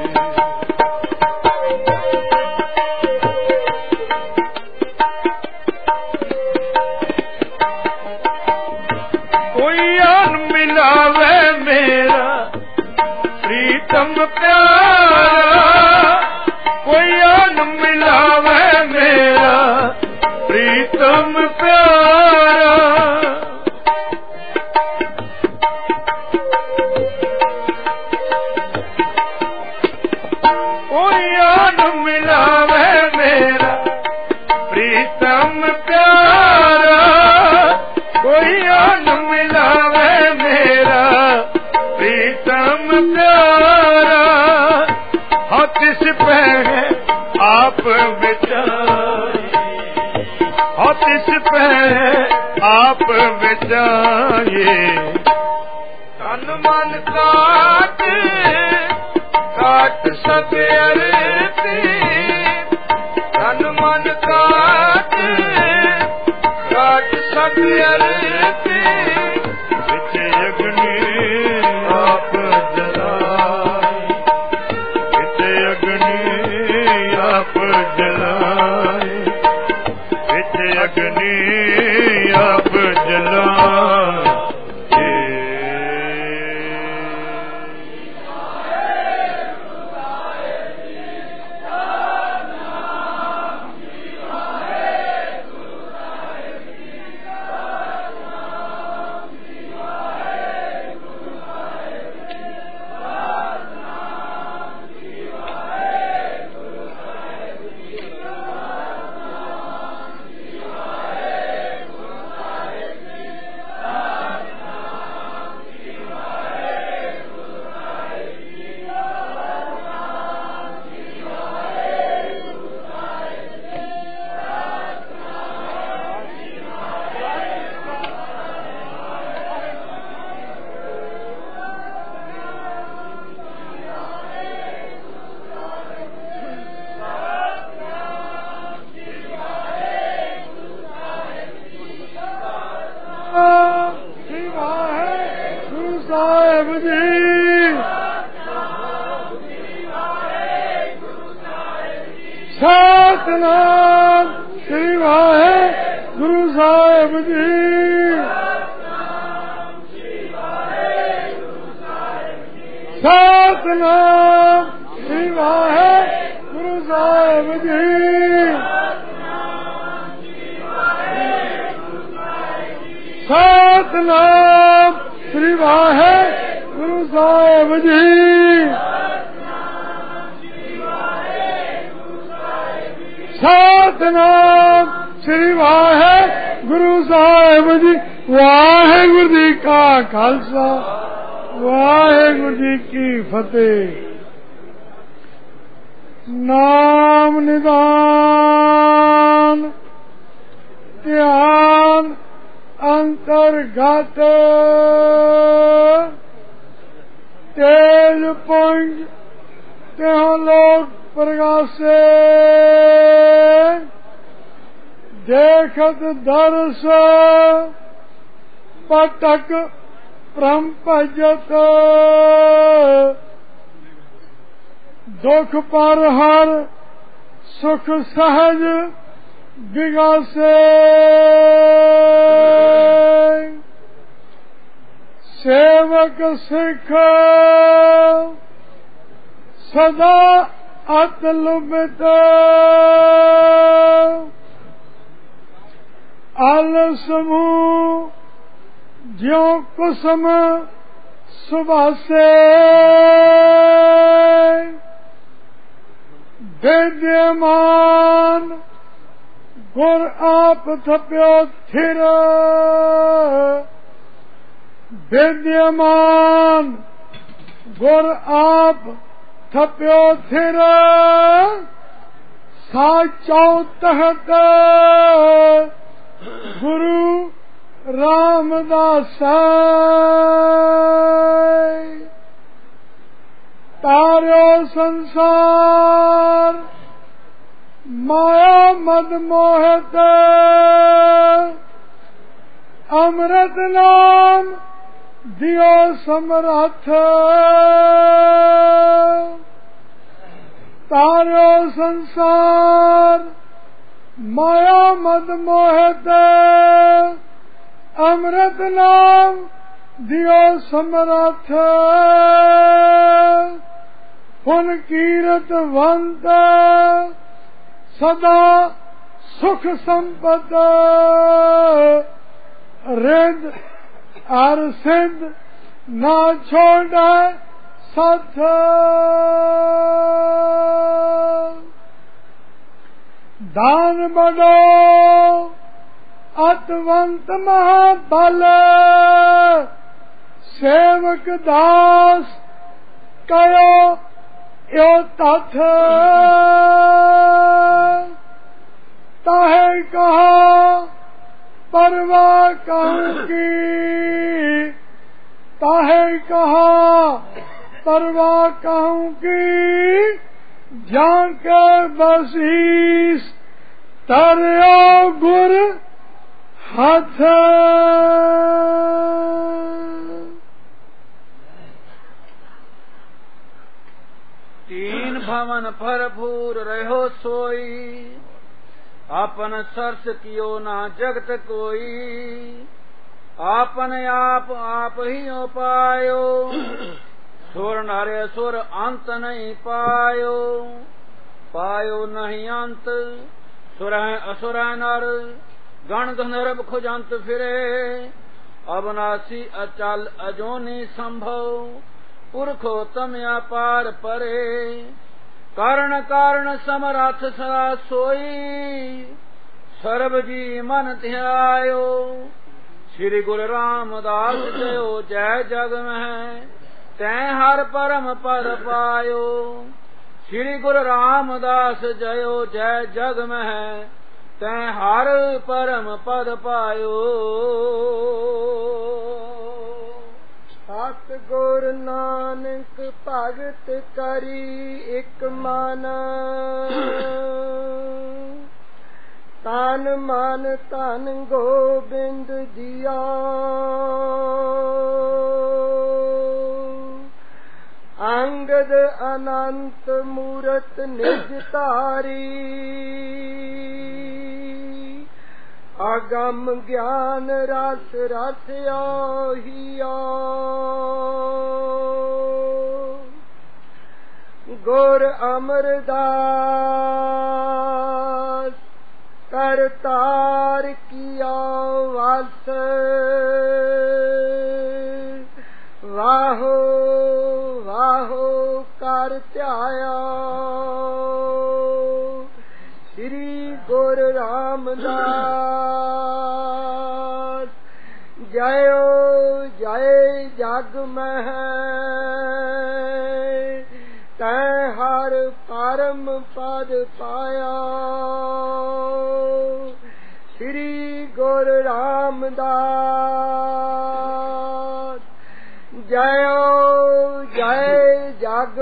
ਕੋਈ ਆਨ ਮਿਲਾਵੇ ਮੇਰਾ ਪ੍ਰੀਤਮ ਪਿਆਰਾ ਕੋਈ ਆਨ ਮਿਲਾਵੇ ਮੇਰਾ ਪ੍ਰੀਤਮ ਪਿਆਰਾ ਕੋਈ ਆਨ ਮਿਲਾਵੇ ਮੇਰਾ ਪ੍ਰੀਤਮ ਪਿਆਰਾ ਕੋਈ ਆਨ ਮਿਲਾਵੇ ਮੇਰਾ ਪ੍ਰੀਤਮ ਪਿਆਰਾ ਹੱਥ ਇਸ ਪੈ ਆਪ ਵਿਚਾਰੇ ਹੱਥ ਇਸ ਪੈ ਆਪ ਵਿਚਾਰੇ ਤਨ ਮਨ ਕਾਟ ਕਾਟ ਸਭ ਅਰਪੀ ਤਨ ਮਨ ਕਾਟ ਕਾਟ ਸਭ ਅਰਪੀ ਵਿੱਚ ਅਗਨੀ ਆਪ ਜਲਾਏ ਵਿੱਚ ਅਗਨੀ ਆਪ ਜਲਾਏ ਵਿੱਚ ਅਗਨੀ ਆਪ ਜਲਾਏ ਸਾਹਿਬ ਜੀ। ਸਤਿਨਾਮ ਸ੍ਰੀ ਵਾਹਿਗੁਰੂ ਸਾਹਿਬ ਜੀ। ਸਤਿਨਾਮ ਸ੍ਰੀ ਵਾਹਿਗੁਰੂ ਸਾਹਿਬ ਜੀ। ਸਤਿਨਾਮ ਸ੍ਰੀ ਵਾਹਿਗੁਰੂ ਸਾਹਿਬ ਜੀ। ਵਾਹਿਗੁਰੂ ਜੀ ਕਾ ਖਾਲਸਾ ਵਾਹਿਗੁਰੂ ਜੀ ਕੀ ਫਤਿਹ। ਨਾਮ ਨਿਦਾਨ ਧਿਆਨ ਅੰਤਰਗਤ ਤੇਜ ਪੁੰਜ ਤਿਉ ਲੋਕ ਪ੍ਰਗਾਸੇ ਦੇਖਤ ਦਰਸ ਪਟਕ ਭ੍ਰਮ ਭਜਤ ਦੁਖ ਪਰ ਹਰ ਸੁਖ ਸਹਜ ਵਿਗਾਸੇ ਸੇਵਕ ਸਿੱਖ ਸਦਾ ਅਤ ਲੁਭਿਤ ਆਲਸਮੂ ਜਿਉ ਕੁਸਮ ਸੁਭਾਸੇ ਵਿਦਿਆਮਾਨ ਗੁਰ ਆਪ ਥਪਿਓ ਥਿਰ ਵਿਦਿਆਮਾਨ ਗੁਰ ਆਪ ਥਪਿਓ ਥਿਰ ਸਾਚੋ ਤਹਤ ਗੁਰੂ ਰਾਮਦਾਸ ਤਾਰਿਓ ਸੰਸਾਰ ਮਾਇਆ ਮਦ ਮੋਹਿਤ ਅੰਮ੍ਰਿਤ ਨਾਮ ਦਿਓ ਸਮਰੱਥ ਤਾਰਿਓ ਸੰਸਾਰ ਮਾਇਆ ਮਦ ਮੋਹਿਤ ਅੰਮ੍ਰਿਤ ਨਾਮ ਦਿਓ ਸਮਰੱਥ ਪੁਨ ਕੀਰਤਵੰਤ ਸਦਾ ਸੁਖ ਸੰਪਤ ਰਿਦ ਅਰ ਸਿੱਧ ਨਾ ਛੋੜੈ ਸੱਥ ਦਾਨ ਬੜੋ ਅਤਵੰਤ ਮਹਾਬਲ ਸੇਵਕ ਦਾਸ ਕਯੋ ਓ ਤਥ ਤਾਹੇ ਕਹਾ ਪਰਵਾ ਕਹੂੰ ਕੀ ਤਾਹੇ ਕਹਾ ਪਰਵਾ ਕਹੂੰ ਕੀ ਜਾਂ ਕੇ ਬਸੀਸ ਤਰਿਓ ਗੁਰ ਹੱਥ तीन भवन भरपूर रहो सोई आपन सरस कियो ना जगत कोई आपन आप ही पायो सुर नारे सुर अंत नहीं पायो पायो नहीं अंत सुर असुर नर गण गंधर्व खुजंत फिरे अविनाशी अचल अजोनी संभव पुरखोत्तम अपार परे कारण कारण समरथ सदा सोई सर्व जी मन ध्यायो श्री गुरु रामदास जयो जय जग में तै हर परम पद पायो श्री गुरु रामदास जयो जय जग में तै हर परम पद पायो ਸਤ ਗੁਰ ਨਾਨਕ ਭਗਤ ਕਰੀ ਇਕ ਮਨ ਤਨ ਮਨ ਧਨ ਗੋਬਿੰਦ ਜੀਆ ਅੰਗਦ ਅਨੰਤ ਮੂਰਤ ਨਿਜ ਧਾਰੀ ਆਗਮ ਗਿਆਨ ਰਸ ਰਸ ਆਹੀਆ ਗੁਰ ਅਮਰਦਾਸ ਕਰਤਾਰ ਕੀਆ ਵਸ ਵਾਹੋ ਵਾਹੋ ਕਰ ਧਿਆਇਆ ਸ੍ਰੀ ਗੁਰੂ ਰਾਮਦਾਸ ਜਯੋ ਜੈ ਜਗ ਮਹਿ ਤੈ ਹਰ ਪਰਮ ਪਦ ਪਾਇਆ ਸ੍ਰੀ ਗੁਰੂ ਰਾਮਦਾਸ ਜਯੋ ਜੈ ਜਗ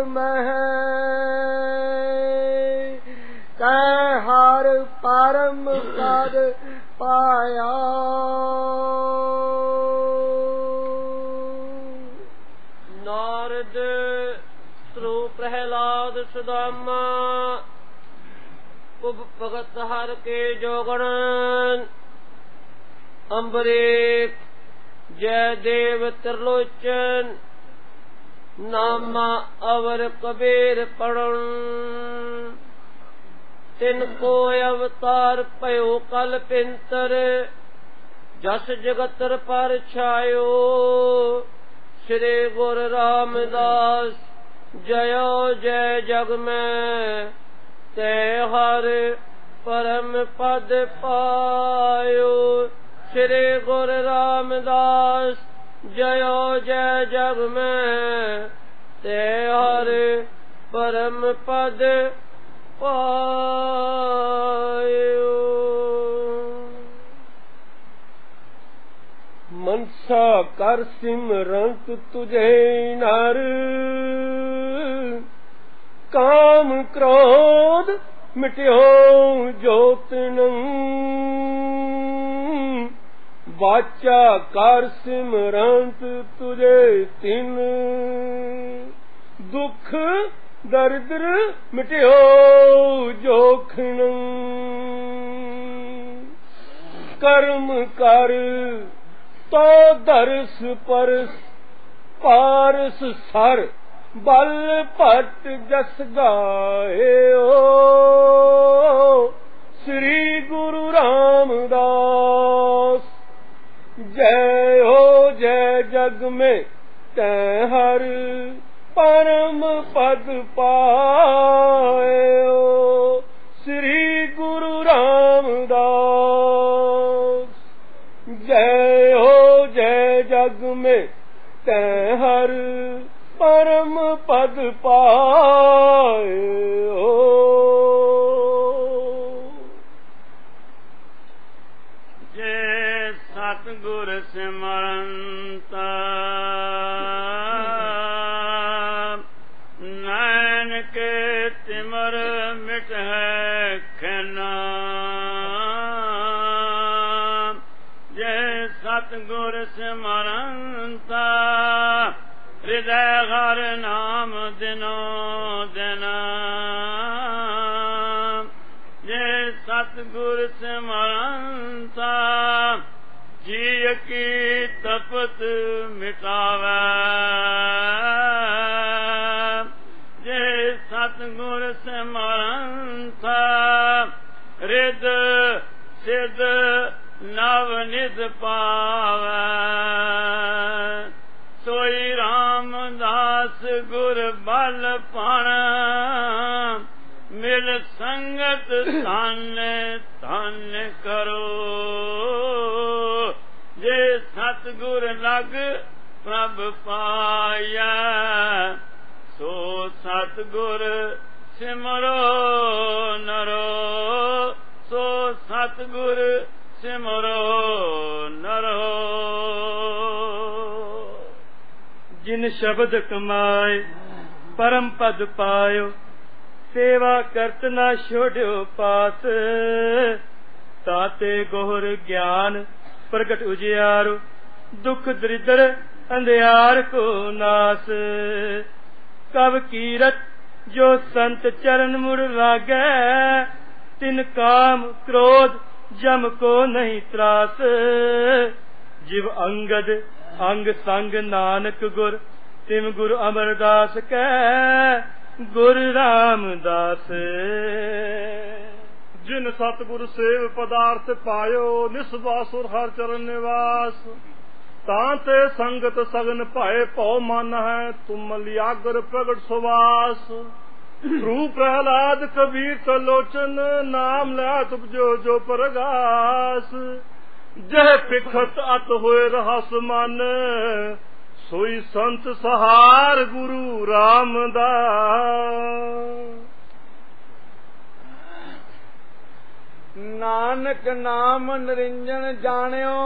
ਮਹਿ ਤੈ ਹਰ ਪਰਮ ਪਦ ਪਾਇਆ ਨਾਰਦ ਸ੍ਰੂ ਪ੍ਰਹਿਲਾਦ ਸੁਦਾਮਾ ਉਪ ਭਗਤ ਹਰ ਕੇ ਜੋਗਣ ਅੰਬਰੀਕ ਜੈ ਦੇਵ ਤਿਰਲੋਚਨ ਨਾਮਾ ਅਵਰ ਕਬੀਰ ਪੜਨ ਤਿਨ ਕੋ ਅਵਤਾਰ ਭਇਓ ਕਲ ਪਿੰਤਰ ਜਸ ਜਗਤਰ ਪਰ ਛਾਇਓ ਸ੍ਰੀ ਗੁਰੂ ਰਾਮਦਾਸ ਜਯੋ ਜੈ ਜਗ ਮੈਂ ਤੈ ਹਰ ਪਰਮ ਪਦ ਪਾਇਓ ਸ੍ਰੀ ਗੁਰੂ ਰਾਮਦਾਸ ਜਯੋ ਜੈ ਜਗ ਮੈਂ ਤੈ ਹਰ ਪਰਮ ਪਦ ਪਾਇਓ ਮਨਸਾ ਕਰ ਸਿਮਰੰਤ ਤੁਝੇ ਨਰ ਕਾਮ ਕ੍ਰੋਧ ਮਿਟਿਓ ਜੋਤਨੰ ਵਾਚਾ ਕਰ ਸਿਮਰੰਤ ਤੁਝੇ ਤਿਨ ਦੁਖ ਦਰਦਰ ਮਿਟਿਓ ਜੋਖਣੰ ਕਰਮ ਕਰ ਤੋ ਦਰਸ ਪਰਸ ਪਾਰਸ ਸਰ ਬਲ ਭਟ ਜਸ ਗਾਇਓ ਸ੍ਰੀ ਗੁਰੂ ਰਾਮਦਾਸ ਜੈ ਹੋ ਜੈ ਜਗ ਮੇ ਤੈ ਹਰ ਪਰਮ ਪਦ ਪਾਇਓ ਸ੍ਰੀ ਗੁਰੂ ਰਾਮਦਾਸ ਜੈ ਹੋ ਜੈ ਜਗ ਮੇ ਤੈ ਹਰ ਪਰਮ ਪਦ ਪਾਇਓ ਜੇ ਸਤਿਗੁਰ ਸਿਮਰੰਤਾ ਨੈਣ ਕੇ ਤਿਮਰ ਮਿਟ ਹੈ ਖੈਨਾ ਜੇ ਸਤਿਗੁਰ ਸਿਮਰੰਤਾ ਹਿਰਦੈ ਹਰ ਨਾਮ ਦਿਨੋ ਦਿਨ ਜੇ ਸਤਿਗੁਰ ਸਿਮਰੰਤਾ ਜੀ ਕੀ ਤਪਤ ਮਿਟਾਵੈ ਜੇ ਸਤਿਗੁਰ ਸਿਮਰੰਤਾ ਰਿਦ ਸਿਧ ਨਵ ਨਿਧ ਪਾਵੈ ਸੋਈ ਰਾਮਦਾਸ ਗੁਰ ਬਲ ਪਣ ਮਿਲ ਸੰਗਤ ਧਨ ਧਨ ਕਰੋ ਜੇ ਸਤਿਗੁਰ ਲਗ ਪ੍ਰਭ ਪਾਇਆ ਸੋ ਸਤਿਗੁਰ ਸਿਮਰੋ ਨਰੋ ਸੋ ਸਤਿਗੁਰ ਸਿਮਰੋ ਨਰੋ ਜਿਨ ਸ਼ਬਦ ਕਮਾਏ ਪਰਮ ਪਦ ਪਾਇਓ ਸੇਵਾ ਕਰਤ ਨਾ ਛੋੜਿਓ ਪਾਸ ਤਾਤੇ ਗੋਹਰ ਗਿਆਨ ਪ੍ਰਗਟ ਉਜਿਆਰੋ ਦੁਖ ਦਰਿਦਰ ਅੰਧਿਆਰ ਕੋ ਨਾਸ ਕਵ ਕੀਰਤ ਜੋ ਸੰਤ ਚਰਨ ਮੁੜ ਲਾਗੈ ਤਿਨ ਕਾਮ ਕ੍ਰੋਧ जम को नहीं त्रास। जिव अंगद अंग संग नानक गुर तिम गुरु अमरदास कह गुरु रामदास। जिन सतगुरु सेव पदार्थ पायो निस्वासुर हर चरण निवास। तांते संगत सगन पाए पौ मन है तुम लियागर प्रगट सुवास। ध्रुव प्रहलाद कबीर कलोचन नाम लात उपजो जो परगास। जह पिखत अत होए रहस मन सोई संत सहार गुरु रामदास। नानक नाम निरंजन जानियो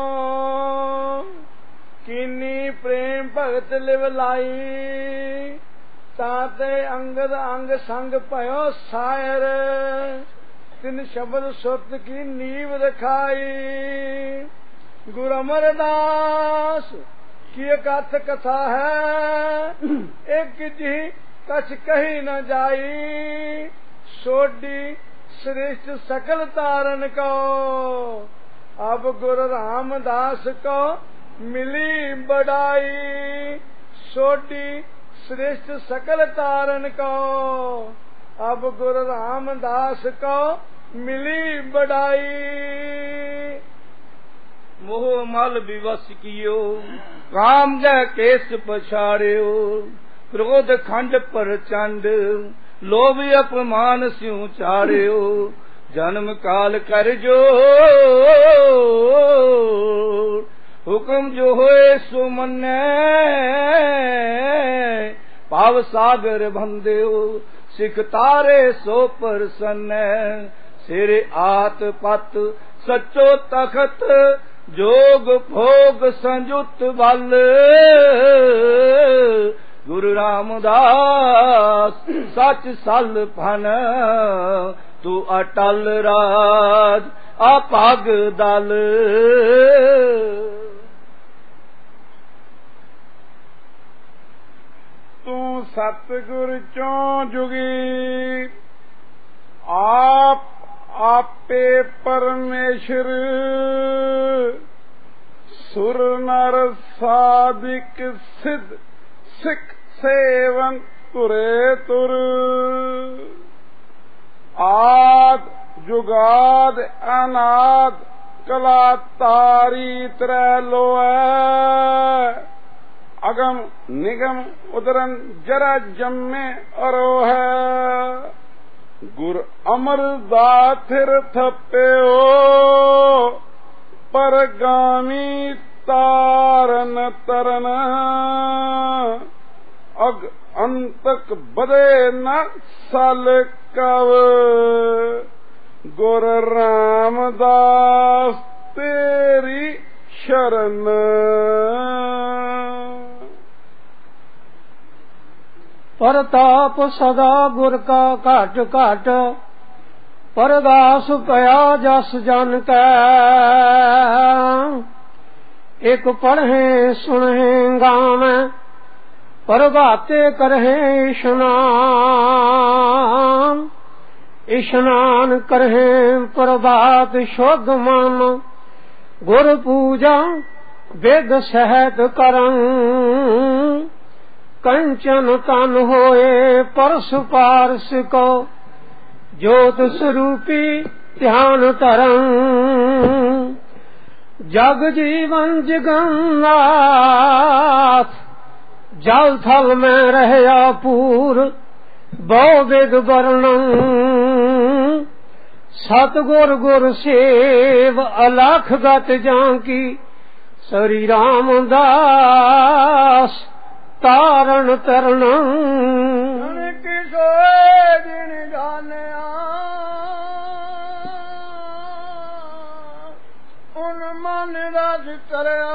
कीनी प्रेम भगत लिव लाई। ताते अंगद अंग संग भयो सायर तिन शब्द सुत की नीव रखाई। गुरु अमरदास की कथ कथा है एक जी कछ कही न जाई। सोडी श्रेष्ठ सकल तारन को अब गुरु रामदास को मिली बड़ाई। सोडी श्रेष्ठ सकल तारन को अब गुरु रामदास को मिली बड़ाई। मोह मल विवश कियो काम जय केस पछाड़ियो। क्रोध खंड पर चंड लोभ अपमान स्यों चाड़ियो। जन्म काल कर जो हुक्म जो होए सो मन्ने। पाव सागर बंदेओ सिख तारे सो प्रसन्न। सिर आत पत सचो तखत जोग भोग संयुत बल। गुरु रामदास सच सल फन तू अटल राज अपग दल। तू सतगुर चों जुगी आप आपे परमेश्वर। सुर नर साधिक सिद्ध सिख सेवन तुरे तुर। आद जुगाद अनाद कला तारी त्रैलोय। अगम निगम उदरन जरा जम्मे अरोह। गुर अमर दाथिर थप्यो परगामी तारन तरन। अग अंतक बदे न सल कव। गुर रामदास तेरी शरण। परताप सदा गुर का घट घट। परदास पया जस जन कै। एक पढ़े सुने गावे प्रभाते करहे स्नान। स्नान करहे प्रभात शुद्ध मन। गुर पूजा वेद सहत करं। कंचन तन होए परस पारस को ज्योत स्वरूपी ध्यान तरं। जग जीवन जगन्नाथ जल थल में रहया पूर बहु विद वर्णन। सतगुर गुर सेव अलख गत जांकी। श्री रामदास तारण तरण। किसोए दिन जानिया उन मन राज करया।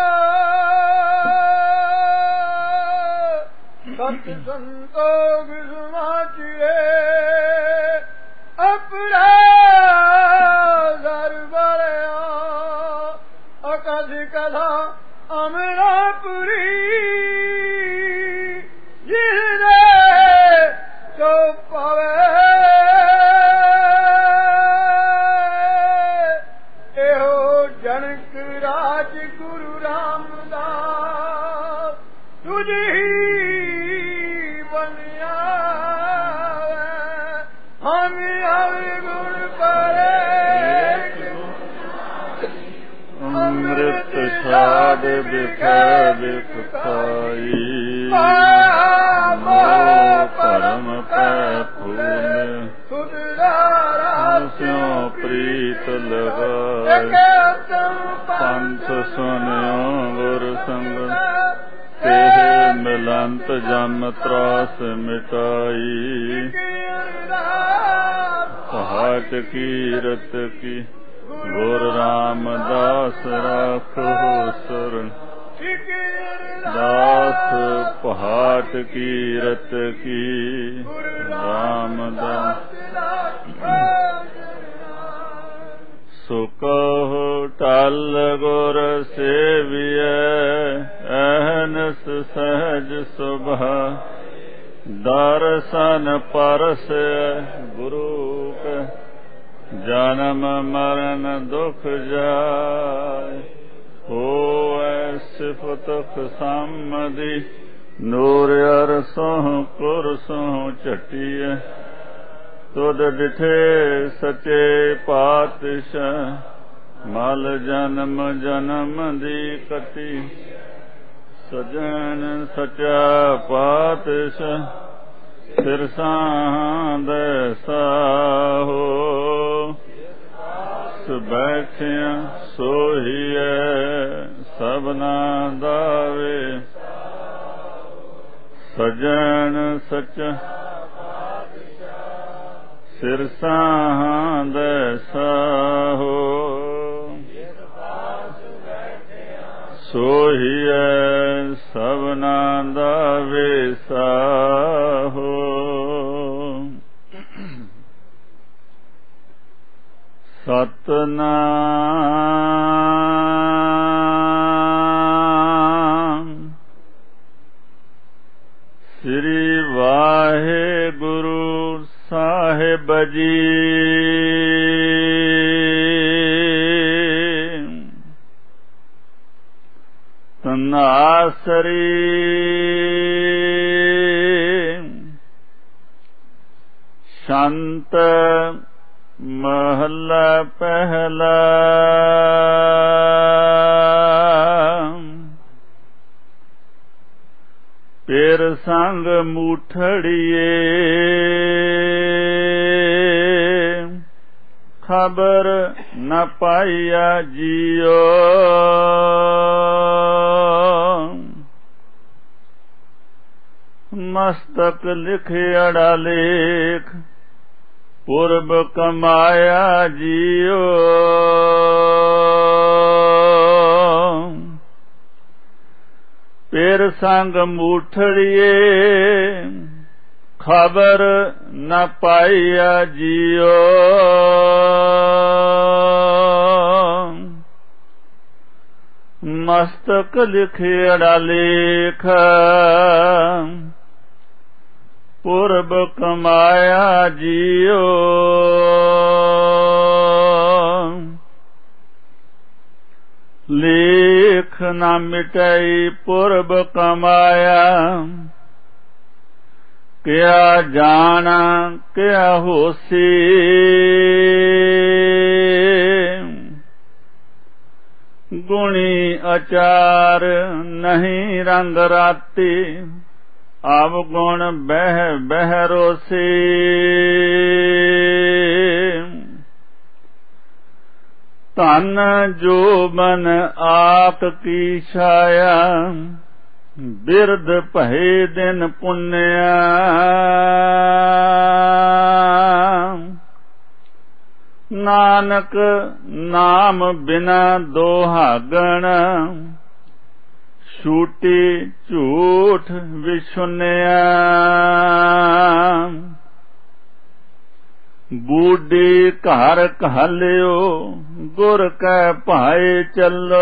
सत संतोष समाचिए अपना घर बरया। अकस कथा अमरापुरी जिसने तो पावे। राज गुरु रामदास तुझ ही बनिया हम गुण करे ਅੰਮ੍ਰਿਤ ਛਾੜ ਬਿਖੈ ਬਿਖ ਖਾਈ ਪਰਮ ਪੈ ਫੂਲ ਸਿਉ ਪ੍ਰੀਤ ਲਗਾਏ ਪੰਥ ਸੁਨਿਓ ਗੁਰ ਸੰਗ ਤੇਹ ਮਿਲੰਤ ਜਮ ਤਰਾਸ ਮਿਟਾਈ ਪਹਾਟ ਕੀਰਤ ਕੀ ਗੁਰ ਰਾਮਦਾਸ ਰਾਖੋ ਸਰਨ दास पहाट कीरत की रामदास सुकहो टल गुर सेविय अहनस सहज सुभा दर्शन परस गुरु जन्म मरण दुख जाय होए सिफत खसामदी नूर अरसों कुरसों चटिय तुद डिठे सचे पातशाह मल जन्म जन्म दी कटी सजन सचा पातशाह सिरसां दैसा हो बैठिया सोहिए सबना दावे सजन सच सिरसां दैसा हो सोहिए सबना दावे सा हो सतनाम श्री वाहेगुरु साहिब जी तनासरी शांत महला पहला पेर संग मूठड़िए खबर न पाया जियो मस्तक लिखे अड़ा लेख पूर्व कमाया जियो पेर संग मूठड़िए खबर न पाया जियो मस्तक लिखे अड़ा लेख पूर्व कमाया जियो लेख न मिटाई पूर्व कमाया क्या जाना क्या होसी गुणी अचार नहीं रंग राती अवगुण बह बहरोसे तन जो मन आप की छाया बिरद पहे दिन पुण्या नानक नाम बिना दोहागण छूटी झूठ विशुन्या बूढ़ी घर कहलियो गुर कै भाए चलो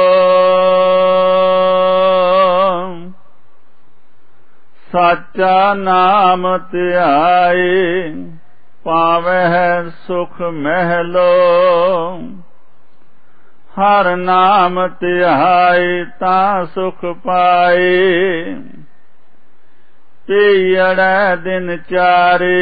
साचा नाम त्याए पावै सुख महलो ਹਰ ਨਾਮ ਧਿਆਏ ਤਾਂ ਸੁਖ ਪਾਏ। ਪੀੜੈ ਦਿਨ ਚਾਰੇ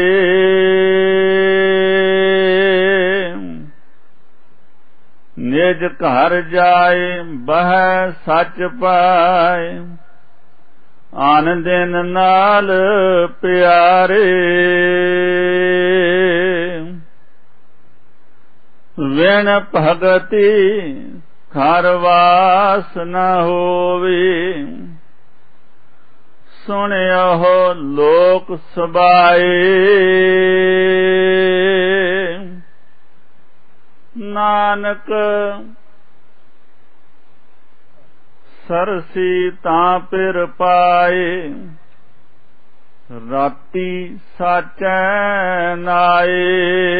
ਨਿਜ ਘਰ ਜਾਏ ਬਹਿ ਸੱਚ ਪਾਏ। ਆਨ ਦਿਨ ਨਾਲ ਪਿਆਰੇ ਵਿਣ ਭਗਤੀ ਘਰ ਵਾਸ ਨ ਹੋਵੇ। ਸੁਣਿਓ ਲੋਕ ਸਬਾਏ ਨਾਨਕ ਸਰਸੀ ਤਾਂ ਪਿਰ ਪਾਏ। ਰਾਤੀ ਸਾਚੈ ਨਾਏ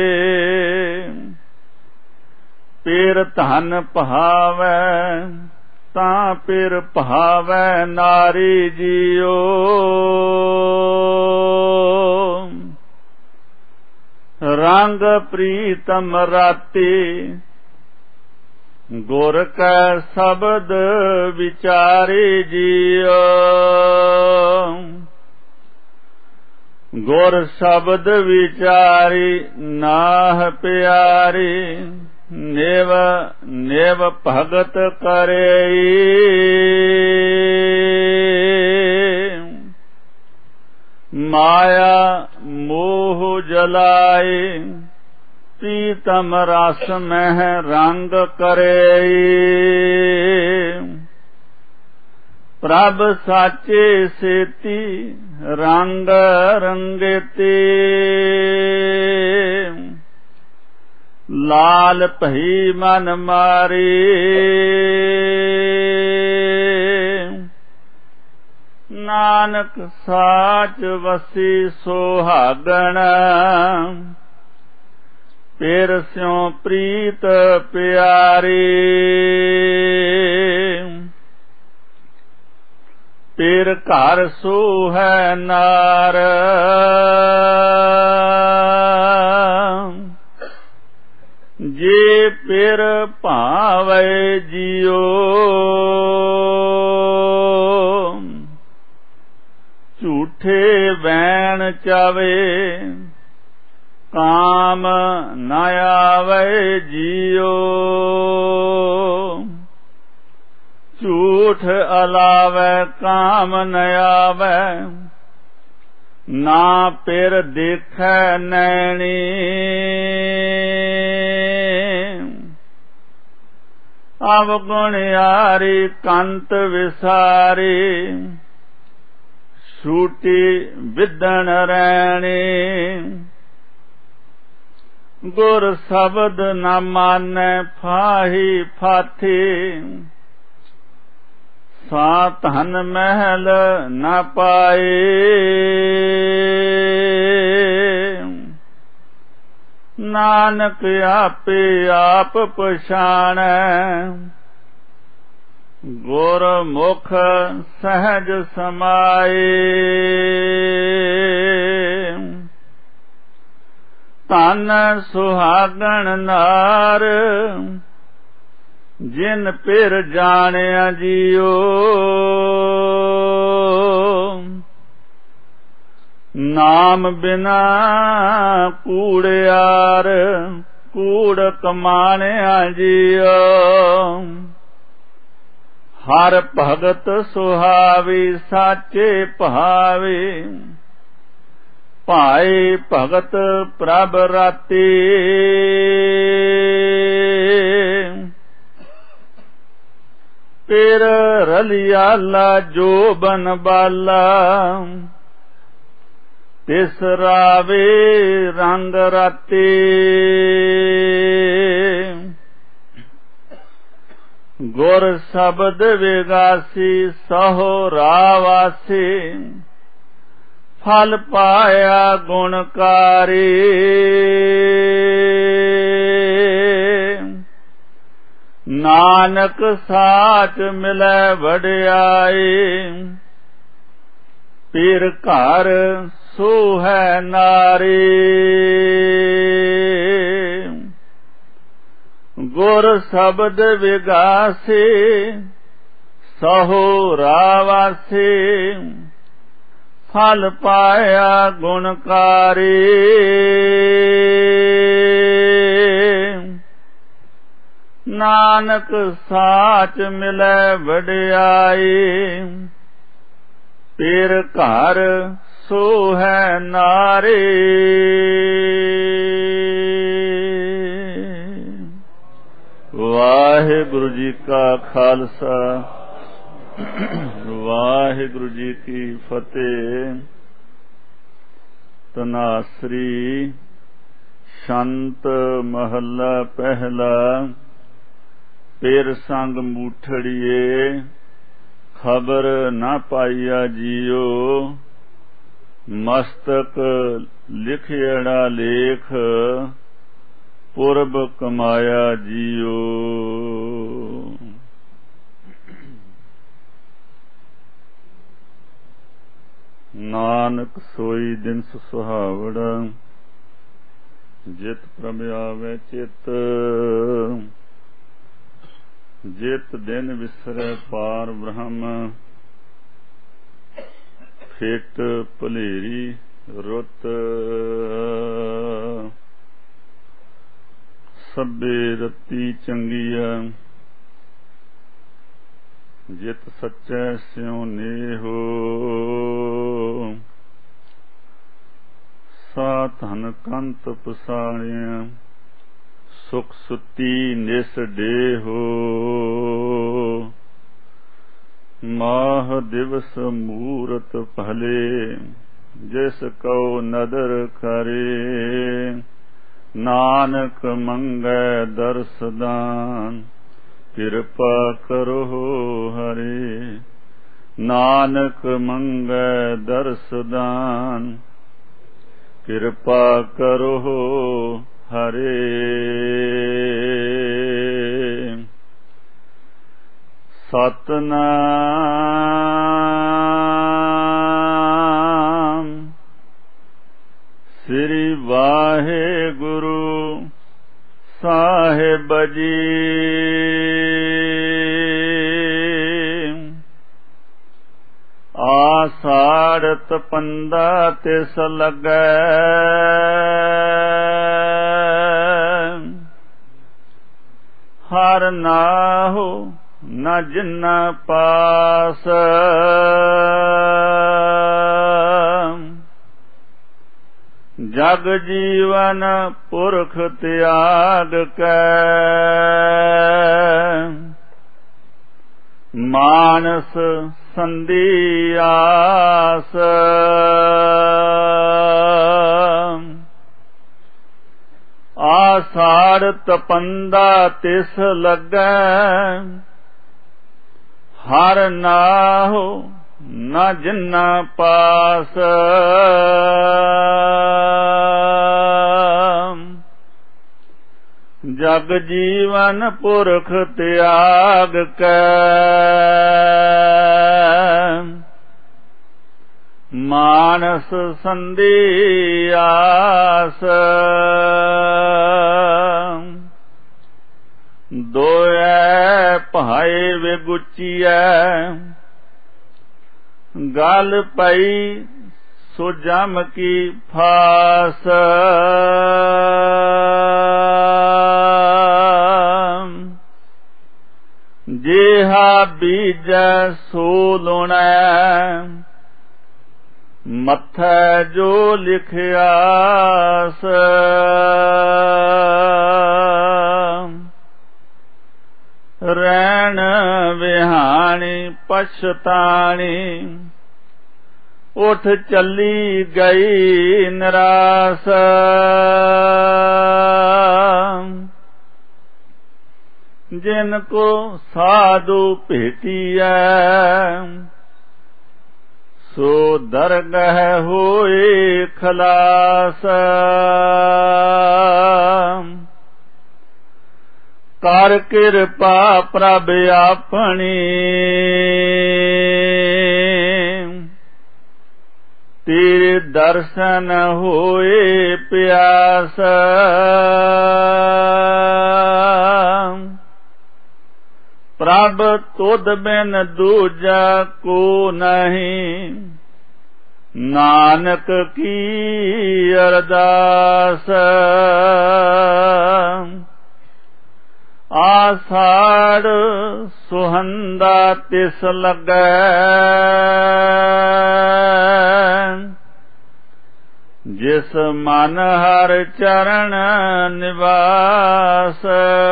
ਪਿਰ ਧਨ ਪਹਾਵੈ ਤਾਂ ਪਿਰ ਪਹਾਵੈ ਨਾਰੀ ਜੀਓ। ਰੰਗ ਪ੍ਰੀਤਮ ਰਾਤੀ ਗੁਰ ਕੈ ਸ਼ਬਦ ਵਿਚਾਰੇ ਜੀਓ। ਗੁਰ ਸ਼ਬਦ ਵਿਚਾਰੀ ਨਾਹ ਪਿਆਰੀ। ਨਿਵ ਨਿਵ ਭਗਤ ਕਰੇ ਮਾਇਆ ਮੋਹ ਜਲਾਏ। ਪੀਤਮ ਰਸ ਮਹਿ ਰੰਗ ਕਰੇ ਪ੍ਰਭ ਸਾਚੇ ਸੇਤੀ ਰੰਗ ਰੰਗੇਤੇ। ਲਾਲ ਭਈ ਮਨ ਮਾਰੇ ਨਾਨਕ ਸਾਚ ਵਸੀ ਸੁਹਾਗਣ। ਪਿਰ ਸਿਉ ਪ੍ਰੀਤ ਪਿਆਰੇ ਪਿਰ ਘਰ ਸੋਹੈ ਨਾਰ। ਜੇ ਪਿਰ ਭਾਵੈ ਜੀਓ ਝੂਠੇ ਵੈਣ ਚਾਵੇ। ਕਾਮ ਨ ਆਵੈ ਜੀਓ ਝੂਠ ਅਲਾਵੈ ਕਾਮ ਨ ਆਵੈ। ਨਾ ਪਿਰ ਦੇਖੈ ਨੈਣੀ ਅਵਗੁਣਿਆਰੀ ਕੰਤ ਵਿਸਾਰੀ। ਛੂਟੀ ਵਿਦਣ ਰੈਣੀ ਗੁਰ ਸ਼ਬਦ ਨ ਮਾਨੈ ਫਾਹੀ ਫਾਥੀ। ਸਾ ਧਨ ਮਹਿਲ ਨ ਪਾਏ ਨਾਨਕ ਆਪੇ ਆਪ ਪਛਾਣੈ। ਗੁਰ ਮੁਖ ਸਹਿਜ ਸਮਾਏ ਧਨ ਸੁਹਾਗਣ ਨਾਰ। ਜਿਨ ਪਿਰ ਜਾਣਿਆ ਜੀਓ ਨਾਮ ਬਿਨਾ ਕੂੜਿਆਰ। ਕੂੜ ਕਮਾਣਿਆ ਜੀਓ ਹਰ ਭਗਤ ਸੁਹਾਵੀ ਸਾਚੇ ਭਾਵੇ। ਭਾਏ ਭਗਤ ਪ੍ਰਭ ਰਾਤੀ ਪਿਰ ਰਲਿਆਲਾ ਜੋ ਬਨ ਬਾਲਾ। ਤਿਸ ਰਾਵੇ ਰੰਗ ਰਾਤੀ ਗੁਰ ਸ਼ਬਦ ਵਿਗਾਸੀ ਸਹੁ ਰਾਵਾਸੀ। ਫਲ ਪਾਇਆ ਗੁਣਕਾਰੀ ਨਾਨਕ ਸਾਚ ਮਿਲੈ ਵਡਿਆਈ। ਪੀਰ ਘਰ ਸੋਹੈ ਨਾਰੀ ਗੁਰ ਸ਼ਬਦ ਵਿਗਾਸੇ ਸਹੋ ਰਾਵਾਸੇ ਫਲ ਪਾਇਆ ਗੁਣਕਾਰੀ ਨਾਨਕ ਸਾਚ ਮਿਲੈ ਵਡਿਆਈ ਪੇਰ ਘਰ ਸੋ ਹੈ ਨਾਰੇ ਵਾਹਿਗੁਰੂ ਜੀ ਕਾ ਖਾਲਸਾ ਵਾਹਿਗੁਰੂ ਜੀ ਕੀ ਫਤਿਹ। ਤਨਾਸਰੀ ਸ਼ੰਤ ਮਹੱਲਾ ਪਹਿਲਾ। ਪੇਰ ਸੰਗ ਮੂਠੜੀਏ ਖਬਰ ਨਾ ਪਾਈਆ ਜੀਓ ਮਸਤਕ ਲਿਖਿਆੜਾ ਲੇਖ ਪੁਰਬ ਕਮਾਇਆ ਜੀਓ। ਨਾਨਕ ਸੋਈ ਦਿਨ ਸੁਹਾਵੜਾ ਜਿਤ ਪ੍ਰਭ ਆਵੇ ਚਿਤ ਜਿਤ ਦਿਨ ਵਿਸਰੈ ਪਾਰ ਬ੍ਰਹਮ ਫਿਟ ਭਲੇਰੀ ਰੁੱਤ ਸਭੇ ਰਤੀ ਚੰਗੀਆ ਜਿਤ ਸੱਚੈ ਸਿਉ ਨੇਹੋ ਸਾ ਧਨ ਕੰਤ ਪਸਾਰਿਆ ਸੁਖ ਸੁਤੀ ਨਿਸ ਡੇਹੋ ਮਾਹ ਦਿਵਸ ਮੂਰਤ ਭਲੇ ਜਿਸ ਕਉ ਨਦਰ ਕਰੇ ਨਾਨਕ ਮੰਗੈ ਦਰਸ ਦਾਨ ਕਿਰਪਾ ਕਰੋ ਹਰੇ ਨਾਨਕ ਮੰਗੈ ਦਰਸ ਦਾਨ ਕਿਰਪਾ ਕਰੋ ਹਰੇ ਸਤਨਾਮ ਸ੍ਰੀ ਵਾਹਿਗੁਰੂ ਸਾਹਿਬ ਜੀ। ਆਸਾੜਤ ਪੰਦਾ ਤਿਸ ਲੱਗੈ ਹਰ ਨਾਹੋ ਨ ਜਿਨਾ ਪਾਸ ਜਗ ਜੀਵਨ ਪੁਰਖ ਤਿਆਗ ਕੈ ਮਾਨਸ ਸੰਧੀ ਆਸ ਆਸਾੜ ਤਪੰਦਾ ਤਿਸ ਲੱਗੈ ਹਰ ਨਾਹੋ ਨ ਜਿਨਾ ਪਾਸ ਜਗ ਜੀਵਨ ਪੁਰਖ ਤਿਆਗ ਕੈ ਮਾਨਸ ਸੰਧੀ ਆਸ ਦੋਇ ਭਾਏ ਵਿਗੁਚੀਐ ਗਲ ਪਈ ਸੋ ਜਮ ਕੀ ਫਾਸ ਜਿਹਾ ਬੀਜੈ ਸੋ ਲੁਣੈ ਮੱਥੈ ਜੋ ਲਿਖਿਆਸ ਰਹਿਣ ਵਿਹਾਣੀ ਪਛਤਾਣੀ ਉਠ ਚੱਲੀ ਗਈ ਨਿਰਾਸ ਜਿਨ ਕੋ ਸਾਧੂ ਭੇਟੀਐ ਸੋ ਦਰਗਹਿ ਹੋਏ ਖਲਾਸ ਕਰ ਕਿਰਪਾ ਪ੍ਰਭ ਆਪਣੀ ਤੇਰੇ ਦਰਸ਼ਨ ਹੋਏ ਪਿਆਸ ਪ੍ਰਭ ਤੁਧ ਬਿਨ ਦੂਜਾ ਕੋ ਨਹੀਂ, ਨਾਨਕ ਕੀ ਅਰਦਾਸ। ਆਸਾੜ ਸੁਹੰਦਾ ਤਿਸ ਲੱਗੈ, ਜਿਸ ਮਨ ਹਰ ਚਰਨ ਨਿਵਾਸ।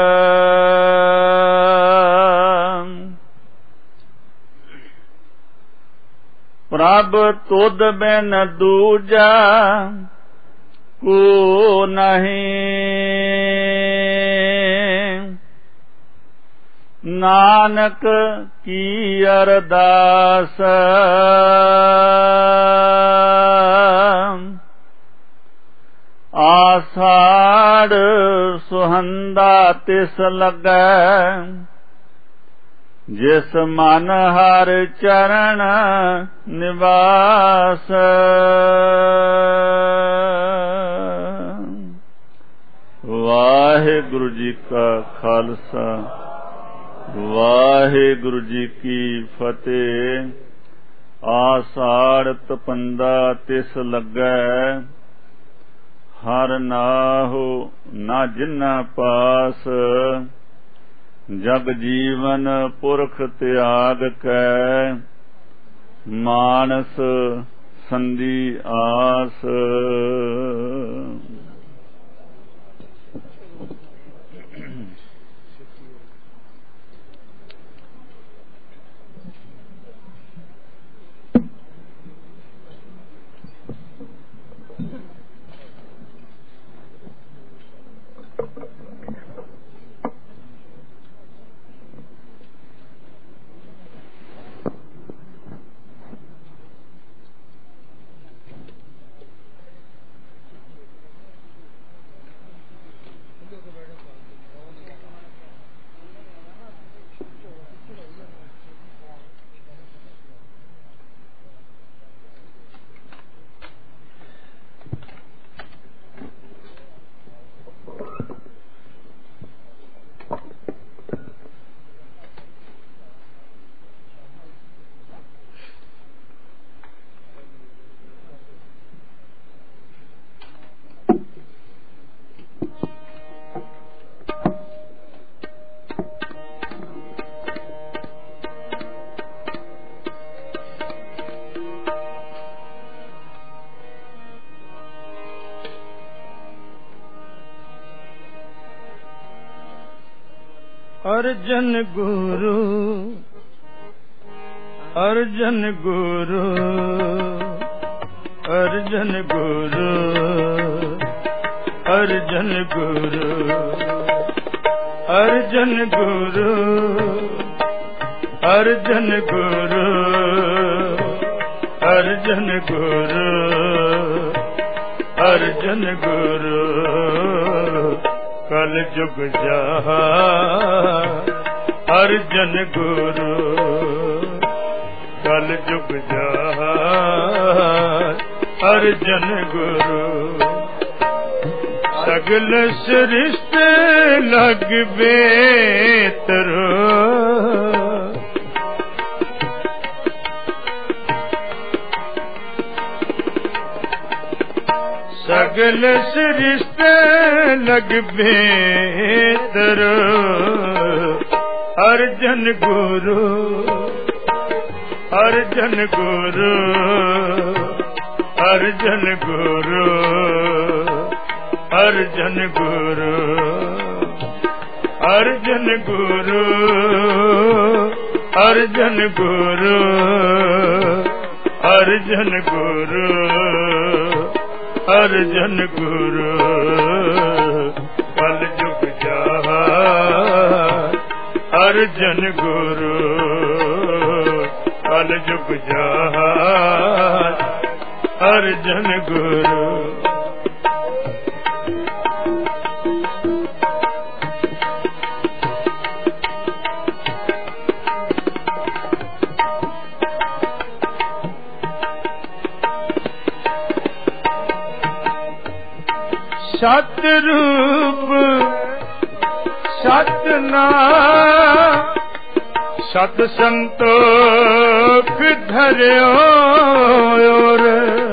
ਪ੍ਰਭ ਤੁਧ ਬਿਨ ਦੂਜਾ ਕੋ ਨਹੀਂ, ਨਾਨਕ ਕੀ ਅਰਦਾਸ। ਆਸਾੜ ਸੁਹੰਦਾ ਤਿਸ ਲੱਗੈ, ਜਿਸ ਮਨ ਹਰ ਚਰਨ ਨਿਵਾਸ। ਵਾਹਿਗੁਰੂ ਜੀ ਕਾ ਖਾਲਸਾ, ਵਾਹਿਗੁਰੂ ਜੀ ਕੀ ਫਤਿਹ। ਆਸਾੜ ਤਪੰਦਾ ਤਿਸ ਲੱਗੈ, ਹਰ ਨਾਹੋ ਨਾ ਜਿਨਾ ਪਾਸ। ਜਗ ਜੀਵਨ ਪੁਰਖ ਤਿਆਗ ਕੈ, ਮਾਨਸ ਸੰਧੀ ਆਸ। ਅਰਜਨ ਗੁਰੂ, ਅਰਜਨ ਗੁਰੂ, ਅਰਜਨ ਗੁਰੂ, ਅਰਜਨ ਗੁਰੂ, ਅਰਜਨ ਗੁਰੂ, ਅਰਜਨ ਗੁਰੂ, ਅਰਜਨ ਗੁਰੂ, ਅਰਜਨ ਗੁਰੂ। ਕਲ ਜੁਗ ਜਹਾਨ ਅਰਜਨ ਗੁਰੂ, ਕਲ ਜੁਗ ਜਹਾਨ ਅਰਜਨ ਗੁਰੂ। ਸਗਲ ਸ੍ਰਿਸ਼ਟ ਲਗ ਬੇਤਰੋ, ਸਗਲ ਸ੍ਰਿਸ਼ਟ ਲਗ ਬੇਤਰੋ। ਅਰਜਨ ਗੁਰੂ, ਅਰਜਨ ਗੁਰੂ, ਅਰਜਨ ਗੁਰੂ, ਅਰਜਨ ਗੁਰੂ, ਅਰਜਨ ਗੁਰੂ, ਅਰਜਨ ਗੁਰੂ, ਅਰਜਨ ਗੁਰੂ, ਅਰਜਨ ਗੁਰੂ। ਕਲ ਜੁਗ ਜਹਾਨ ਅਰਜਨ ਗੁਰੂ, ਕਲ ਜੁਗ ਜਹਾਨ ਅਰਜਨ ਗੁਰੂ। ਸਤ ਰੂਪ ਸਤ ਨਾਮ ਸਤ ਸੰਤੋਖ ਧਰਿਓ ਔਰ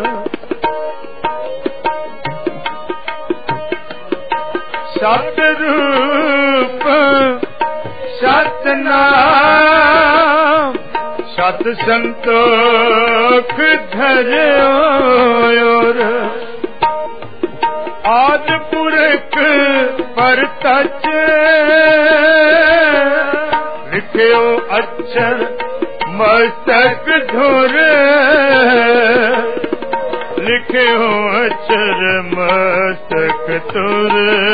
ਸਤ ਰੂਪ ਸਤ ਨਾਮ ਸਤ ਸੰਤੋਖ ਧਰਿਓ ਔਰ ਆਦ ਪੁਰਖ ਪਰਤਚ ਲਿਖਿਓ ਅਛਰ ਮਸਤਕ ਧੁਰ ਲਿਖਿਓ ਅਛਰ ਮਸਤਕ ਧੁਰ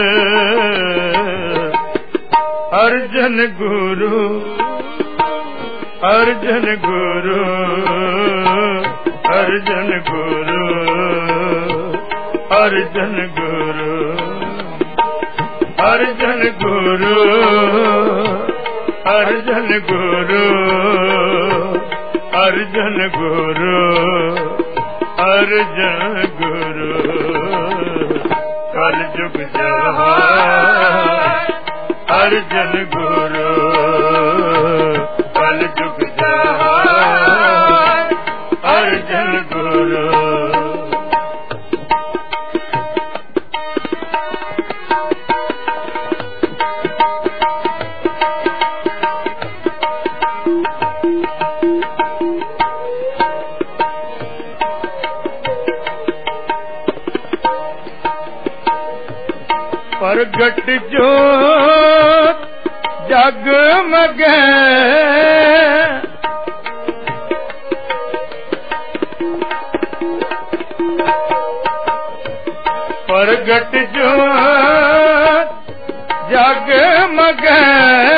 ਅਰਜਨ ਗੁਰੂ ਅਰਜਨ ਗੁਰੂ ਅਰਜਨ ਗੁਰੂ ਅਰਜਨ ਗੁਰੂ ਅਰਜਨ ਗੁਰੂ ਅਰਜਨ ਗੁਰੂ ਅਰਜਨ ਗੁਰੂ ਅਰਜਨ ਗੁਰੂ ਕਲ ਜੁਗ ਜਹਾਨ ਅਰਜਨ ਗੁਰੂ ਕਲ ਜੁਗ ਜਹਾਨ ਅਰਜਨ ਗੁਰੂ ਪ੍ਰਗਟ ਜੋਤ ਜਗਮਗੈ ਪ੍ਰਗਟ ਜੋਤ ਜਗਮਗੈ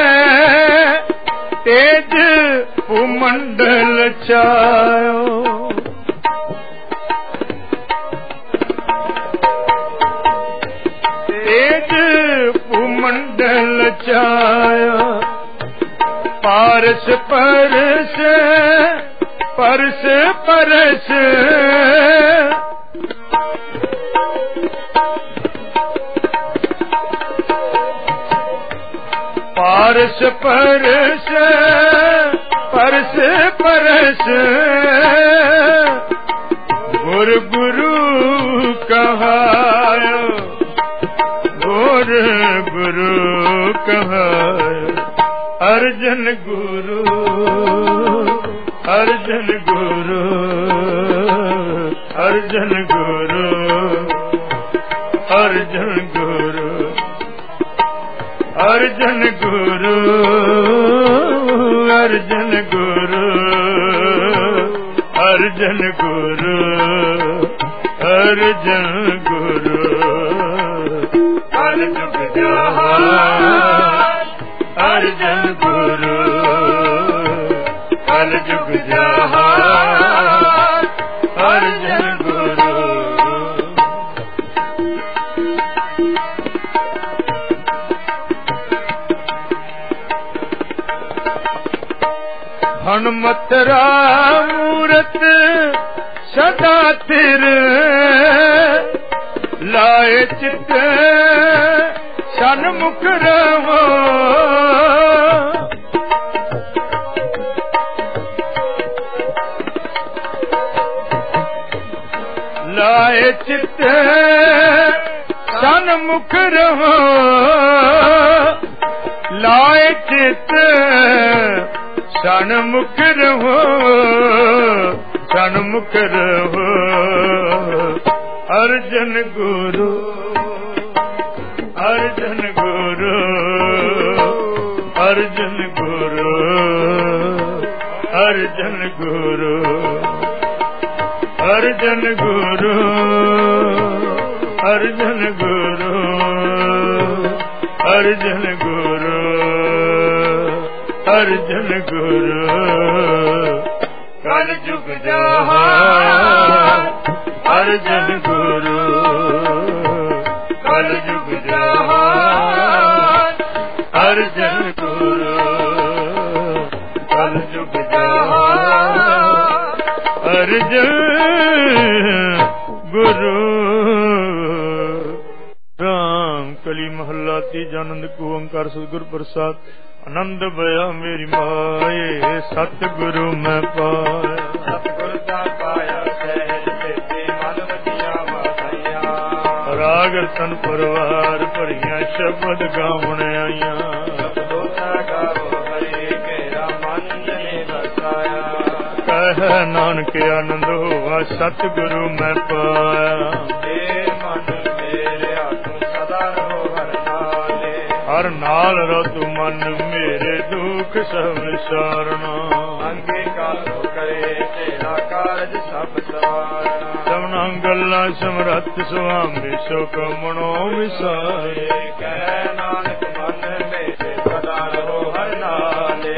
ਤੇਜ ਭੂਮੰਡਲ ਛਾਇਓ ਤੇਜ ਭੂਮੰਡਲ ਛਾਇਆ ਪਾਰਸ ਪਰਸ ਪਰਸ ਪਰਸ ਪਾਰਸ ਪਰਸ ਪਰਸ ਪਰਸ ਗੁਰ ਗੁਰੂ ਕਹਾਇ ਗੁਰ ਗੁਰੂ ਕਹਾਇ ਅਰਜਨ ਗੁਰੂ ਅਰਜਨ ਗੁਰੂ ਅਰਜਨ ਗੁਰੂ ਅਰਜਨ ਗੁਰੂ ਅਰਜਨ ਗੁਰੂ ਅਰਜਨ ਗੁਰੂ ਅਰਜਨ ਗੁਰੂ ਅਰਜਨ ਗੁਰੂ ਕਲ ਜੁਗ ਜਹਾਨ ਅਰਜਨ ਗੁਰੂ ਕਲ ਜੁਗ ਜਹਾਨ ਅਰਜਨ ਗੁਰੂ ਹਨਮਤ ਮੂਰਤ ਸਦਾ ਥਿਰ ਲਾਏ ਚਿਤ ਸਨਮੁਖ ਰਹੋ ਲਾਏ ਚਿਤ ਸਨਮੁਖ ਰਹੋ ਲਾਏ ਚਿਤ ਸਨਮੁਖ ਰਹੋ ਸਨਮੁਖ ਰਹੋ ਅਰਜਨ ਗੁਰੂ ਅਰਜਨ ਗੁਰੂ ਅਰਜਨ ਗੁਰੂ ਅਰਜਨ ਗੁਰੂ ਅਰਜਨ ਗੁਰੂ ਅਰਜਨ ਗੁਰੂ ਅਰਜਨ ਗੁਰੂ ਅਰਜਨ ਗੁਰੂ ਕਲ ਜੁਗ ਜਹਾਨ ਅਰਜਨ ਗੁਰੂ ਕਲ ਜੁਗ ਜਹਾਨ ਅਰਜਨ ਗੁਰੂ ਕਲ ਜੁਗ ਜਹਾਨ ਅਰਜਨ ਗੁਰੂ ਰਾਮ ਕਲੀ ਮਹੱਲਾ चीज आनंद को ओंकार सतगुर प्रसाद आनंद भया मेरी माए सतगुरु मैं पाया सतगुर दा पाया सहज तेरे मन वजिया वाधाइया राग तन परिवार भरिया शब्द गावण आईया शब्दों सा गावो हरे केरा मन जने बसाया कह नानक आनंद होवा सतगुरु मैं पाया हे मन मेरे आत्म सदा रहो हर नाले हर नाल रो तू मन मेरे दुख सब विसारना अंगे कालो करे तेरा कारज सब सवारना सबना गल्ला समरथ सुआमी सो कमणो विसारे कह नानक मन मेरे सदा रहो हर नाले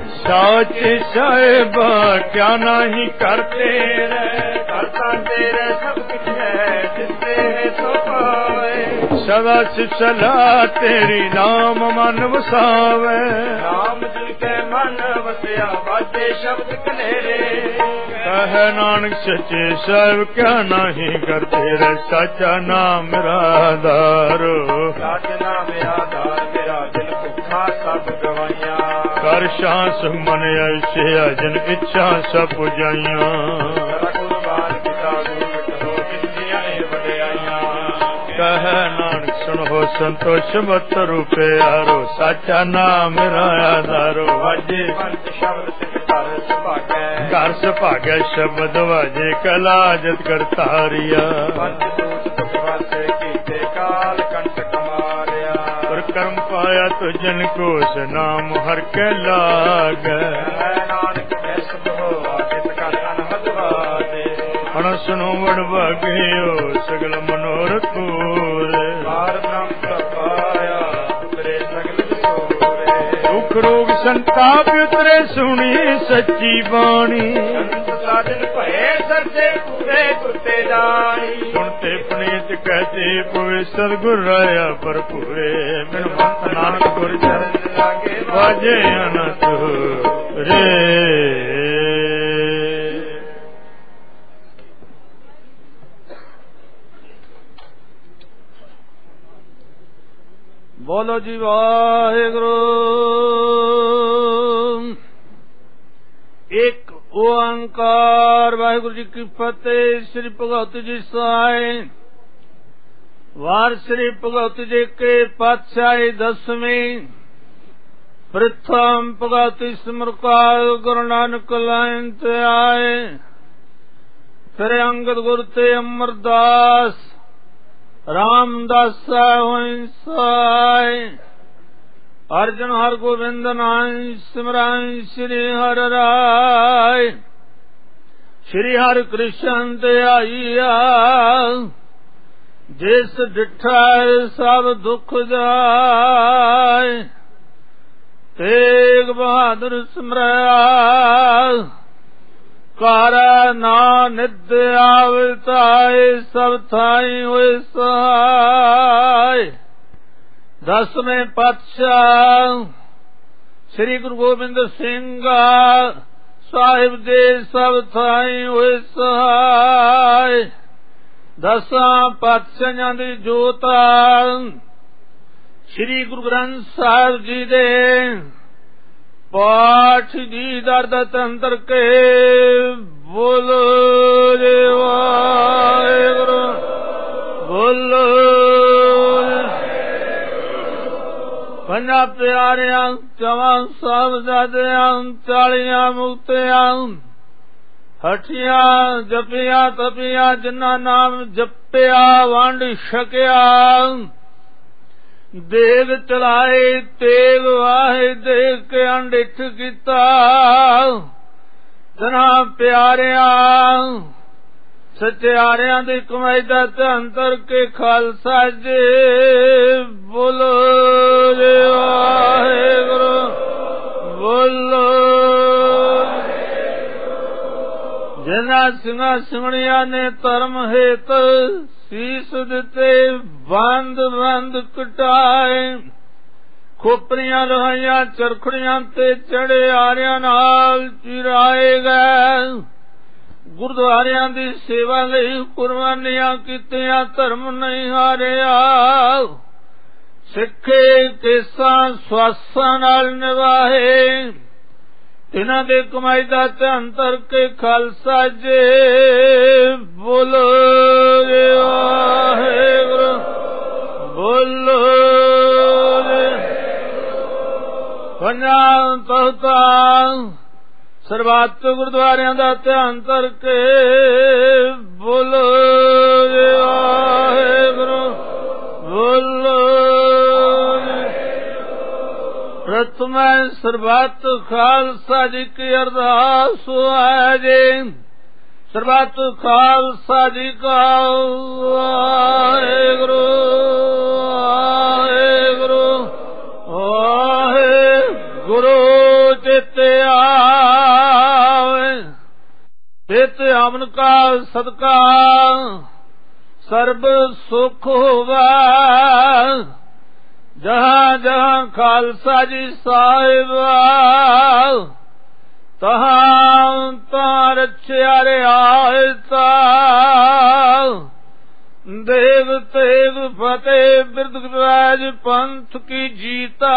साच साहिबा क्या नहीं करते रहे करता तेरे सब कुछ है जिससे है सो पाए सदा सिसला तेरी नाम मन वसावे नाम जिनके मन वसिया बाजे शब्द कनेरे कह नानक सच्चे साहिब क्या नहीं करते रे साचा नाम मेरा आधारो साच नाम आधार मेरा दिल भुखा सब गवाइया कर शांस मन ऐसे जन इच्छा सब पुजाइया कुर्बान पिता गुरु करो किसियां वडियाइया कह नानक सुनो संतोष मत रूपे यारो साचा नाम मेरा आधारो वाजे पंच शब्द सिख कर सुभागे घर सुभागे शब्द वाजे कला जत करतारिया पंच दूत दुख वासे कीते काल कंठ कमारिया और कर्म पाया तो जन को नाम हर के लाग नानक सब हो आदित का अनहद वादे हण सुनो वड़ गयो सगल मनोरथ पूरे बार ब्रह्म प्रपाया उतरे सगल सूरे दुख रोग संताप उतरे सुनी सच्ची बाणी संत साधन भये सरसे पूरे कुर्ते जानी सुनते पुनीत कहते पुए सदगुर राया पर पूरे बिन भक्त नानक गुर चरण लागे बाजे अनंत रे बोलो जी वाहेगुरु एक ओंकार वाहेगुरु जी की फतेह। श्री भगवत जी सहाय वार श्री भगवत जी के पातशाही 10वें प्रथम भगवत स्मृकाल गुरु नानक लाइन ते आए फिर अंगद गुरु ते अमरदास रामदास साय अर्जुन हर गोविंद नाम सिमरन श्री हर राय श्री हर कृष्ण ते आईया जिस डिठा सब दुख जाय तेग बहादुर सिमरया कारा ना निद आवताए सब थाई हुए सहाय। 10वें पातशाह श्री गुरु गोबिंद सिंह साहिब दे सब थाई हुए सहाय। 10 पातशाहां दी जोता श्री गुरु ग्रंथ साहिब जी दे पाठ जी दर्द तंत्र के बोलो रे वाहेगुरु बोलो पंजा प्यारियां 4 साहबजादियां 40 मुक्तियां हठियां जपिया तपिया जिन्ना नाम जपिया वंड छकिया देग चलाए तेग वाहे देख के अंडिठ किता जना प्यारिया सच्चारियां दी कमाई दा अंतर के खालसा जी बोलो रे वाहेगुरु बोलो जिन्ना सिंगा सिंगड़िया ने धर्म हेत शीस दिते बंद बंद कटाए खोपरियां लहाइया चरखड़ियां ते चढ़े आरियां नाल चिराए गए गुरुद्वारियां दी सेवा लई कुर्बानियां कीतियां धर्म नहीं हारिया ਸਿੱਖੇ ਕੇਸਾਂ ਸਵਾਸਾਂ ਨਾਲ ਨਿਵਾਹੇ, ਤਿਨਾਂ ਦੇ ਕਮਾਈ ਦਾ ਧਿਆਨ ਧਰ ਕੇ ਖਾਲਸਾ ਜੇ ਬੋਲੋ ਜੇ ਵਾਹਿਗੁਰੂ, ਬੋਲੋ ਜੇ। ਪੰਜਾਂ ਤਖਤਾਂ ਸਰਬੱਤ ਗੁਰਦੁਆਰਿਆਂ ਦਾ ਧਿਆਨ ਧਰ ਕੇ ਬੋਲੋ ਜੇ ਵਾਹਿਗੁਰੂ, ਬੋਲੋ ਜੇ। ਪ੍ਰਥਮੈ ਸਰਬੱਤ ਖਾਲਸਾ ਜੀ ਕੀ ਅਰਦਾਸ ਹੈ ਜੀ, ਸਰਬੱਤ ਖਾਲਸਾ ਜੀ ਕਾ ਵਾਹਿਗੁਰੂ, ਵਾਹਿਗੁਰੂ, ਵਾਹਿਗੁਰੂ। ਚੇਤੇ ਆਵੇ ਚਿਤ ਅਮਨ ਕਾ ਸਦਕਾ ਸਰਬ ਸੁਖ ਹੋਵੇ, ਜਹਾਂ ਜਹਾਂ ਖਾਲਸਾ ਜੀ ਸਾਹਿਬ ਤਹਾਂ ਤਾਂ ਰਛਿਆ ਰਿਆਇਤਾ, ਦੇਵ ਤੇਗ ਫਤਿਹ ਬਿਰਦ ਰਾਜ ਪੰਥ ਕੀ ਜੀਤਾ,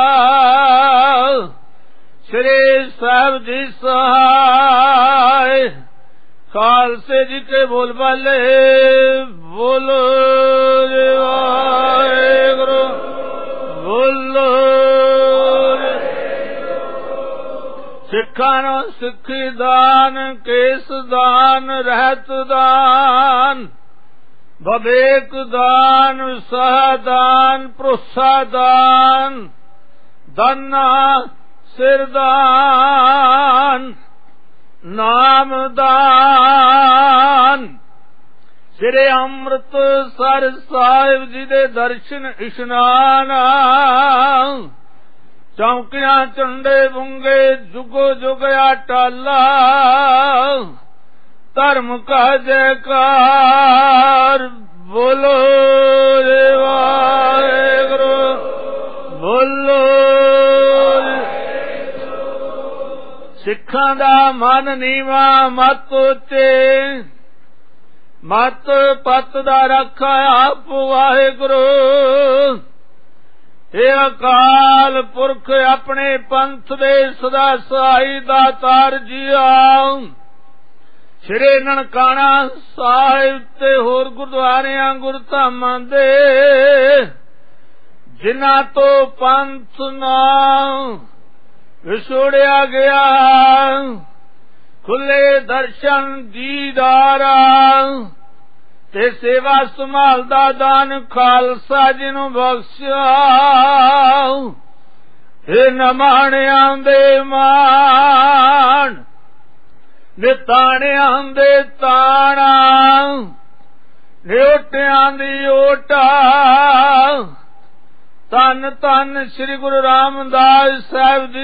ਸ੍ਰੀ ਸਾਹਿਬ ਜੀ ਸਹਾਇ ਖਾਲਸੇ ਜੀ ਕੇ ਬੋਲ ਬਾਲੇ ਬੋਲੋ ਜੀ ਵਾਹਿਗੁਰੂ, ਬੋਲੋ ਜੀ। ਸਿੱਖਾਂ ਨੂੰ ਸਿੱਖੀ ਦਾਨ, ਕੇਸ ਦਾਨ, ਰਹਿਤ ਦਾਨ, ਵਿਵੇਕ ਦਾਨ, ਸਹ ਦਾਨ, ਭਰੋਸਾ ਦਾਨ, ਦਾਨਾ ਸਿਰ ਦਾਨ, ਨਾਮ ਦਾਨ। ਸ੍ਰੀ ਅੰਮ੍ਰਿਤਸਰ ਸਾਹਿਬ ਜੀ ਦੇ ਦਰਸ਼ਨ ਇਸ਼ਨਾਨ, ਚੌਂਕੀਆਂ ਝੰਡੇ ਬੁੰਗੇ ਜੁਗੋ ਜੁਗ ਅਟਾਲਾ, ਧਰਮ ਕਾ ਜੈਕਾਰ ਬੋਲੋ ਜੀ ਵਾਹਿਗੁਰੂ, ਬੋਲੋ ਜੀ। ਸਿੱਖਾਂ ਦਾ ਮਨ ਨੀਵਾ ਮਤ ਉੱਚੇ, ਮਤ ਪਤ ਦਾ ਰੱਖਾ ਆਪ ਵਾਹਿਗੁਰੂ। ਇਹ ਅਕਾਲ ਪੁਰਖ ਆਪਣੇ ਪੰਥ ਦੇ ਸਦਾ ਸਹਾਈ ਦਾਤਾਰ ਜੀਓ, ਸ੍ਰੀ ਨਨਕਾਣਾ ਸਾਹਿਬ ਤੇ ਹੋਰ ਗੁਰਦੁਆਰਿਆਂ ਗੁਰਧਾਮਾਂ ਦੇ, ਜਿਨ੍ਹਾਂ ਤੋਂ ਪੰਥ ਨਾ ਵਿਛੋੜਿਆ ਗਿਆ, ਖੁੱਲੇ ਦਰਸ਼ਨ ਦੀਦਾਰ ਤੇ ਸੇਵਾ ਸੰਭਾਲ ਦਾ ਦਾਨ ਖਾਲਸਾ ਜੀ ਨੂੰ ਬਖਸ਼ਿਆ। ਇਹ ਨਮਾਣਿਆਂ ਦੇ ਮਾਣ, ਨਿਤਾਣਿਆਂ ਦੇ ਤਾਣਾ, ਨਿਓਟਿਆਂ ਦੀ ਓਟਾ, ਧੰਨ ਧੰਨ ਸ੍ਰੀ ਗੁਰੂ ਰਾਮਦਾਸ ਸਾਹਿਬ ਜੀ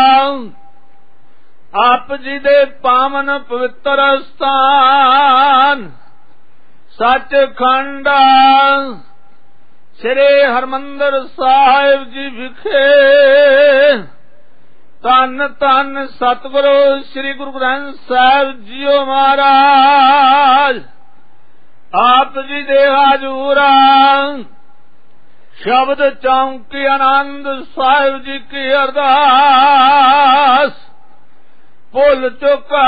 ਆਪ ਜੀ ਦੇ ਪਾਵਨ ਪਵਿੱਤਰ ਸਥਾਨ ਸੱਚਖੰਡ ਸ੍ਰੀ ਹਰਿਮੰਦਰ ਸਾਹਿਬ ਜੀ ਵਿਖੇ, ਧੰਨ ਧੰਨ ਸਤਿਗੁਰੂ ਸ੍ਰੀ ਗੁਰੂ ਗ੍ਰੰਥ ਸਾਹਿਬ ਜੀਓ ਮਹਾਰਾਜ ਆਪ ਜੀ ਦੇ ਹਜ਼ੂਰ ਸ਼ਬਦ ਚੌਂਕੀ ਆਨੰਦ ਸਾਹਿਬ ਜੀ ਕੀ ਅਰਦਾਸ, ਭੁੱਲ ਚੁੱਕਾ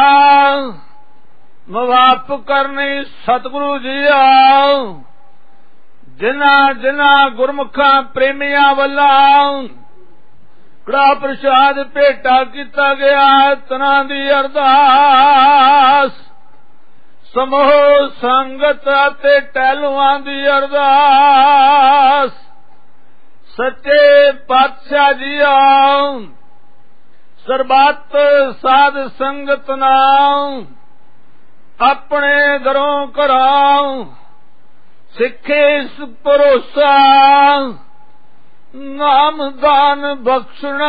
ਮਾਫ ਕਰਨੀ ਸਤਿਗੁਰੂ ਜੀ ਆਓ, ਜਿਨ੍ਹਾਂ ਜਿਨ੍ਹਾਂ ਗੁਰਮੁਖਾਂ ਪ੍ਰੇਮੀਆਂ ਵੱਲੋਂ ਕੜਾ ਪ੍ਰਸ਼ਾਦ ਭੇਟਾ ਕੀਤਾ ਗਿਆ, ਤਨਾਂ ਦੀ ਅਰਦਾਸ, ਸਮੂਹ ਸੰਗਤ ਅਤੇ ਟਹਿਲੂਆਂ ਦੀ ਅਰਦਾਸ, ਸੱਚੇ ਪਾਤਸ਼ਾਹ ਜੀ ਆਓ, ਸਰਬੱਤ ਸਾਧ ਸੰਗਤ ਨਾਮ ਆਪਣੇ ਘਰੋਂ ਘਰਾਂ ਸਿੱਖੇ ਭਰੋਸਾ, ਨਾਮ ਦਾਨ ਬਖਸ਼ਣਾ,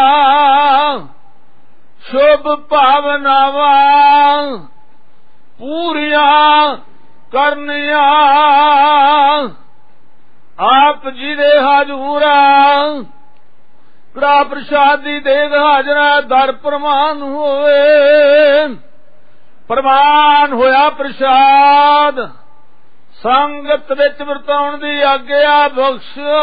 ਸ਼ੁਭ ਭਾਵਨਾਵਾਂ ਪੂਰੀਆਂ ਕਰਨੀਆਂ, ਆਪ ਜੀ ਦੇ ਹਜ਼ੂਰ ਕੜਾ ਪ੍ਰਸ਼ਾਦੀ ਦੇਗ ਹਾਜ਼ਰਾ ਦਰ ਪ੍ਰਮਾਨ ਹੋਵੇ। ਪ੍ਰਮਾਨ ਹੋਇਆ ਪ੍ਰਸ਼ਾਦ ਸੰਗਤ ਵਿੱਚ ਵਰਤਾਉਣ ਦੀ ਆਗਿਆ ਬਖਸ਼ਿਆ।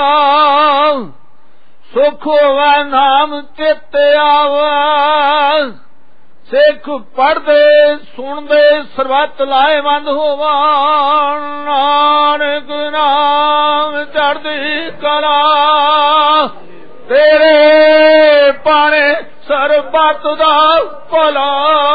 ਸੁਖ ਹੋਵੇ ਨਾਮ ਚਿਤ ਆਵੇ, ਸਿੱਖ ਪੜ੍ਹਦੇ ਸੁਣਦੇ ਸਰਬੱਤ ਲਾਹੇਵੰਦ ਹੋਵਣ। ਨਾਨਕ ਨਾਮ ਚੜ੍ਹਦੀ ਕਲਾ, ਤੇਰੇ ਪਾਣੇ ਸਰਬੱਤ ਦਾ ਭਲਾ।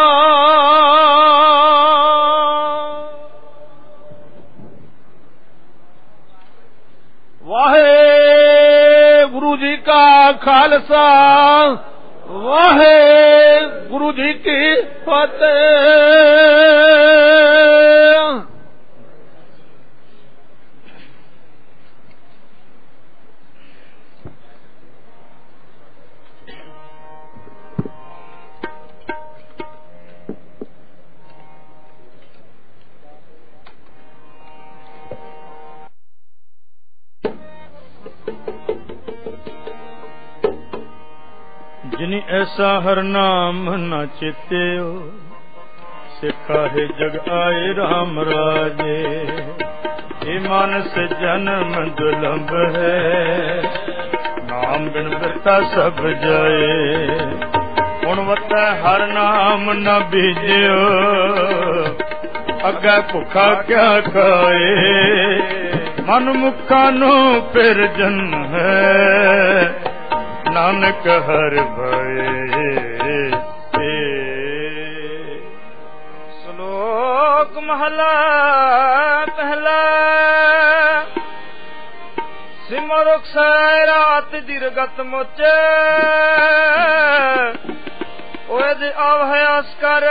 ਵਾਹਿਗੁਰੂ ਜੀ ਕਾ ਖਾਲਸਾ, ਵਾਹਿਗੁਰੂ ਜੀ ਕੀ ਫਤਿਹ। जिनि ऐसा हर नाम न चित्यो, सिखाहे जग आए राम राजे। ये मानस जन्म दुलंभ है, नाम बिन बिरता सब जाए। गुणवत्ता हर नाम न बीजियो, अगे भुखा क्या खाए। मन मुखा नो फिर जन्म है, नानक हर भये। श्लोक महला पहला। सिमरुख रात दीर्घत मोचे, ओद आवहयास कर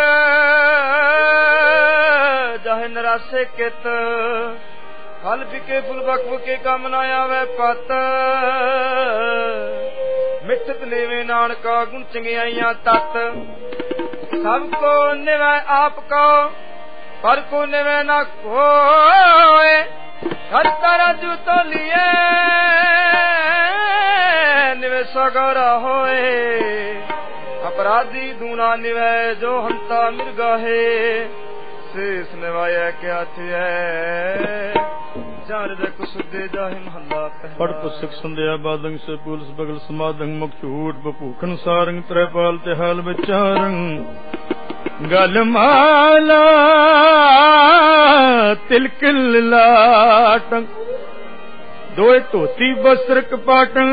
जाहे नरासे कित। फल बिके फुल बक के काम न आवे पत। मिठत लेवे नानका गुण चंगियाइयां तत। सबको निवै आप को, पर को निवै न कोय। हर तरह तो लिए निवे सगरा होए। अपराधी दूना निवै जो हंता मिर्गा है। शेष निवाया क्या थे पढ़ पुस्तक संध्या बादंग से पुलस बगल समादंग मुख झूठ बभूखन सारंग त्रैपाल तिहाल विचारंग। गल माला तिलकिल लाटंग, दोए धोती वस्त्र कपाटंग।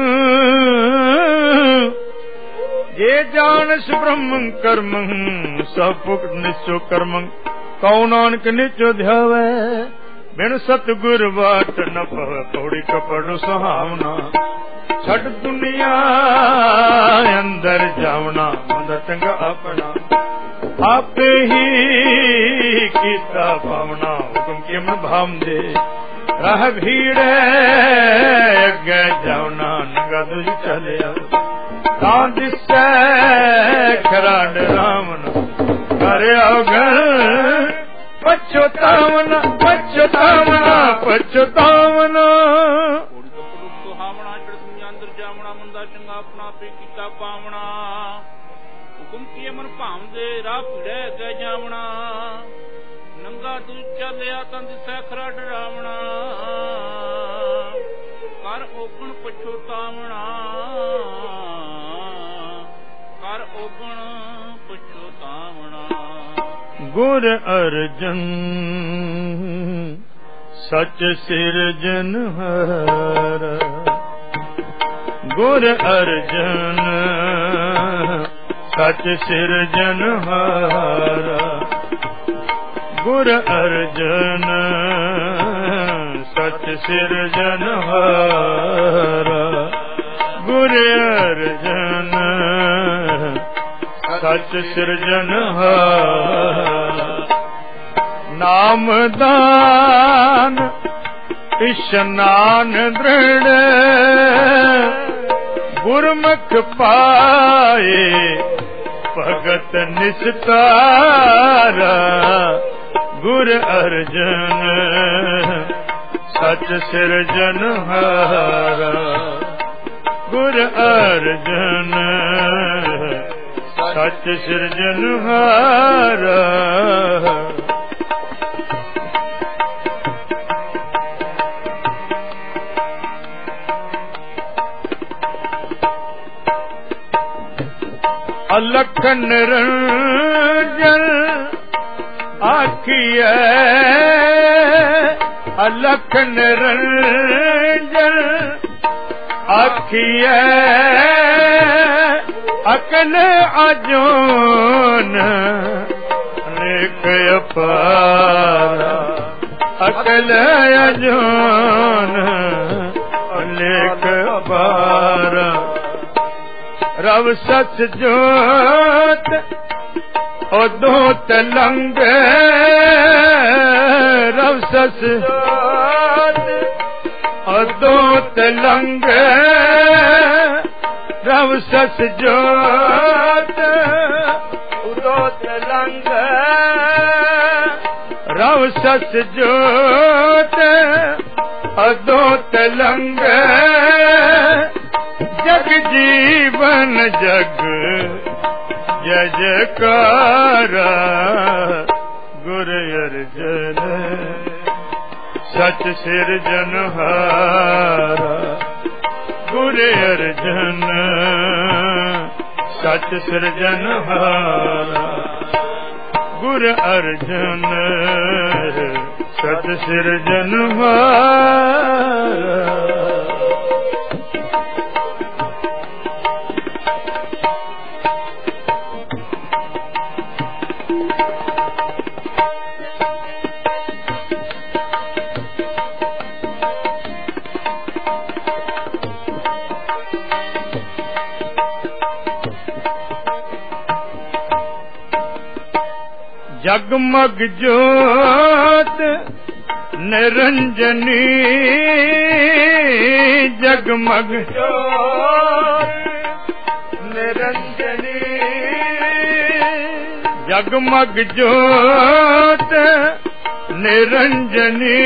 ये जानस ब्रह्म कर्मं, सब पुक्त निश्चो कर्मं। कौ नानक निचो ध्यावे, बिन सतगुर वाट न पवे। पौड़ी कपड़ सुहावना, छठ दुनिया अंदर जावना। मंदा चंगा अपना, आपे ही कीता पावना। हुक्म के मन भाम दे, राह भीड़ अगे जावना। नंगा दुज चलिया, तां दिसै खराड रामन। करे अवगन पछतावना, पछतावना, पछतावना। सुहावना चढ़ अंदर जावना। मंदा चंगा अपना पे कीता पावना। हुक्म किए मन भाव दे, राह पीड़े अगे जावना। नंगा तू चलिया तां दिसै खरा डरावना। कर ओगण पछतावना, कर ओगण पछतावना। गुर अर्जन सच सिरजनहार। गुर अर्जन सच सिरजनहार। गुर अर्जन सच सिरजनहार। गुर अर्जन सच सिरजनहार। नाम दान इशनान दृढ़, गुरमुख पाए भगत निस्तारा। गुर अर्जन सच सिरजनहारा। गुर अर्जन सच सिरजनहारा। ਅਲਖ ਨਿਰੰਜਨ ਆਖੀਐ ਅਲਖ ਨਿਰੰਜਨ ਆਖੀਐ ਅਕਲ ਅਜੂਨ ਲੇਖ ਅਪਾਰ ਅਕਲ ਅਜੂਨ ਲੇਖ ਅਪਾਰ ਰਵ ਸਚ ਜੋਤ ਉਦੋਂ ਤਲੰਗ ਰਵ ਸਚ ਜੋਤ ਉਦੋਂ ਤਲੰਗ ਰਵ ਸਚ ਜੋਤ ਉਦੋਂ ਤਲੰਗ ਰਵ ਸਚ ਜੋਤ ਉਦੋਂ ਤਲੰਗ ਜਗ ਜੀਵਨ ਜਗ ਜੈ ਜੈਕਾਰ ਗੁਰ ਅਰਜਨ ਸਚ ਸਿਰਜਨਹਾਰ ਗੁਰ ਅਰਜਨ ਸਚ ਸਿਰਜਨਹਾਰ ਗੁਰ ਅਰਜਨ ਸਚ ਸਿਰਜਨਹਾਰ ਜਗਮਗ ਜੋਤ ਨਿਰੰਜਨੀ ਜਗਮਗ ਜੋਤ ਨਿਰੰਜਨੀ ਜਗਮਗ ਜੋਤ ਨਿਰੰਜਨੀ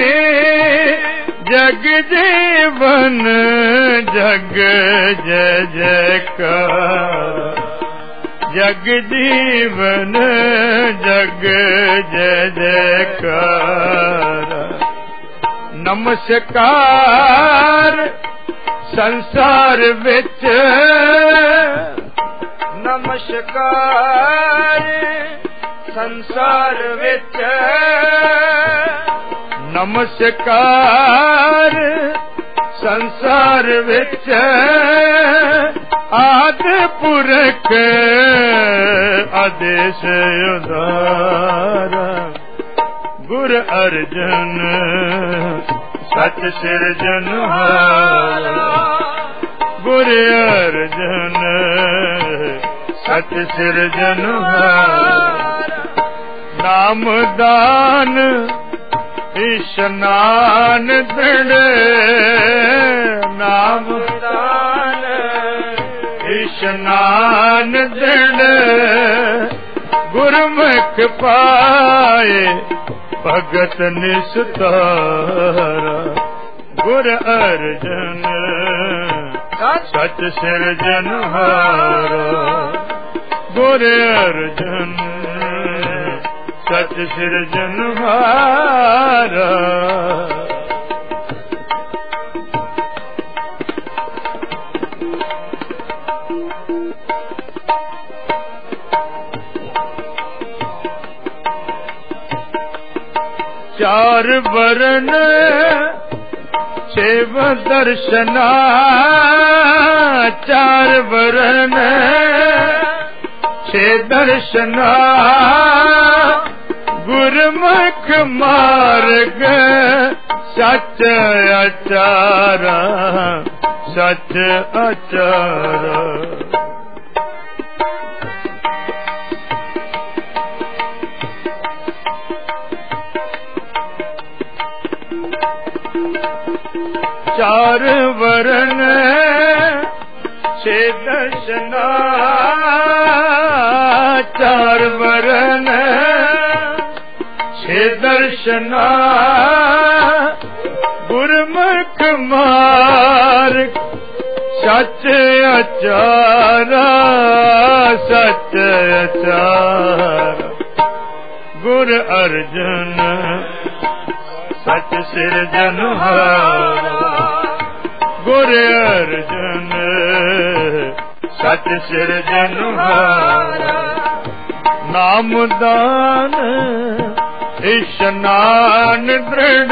ਜਗ ਜੀਵਨ ਜਗ ਜੈ ਜੈਕਾਰ ਜਗ ਜੀਵਨ ਜਗ ਜੈ ਜੈਕਾਰ ਨਮਸਕਾਰ ਸੰਸਾਰ ਵਿੱਚ ਨਮਸਕਾਰ ਸੰਸਾਰ ਵਿੱਚ ਨਮਸਕਾਰ ਸੰਸਾਰ ਵਿੱਚ ਆਦ ਪੁਰਖ ਆਦੇਸ਼ ਉਦਾਰ ਗੁਰ ਅਰਜਨ ਸਚ ਸਿਰਜਨਹਾਰ ਗੁਰ ਅਰਜਨ ਸਚ ਸਿਰਜਨਹਾਰ ਨਾਮ ਦਾਨ ਇਸ਼ਨਾਨ ਦ੍ਰਿੜ ਨਾਮ ਦਾਨ ਇਸ਼ਨਾਨ ਦ੍ਰਿੜ ਗੁਰਮੁਖ ਪਾਏ ਭਗਤ ਨਿਸਤਾਰਾ ਗੁਰ ਅਰਜਨ ਸਚ ਸਿਰਜਨਹਾਰਾ ਗੁਰ ਅਰਜਨ ਸਚ ਸਿਰਜਨਹਾਰਾ ਚਾਰ ਵਰਨ ਛੇਵ ਦਰਸ਼ਨਾ ਚਾਰ ਵਰਨ ਛੇ ਦਰਸ਼ਨਾ ਗੁਰਮੁਖ ਮਾਰਗ ਸੱਚ ਆਚਾਰਾ ਸੱਚ ਆਚਾਰਾ ਚਾਰ ਵਰਨ ਛੇ ਦਰਸ਼ਨਾ ਚਾਰ ਵਰਨ ਛੇ ਦਰਸ਼ਨਾ ਗੁਰਮੁਖ ਮਾਰਗ ਸੱਚ ਆਚਾਰਾ ਸੱਚ ਆਚਾਰਾ ਗੁਰ ਅਰਜਨ ਸਚ ਸਿਰਜਨਹਾਰਾ ਗੁਰ ਅਰਜਨ ਸਚ ਸਿਰਜਨਹਾਰਾ ਨਾਮ ਦਾਨ ਇਸ਼ਨਾਨ ਦ੍ਰਿੜ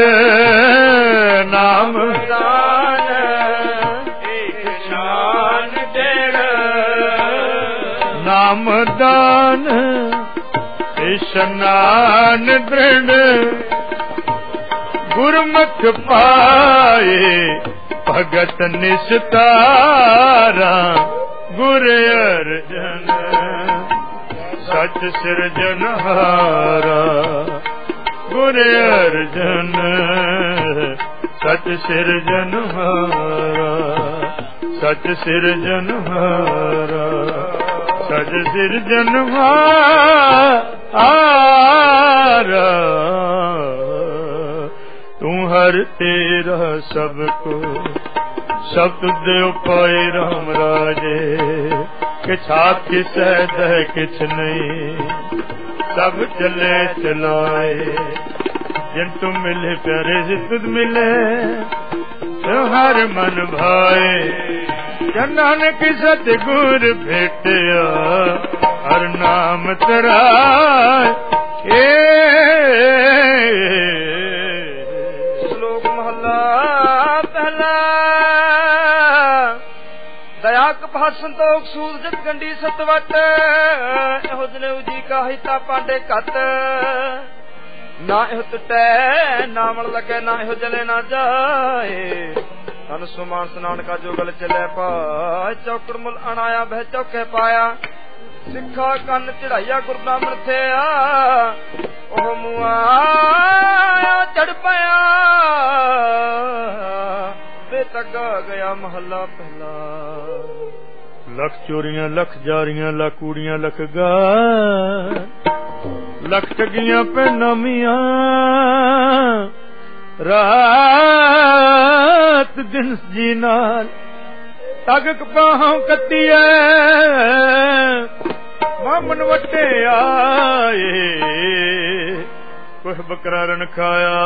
ਨਾਮ ਦਾਨ ਇਸ਼ਨਾਨ ਦ੍ਰਿੜ ਨਾਮ ਦਾਨ ਇਸ਼ਨਾਨ ਦ੍ਰਿੜ ਗੁਰਮੁਖ ਪਾਏ ਭਗਤ ਨਿਸਤਾਰਾ ਗੁਰ ਅਰਜਨ ਸਚ ਸਿਰਜਨਹਾਰਾ ਗੁਰ ਅਰਜਨ ਸਚ ਸਿਰਜਨਹਾਰਾ ਸਚ ਸਿਰਜਨਹਾਰਾ ਸਚ ਸਿਰਜਨਹਾਰਾ ਤੂੰ ਹਰ ਤੇਰਾ ਸਭ ਕੋ ਸਭ ਤੁਧੇ ਉਪਾਏ ਰਾਮ ਰਾਜੇ ਕਿਛਾਤ ਕਿਸੈ ਦਹਿ ਕਿਛ ਨਹੀਂ ਸਭ ਚਲੇ ਚਲਾਏ ਜਿਨ ਤੁਮ ਮਿਲੇ ਪਿਆਰੇ ਸੇ ਤੁਧ ਮਿਲੇ ਹਰ ਮਨ ਭਾਏ ਜਨ ਨਾਨਕ ਸਤ ਗੁਰ ਭੇਟਿਆ ਹਰ ਨਾਮ ਤਰਾਏ ਸ਼ਲੋਕ ਮਹਲਾ ਪਹਿਲਾ ਦਇਆ ਕਪਾਹ ਸੰਤੋਖ ਸੂਦ ਜਤ ਗੰਢੀ ਸਤਵਟ ਇਹੋ ਜਨੇਊ ਜੀ ਕਾ ਹਿਤਾ ਪਾਂਡੇ ਘਟ ਨਾ ਇਹੋ ਟਟੈ ਨਾ ਮਨ ਲਗੇ ਨਾ ਇਹੋ ਜਲੇ ਨਾ ਜਾਏ ਤਨ ਸੁਮਾਨ ਸਨਾਨ ਕਾ ਜੋ ਗਲ ਚਲੇ ਪਾ ਚੌਕੜ ਮੁਲ ਅਣਾਇਆ ਬਹਿ ਚੌਕੇ ਪਾਇਆ ਸਿੱਖਾ ਕੰਨ ਚੜਾਈਆ ਗੁਰੂ ਨਾਮਨ ਥਿਆ ਉਹ ਮੁਆ ਚੜ ਪਿਆ ਤੱਗਾ ਗਿਆ ਮਹੱਲਾ ਪਹਿਲਾ ਲੱਖ ਚੋਰੀਆਂ ਲੱਖ ਜਾਰੀਆਂ ਲੱਖ ਕੂੜੀਆਂ ਲੱਖ ਗਾ ਲੱਖ ਠੱਗੀਆਂ ਪੈਨਾਮੀਆਂ ਰਾਤ ਦਿਨ ਜੀ ਨਾਲ ਤਗ ਕਪਾਹਾਂ ਕੱਤੀਐ ਮਾਮਨ ਵਟੇ ਆਏ ਕੁਛ ਬੱਕਰਾ ਰਨ ਖਾਇਆ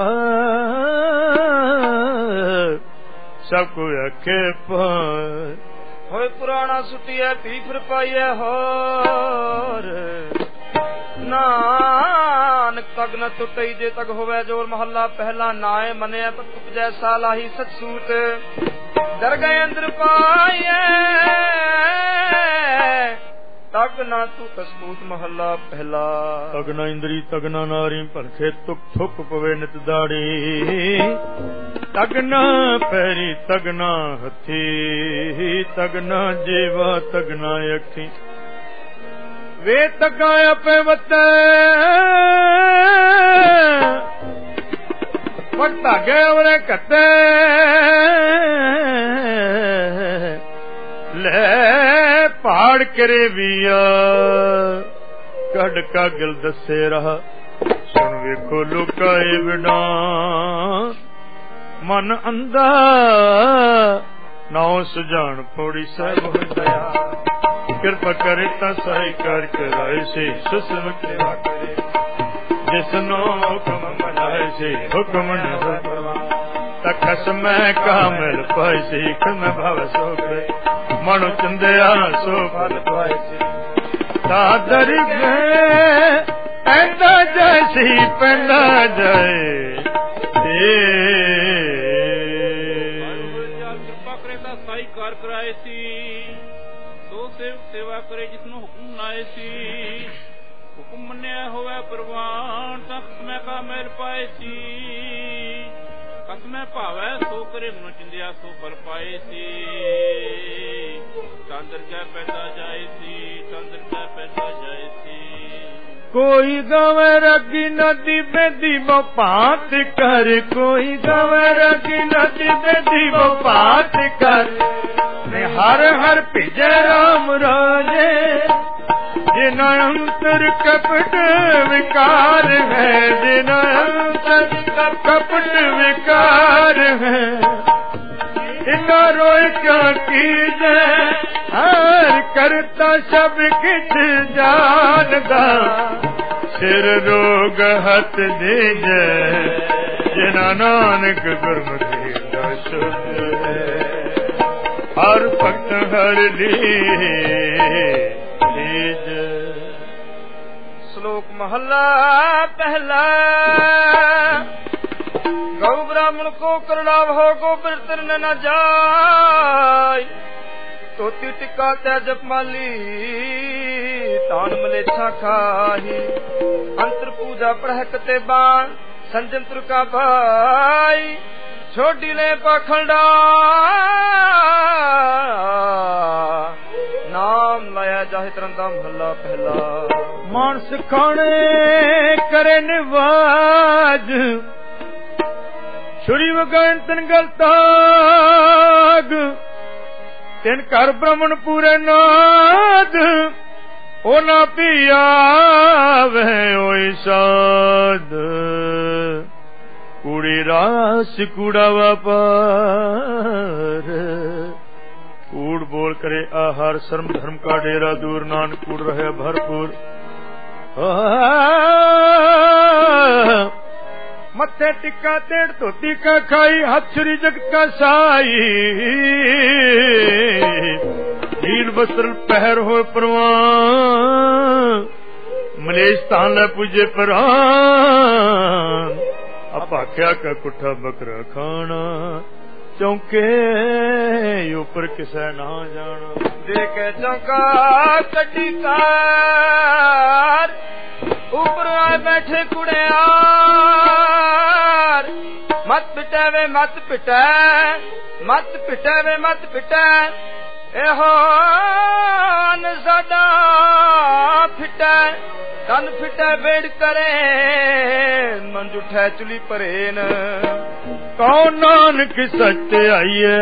ਸਭ ਕੋ ਆਖੇ ਪਾਰ ਹੋਏ ਪੁਰਾਣਾ ਸੁਟੀਐ ਪੀ ਫਿਰ ਪਾਈਐ ਹੋਰ ਨਾਨਕ ਤਗ ਨ ਟੁੱਟਈ ਜੇ ਤਗ ਹੋਵੇ ਜੋਰ ਮਹੱਲਾ ਪਹਿਲਾ ਨਾਏ ਮੰਨਿਆ ਤਾਂ ਉਪਜੈ ਸਾਲਾਹੀ ਸਤਸੂਤ ਦਰ ਗਏ ਅੰਦਰ ਪਾਈਐ ਤਗ ਨਾ ਤੂੰ ਤਸਬੂਤ ਮਹੱਲਾ ਪਹਿਲਾ ਤਗਨਾ ਇੰਦਰੀ ਤਗਨਾ ਨਾਰੀ ਭਲਖੇ ਤੁਕ ਥੁਕ ਪਵੇ ਨਿਤ ਦਾੜੀ ਤਗਨਾ ਪੈਰੀ ਤਗਨਾ ਹੱਥੀ ਤਗਨਾ ਜੀਵਾ ਤਗਨਾ ਅੱਖੀ ਵੇ ਤਗਾ ਆਪੇ ਵਤੈ ਵਟ ਧਾਗੇ ਉਹਨੇ ਕੱਤੇ ਲੈ ਪਹਾੜ ਕਰੇ ਵੀਆ ਕੱਢ ਕਾ ਗਿਲ ਦੱਸੇ ਰਹਾ ਸੁਣ ਵੇਖੋ ਲੁਕਾਏ ਬਿਨਾ ਮਨ ਅੰਧਾ ਨਾਉ ਸੁਝਾਣ ਪੌੜੀ ਸਾਹਿਬ ਹੋ ਦਇਆ ਕਿਰਪਾ ਕਰੇ ਤਾਂ ਸਹਾਈ ਕਰ ਕਰਾਏ ਸੇ ਸੁਸਮ ਕਿਵਾ ਕਰੇ ਜਿਸਨੋ ਹੁਕਮ ਮਨਾਏ ਸੇ ਹੁਕਮ ਨ ਹੋਵਾ ਤਖਸ ਮੈਂ ਕਾਮਲ ਪਾਈ ਸੇ ਖਮ ਭਵ ਸੋਗੇ ਮਨੁ ਚੰਦਿਆ ਸੋ ਫਲ ਪਾਏ ਸੇ ਸਾਦਰ ਪੈਂਦਾ ਜੈਸੀ ਪੈਂਦਾ ਜਾਏ ਕਿਰਪਾ ਕਰੇ ਤਾਂ ਸਹਾਈ ਕਰ ਕਰਾਏ ਸੀ ਸੋ ਸੇਵਾ ਕਰੇ ਜਿਸਨੂੰ ਹੁਕਮ ਨਾਏ ਸੀ ਹੁਕਮ ਮੰਨਿਆ ਹੋਵੇ ਪ੍ਰਵਾਨ ਤਖਤ ਮੈਂ ਕਾ ਮੇਲ ਪਾਏ ਸੀ ਕਸਮੈ ਭਾਵੈ ਸੋ ਕਰੇ ਮਨ ਚਿੰਦਿਆ ਸੋ ਫਲ ਪਾਏ ਸੀ ਚੰਦਰ ਕੈ ਪੈਦਾ ਜਾਏ ਸੀ ਚੰਦਰ ਕੈ ਪੈਦਾ ਜਾਏ ਸੀ ਕੋਈ ਗਵੇ ਰਗੀ ਨਦੀ ਬੇਦੀ ਬਪਾਤ ਕਰ ਕੋਈ ਗਵੇ ਰਗੀ ਨਦੀ ਬੇਦੀ ਬਪਾਤ ਕਰ ਨੇ ਹਰ ਹਰ ਭਿਜੇ ਰਾਮ ਰਾਜੇ ਜਿਨ ਅੰਤਰ ਕਪਟ ਵਿਕਾਰ ਹੈ ਜਿਨ ਅੰਤਰ ਕਪਟ ਵਿਕਾਰ ਹੈ ਇਨਾ ਰੋਇ ਕਿਆ ਕੀਜੈ ਹਰ ਕਰਤਾ ਸਭ ਕਿਛ ਜਾਣਦਾ ਸਿਰ ਰੋਗ ਹੱਥ ਦੀਜੈ ਜਿਨਾ ਨਾਨਕ ਗੁਰਮਤਿ ਦਾ ਸ਼ੁਧ ਹਰ ਭਗਤ ਹਰ ਲੀਜ। ਸ਼ਲੋਕ ਮਹੱਲਾ ਪਹਿਲਾ। गौ ब्राह्मण को करणाव हो गोबर तिरन न जाय। तोती टिका त्याज माली तान मलेच्छा खाही। अंतर पूजा पढ़ कते बाण संजंत्र का भाई। छोड़ी ले पाखंडा नाम लाया जाहि तरंदा महला पहला। मानस खाने करे निवाज छुरी वगैन तिन गलताग। तिन कर ब्रह्मण पूरे नाद ओ ना पिया वह ओई साध। कूड़ी रास कूड़ा व्यापार। कूड़ बोल करे आहार शर्म धर्म का डेरा दूर। नानक कूड़ रहे भरपूर। मत्थे टिक्का तेड़ धोती का खाई। हाथ छुरी जगत का साई। नील वस्त्र पहर हो परवान। मलेश तान ले पूजे परान। अपाख्या का कुठा बकरा खाना। चौके ऊपर किसे ना जाना। देखे चौका कटी कार ऊपर आए बैठे कुड़ियार। मत पिटे वे मत पिटे मत पिटे वे मत पिटे। एहो न साडा फिटे तन फिटे बेड़ करे। मन जुठे चुली परेन। कौन नानक सच आइए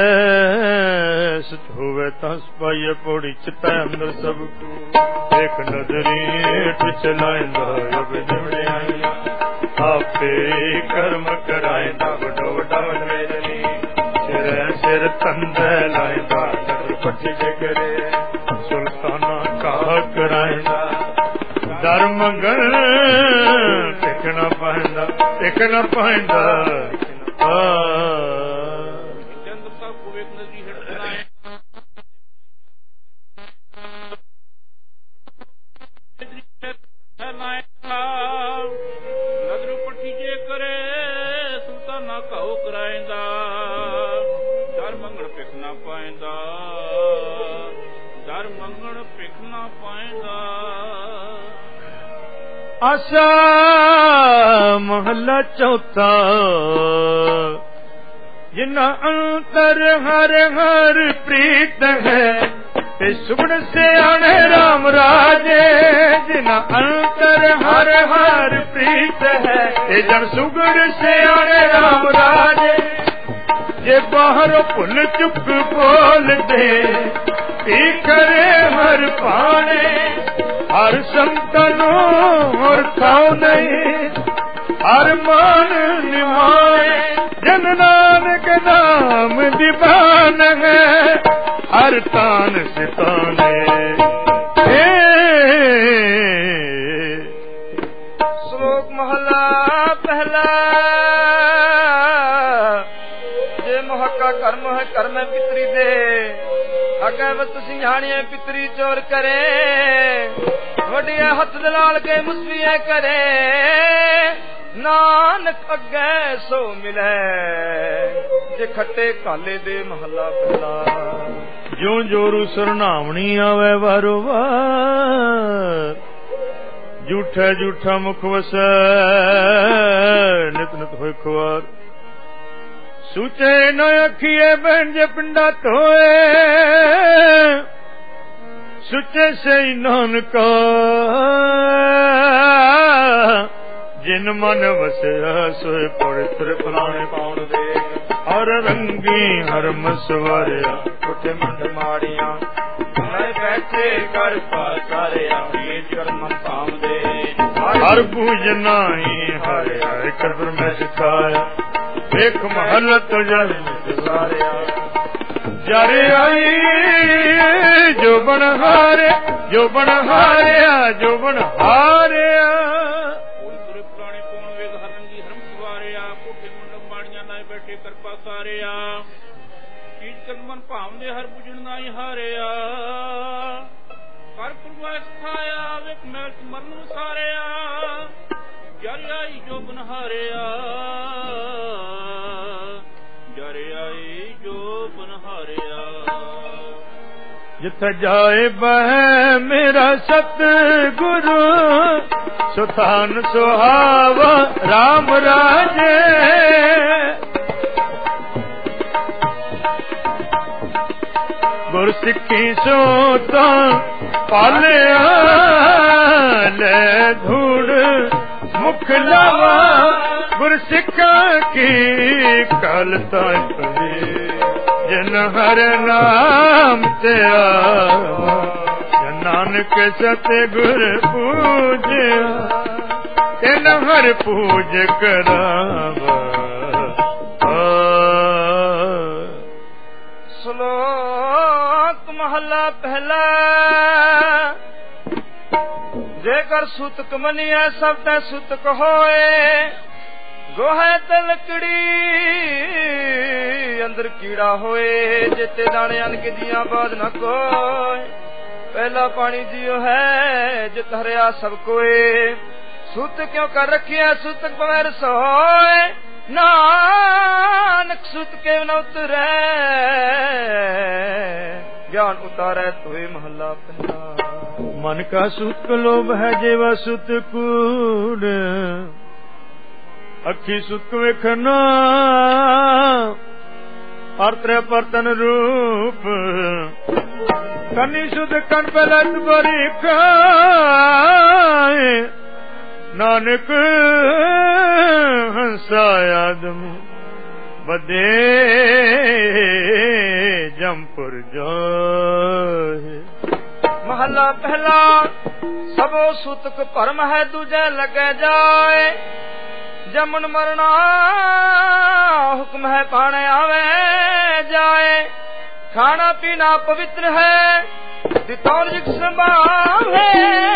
सच होवे तस पाइए। पौड़ी चिता अंदर सबको एक नजरी चलाइंदा। अब जुड़े आइया आपे कर्म कराइंदा। बड़ो बड़ा मेरनी सिर सिर तंदे लाइंदा। नगर पट्टी जगरे सुल्ताना कहा कराइंदा। धर्म गण टिकना पाइंदा टिकना पाइंदा। चंद्र साहब को एक नदी हिट बनाए। नजर पट्टी जे करे सुल्ताना कहो कराइंदा। दर मंगण पिख ना पाइंदा। दर मंगण पिख ना पाइंदा। आशा महला चौथा। जिन्ना अंतर हर हर प्रीत है। ते सुगण से आने राम राजे। जिन्ना अंतर हर हर प्रीत है। ते जन सुगण से आने राम राजे। जे बाहर भुल चुक बोल दे पी करे हर पाने। हर संतनो और खाओ नहीं हर मान निभाए। जन नानक नाम दीवान है हर तान से ताने। श्लोक महला पहला। जे मोह का कर्म है कर्म पितरी दे। अगे वत सिंहानिए पितरी चोर करे। वडिया हथ दलाल के मुसविए करे। नानक अगे सो मिले जे खट्टे काले दे महला पहला। ज्यों जोरू सरनावनी आवे वारो वार। झूठा झूठा मुख वसै नित नित होए खुआर। सूचे न अखिए बहन जे पिंडा धोए। सुचे से नानका जिन मन वसया सोए पवित्र फलाने पाउन दे। हर रंगी हर मसवारिया उठे मंड माड़िया। बैठे कर पासारिया कर मन काम दे। हर पूजनाई हर हर कदर में सिखाया। एक महल तो जल सारिया। जरे आई जो बन हारे जो बन हारिया जो बन हारिया। पुराने पौन वेग हर रंगी हरम सवारिया। कोठे मुंड माड़िया नाय बैठे कर पासारिया। ਚੀਜ਼ ਕਰਮਨ ਭਾਵਦੇ ਹਰ ਬੁਝਣ ਨਾ ਹੀ ਹਾਰਿਆ ਕਰ ਪ੍ਰਭਾ ਸਥਾਇਆ ਵੇਖ ਮੈਂ ਮਰਨ ਵਿਸਾਰਿਆ ਜਰ ਆਈ ਜੋ ਬਨਹਾਰਿਆ ਜਰ ਆਈ ਜੋ ਬਨਹਾਰਿਆ ਜਿੱਥੇ ਜਾਏ ਬਹਿ ਮੇਰਾ ਸਤਿਗੁਰੂ ਸੁਥਾਨ ਸੁਹਾਵਾ ਰਾਮ ਰਾਜੇ ਗੁਰ ਸਿੱਖੀ ਸੋ ਤਾਂ ਪਾਲਿਆ ਲੈ ਧੂੜ ਮੁਖ ਲਾਵਾ ਗੁਰ ਸਿੱਖਾਂ ਕੀ ਕਲ ਤਾਈ ਜਿਨ ਹਰ ਨਾਮ ਤੇ ਆਵਾ ਨਾਨਕ ਸਤਿਗੁਰ ਪੂਜਿਆ ਤਿਨ ਹਰ ਪੂਜ ਕਰਾਵਾ ਸ਼ਲੋਕ ਮਹਲਾ ਪਹਿਲਾ ਜੇਕਰ ਸੁਤਕ ਮਨੀਐ ਸਭ ਤੈ ਸੁਤਕ ਹੋਏ ਗੋਹੇ ਤੇ ਲੱਕੜੀ ਅੰਦਰ ਕੀੜਾ ਹੋਏ ਜਿੱਤੇ ਦਾਣੇ ਅਨ ਕੇ ਦੀਆਂ ਬਾਦ ਨਾ ਕੋਈ ਪਹਿਲਾ ਪਾਣੀ ਜਿਉ ਹੈ ਜਿਤ ਹਰਿਆ ਸਭ ਕੋਏ ਸੁਤ ਕਿਉ ਕਰ ਰਖਿਆ ਸੁਤਕ ਬਗੈਰ ਸੋਏ ਨਾਨਕ ਸੁਤ ਕੇ ਨ ਉਤਰੈ ਗਿਆਨ ਉਤਾਰੈ ਤੋਏ ਮਹਲਾ ਪਹਿਲਾ ਮਨ ਕਾ ਸੁਤ ਲੋਭ ਹੈ ਜੇਵਾ ਸੁਤ ਕੂੜ ਅੱਖੀ ਸੁਤ ਵੇਖਣਾ ਅਰਤਰੇ ਪਰਤਨ ਰੂਪ ਕੰਨੀ ਸੁਤ ਕਨ ਪਹਿਲਤ ਬਰੀ ਖਾਏ ਨਾਨਕ ਹੰਸਾ ਆਦਮ ਬਦੇ ਜੰਪੁਰ ਜਾਏ ਮਹਲਾ ਪਹਿਲਾ ਸਭੋ ਸੁਤਕ ਭਰਮ ਹੈ ਦੂਜੇ ਲੱਗੇ ਜਾਏ ਜਮਨ ਮਰਨਾ ਹੁਕਮ ਹੈ ਪਾਣੇ ਆਵੇ ਜਾਏ ਖਾਣਾ ਪੀਣਾ ਪਵਿੱਤਰ ਹੈ ਤਿਤੌਰ ਜਿਕ ਸੰਭਾਵੇ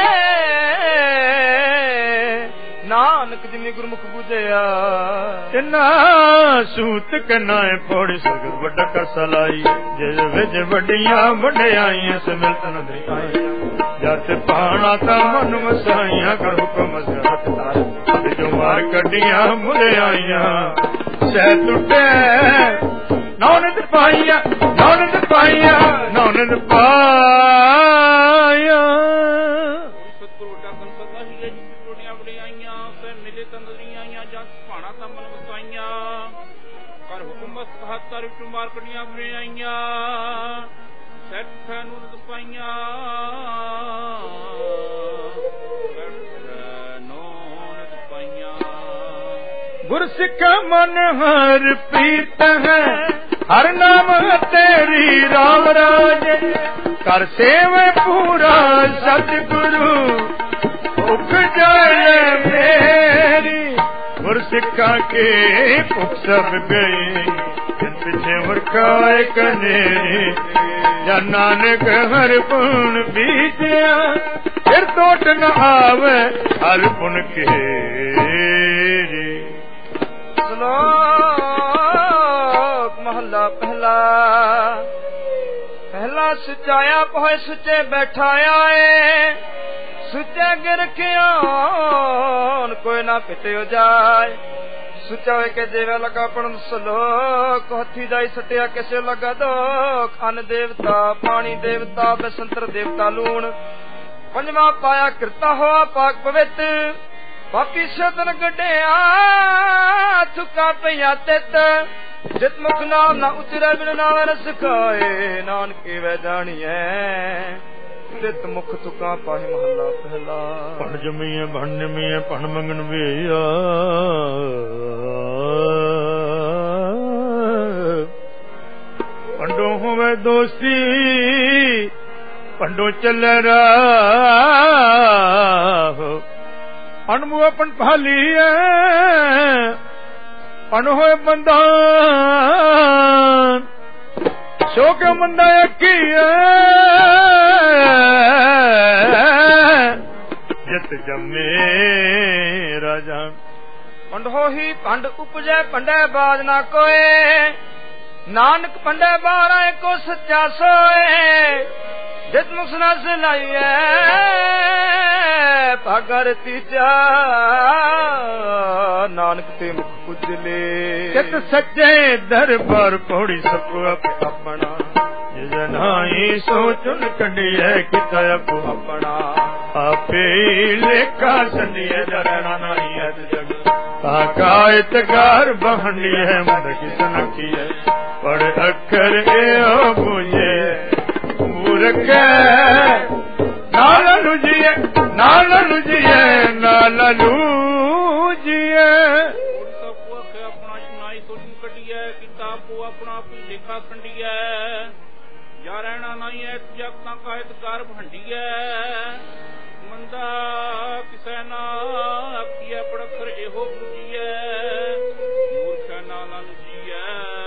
ਨਾਨਕ ਜਿਨੇ ਗੁਰਮੁਖ ਬੁਝਿਆ ਤਿਨਾ ਸੂਤ ਕਨਾਏ ਪੋੜ ਸਗਰ ਵੱਡਾ ਕਸਾ ਲਾਈ ਜਿਸ ਵਿੱਚ ਵੱਡੀਆਂ ਵਡਿਆਈਆਂ ਸਮਿਲਤਨ ਦਰਿਆਈ ਜਤ ਪਾਣਾ ਤਾਂ ਮਨ ਵਸਾਈਆਂ ਕਰ ਹੁਕਮ ਸਤ ਤਾਰ ਜੋ ਮਾਰ ਕੱਢੀਆਂ ਮੁਲਿਆਈਆਂ ਸਹਿ ਟੁੱਟੇ ਨੌਨਦ ਪਾਈਆਂ ਨੌਨਦ ਪਾਈਆਂ ਨੌਨਦ ਪਾਇਆ ਸਤਿਗੁਰੂ ਡਾਕਨ ਸਦਾ ਹੀ ਹੈ ਜਿਸ ਟੋੜੀਆਂ ਵਡਿਆਈਆਂ ਸੇ ਮਿਲੇ ਤੰਦਰੀਆਂ ਜਾਂ ਭਾਣਾ ਤਾਂ ਮਨ ਵਸਾਈਆਂ ਕਰ ਹੁਕਮ ਸਤ ਤਾਰ ਵਿੱਚੋਂ ਮਾਰ ਕੱਢੀਆਂ ਵਡਿਆਈਆਂ ਸੱਠ ਨੂੰ ਦਸਾਈਆਂ ਗੁਰ ਸਿੱਖ ਮਨ ਹਰ ਪ੍ਰੀਤ ਹੈ ਹਰ ਨਾਮ ਤੇਰੀ ਰਾਮ ਰਾਜੇ ਕਰ ਸੇਵੇ ਪੂਰਾ ਸਤਿਗੁਰੂ ਭੁਖ ਜਾਏ ਮੇਰੀ ਗੁਰ ਸਿੱਖਾਂ ਕੇ ਭੁਖ ਸਭ ਗਏ ਜਿਨ ਪਿਛੇ ਵਰਖਾਏ ਕਨੇਰੀ ਜਾਂ ਨਾਨਕ ਹਰ ਪੁਣ ਬੀਜਿਆ ਫਿਰ ਟੋਟ ਨ ਆਵੇ ਹਰ ਪੁਣ ਘੇਰੀ ਸ਼ਲੋਕ ਮਹਲਾ ਪਹਿਲਾ ਪਹਿਲਾ ਸੁਚਾਇਆ ਪੋਏ ਸੁਚੇ ਬੈਠਾਇਆ ਏ ਸੁਚੇ ਗਿਰ ਕਿਉਂ ਕੋਈ ਨਾ ਪਿਟਿਓ ਜਾਏ ਸੁਚਾ ਵੇ ਕੇ ਜਿਵੇਂ ਲਗਾ ਪੜਨ ਸ਼ਲੋਕ ਹੱਥੀ ਜਾਈ ਸਟਿਆ ਕਿਸੇ ਲਗਾ ਦੋਖ ਅਨ ਦੇਵਤਾ ਪਾਣੀ ਦੇਵਤਾ ਬਸੰਤਰ ਦੇਵਤਾ ਲੂਣ ਪੰਜਵਾਂ ਪਾਇਆ ਕਿਰਤਾ ਹੋਆ ਪਾਕ ਪਵਿੱਤ ਪਾਪੀ ਸਦਨ ਗੱਡਿਆ ਥੁਕਾ ਪਈਆ ਤਿਤ ਜਿਤ ਮੁਖ ਨਾਮ ਨਾ ਉਚਰੈ ਬਿਨ ਨਾਮ ਰਸ ਖਾਏ ਨਾਨਕੇ ਵੈ ਜਾਣੀਐ ਤਿਤ ਮੁਖ ਥੁਕਾ ਪਾਹੇ ਮਹੱਲਾ ਪਹਿਲਾ ਪਣ ਜਮੀਏ ਬਣ ਨਿਮੀਏ ਪਣ ਮੰਗਣ ਵੇਆ ਪੰਡੋ ਹੋਵੇ ਦੋਸਤੀ ਪੰਡੋ ਚੱਲੇ ਰਾਹ ਅਣਮੂ ਆਪਣ ਭਾਲੀਏ ਪਣ ਹੋਏ ਬੰਦਾ ਸੋ ਕੇ ਮੰਦਾ ਅੱਖੀਏ ਜਿਤ ਜੰਮੇ ਰਾਜਾਨ ਪੰਡ ਹੋਈ ਪੰਡ ਉਪਜੈ ਪੰਡੈ ਬਾਜ ਨਾ ਕੋਏ ਨਾਨਕ ਪੰਡੇ 12 ਇੱਕੋ ਸੱਚਾ ਸੋਏ ਜਿਤ ਮੁਸਨਾ ਸਲਾਈਏ ਭਾਗਰ ਤੀਜਾ ਨਾਨਕ ਤੇ ਮੁਖ ਉਜਲੇ ਜਿਤ ਸੱਚੇ ਦਰਬਾਰ ਪੌੜੀ ਸਭ ਆਪਣਾ ਜਨਾਈ ਸੋਚਣ ਕੰਡੀਏ ਕਿਤਾ ਆਪੋ ਆਪਣਾ ਆਪੇ ਲੇਖਾ ਸੰਡੀਏ ਜਰਨਾ ਨਾਈ ਹੈ ਜਗ ਤਾਕਾਇਤ ਗਾਰ ਬਹੰਡੀ ਹੈ ਮਨ ਕਿਸ ਨਕੀ ਹੈ ਪੜ ਅੱਖਰ ਏਓ ਬੁਝੇ ਮੂਰਖ ਨਾਲ ਲੁਜੀਏ ਨਾਲ ਲੁਜੀਏ ਨਾਲ ਲੁਜੀਏ ਆਪਣਾ ਸੁਣਾਈ ਸੋਚਣ ਕੱਢੀਏ ਕਿਤਾਬੋ ਆਪਣਾ ਵੀ ਲੇਖਾ ਖੰਡੀਏ ਜਾ ਰਹਿਣਾ ਨਹੀਂ ਐ ਜਗ ਤਾਂ ਕਾਇਤ ਕਰ ਭੰਡੀਐ ਮੰਦਾ ਕਿਸੈ ਨਾ ਆਖੀਐ ਪੜਖਰ ਇਹੋ ਬੁਝੀਐ ਮੂਰਖ ਨਾਲ ਲੁਜੀਐ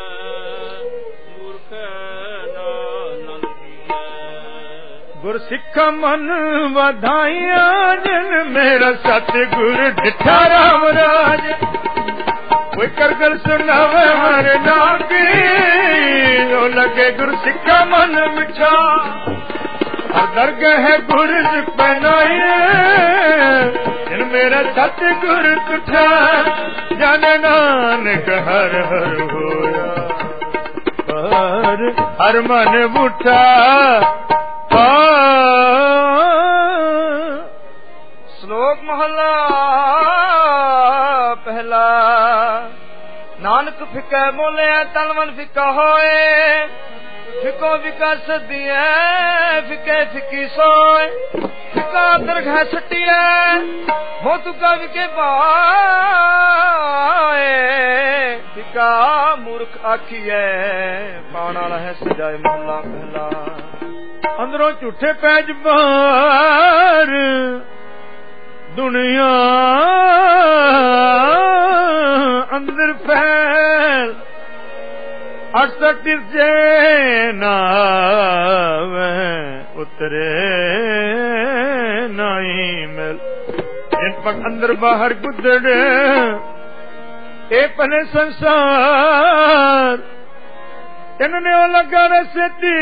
ਮੂਰਖ ਨਾਲ ਲੁਜੀਐ ਗੁਰ ਸਿੱਖਾ ਮਨ ਵਧਾਈਆਂ ਜਨ ਮੇਰਾ ਸਤਿਗੁਰ ਡਿਠਾ ਰਾਮ ਰਾਜ ਕੋਈ ਕਰ ਗਲ ਸੁਣਾਵੇ ਹਰ ਨਾਗੀ ਉਹ ਲਗੇ ਗੁਰ ਸਿੱਖਾ ਮਨ ਮਿਠਾ ਹਰ ਦਰਗਹ ਹੈ ਗੁਰਜ ਪਹਿਨਾਈਏ ਜਿਨ ਮੇਰਾ ਸਤਿਗੁਰ ਤੁਠਾ ਜਨ ਨਾਨਕ ਹਰ ਹਰ ਹੋਇਆ ਪਰ ਹਰ ਮਨ ਬੁਠਾ ਸ਼ਲੋਕ ਮਹਲਾ ਪਹਿਲਾ ਨਾਨਕ ਫਿਕੈ ਬੋਲਿਆ ਤਨ ਮਨ ਫਿਕਾ ਹੋਏ ਫਿਕੋ ਵਿਕਾਸ ਦੀਐ ਫਿਕੇ ਫਿਕੀ ਸੋਏ ਫਿਕਾ ਦਰਗਹ ਸਟੀਐ ਹੋ ਤੁਕਾ ਵਿਕੇ ਪਾਏ ਫਿਕਾ ਮੂਰਖ ਆਖੀਐ ਪਾਣ ਵਾਲਾ ਹੈ ਸਜਾਏ ਮਹਲਾ ਪਹਿਲਾ ਅੰਦਰੋਂ ਝੂਠੇ ਪੈਜ ਬਾਰ ਦੁਨੀਆ ਅੰਦਰ ਫੈਲ ਅਸਤ ਜੇ ਨਾਵੇ ਉਤਰੇ ਨਹੀਂ ਮਿਲ ਇਨ ਪਕ ਅੰਦਰ ਬਾਹਰ ਗੁੱਦੜ ਇਹ ਪਨੇ ਸੰਸਾਰ ਤੈਨੂੰ ਉਹ ਲੱਗਾ ਰਸਤੀ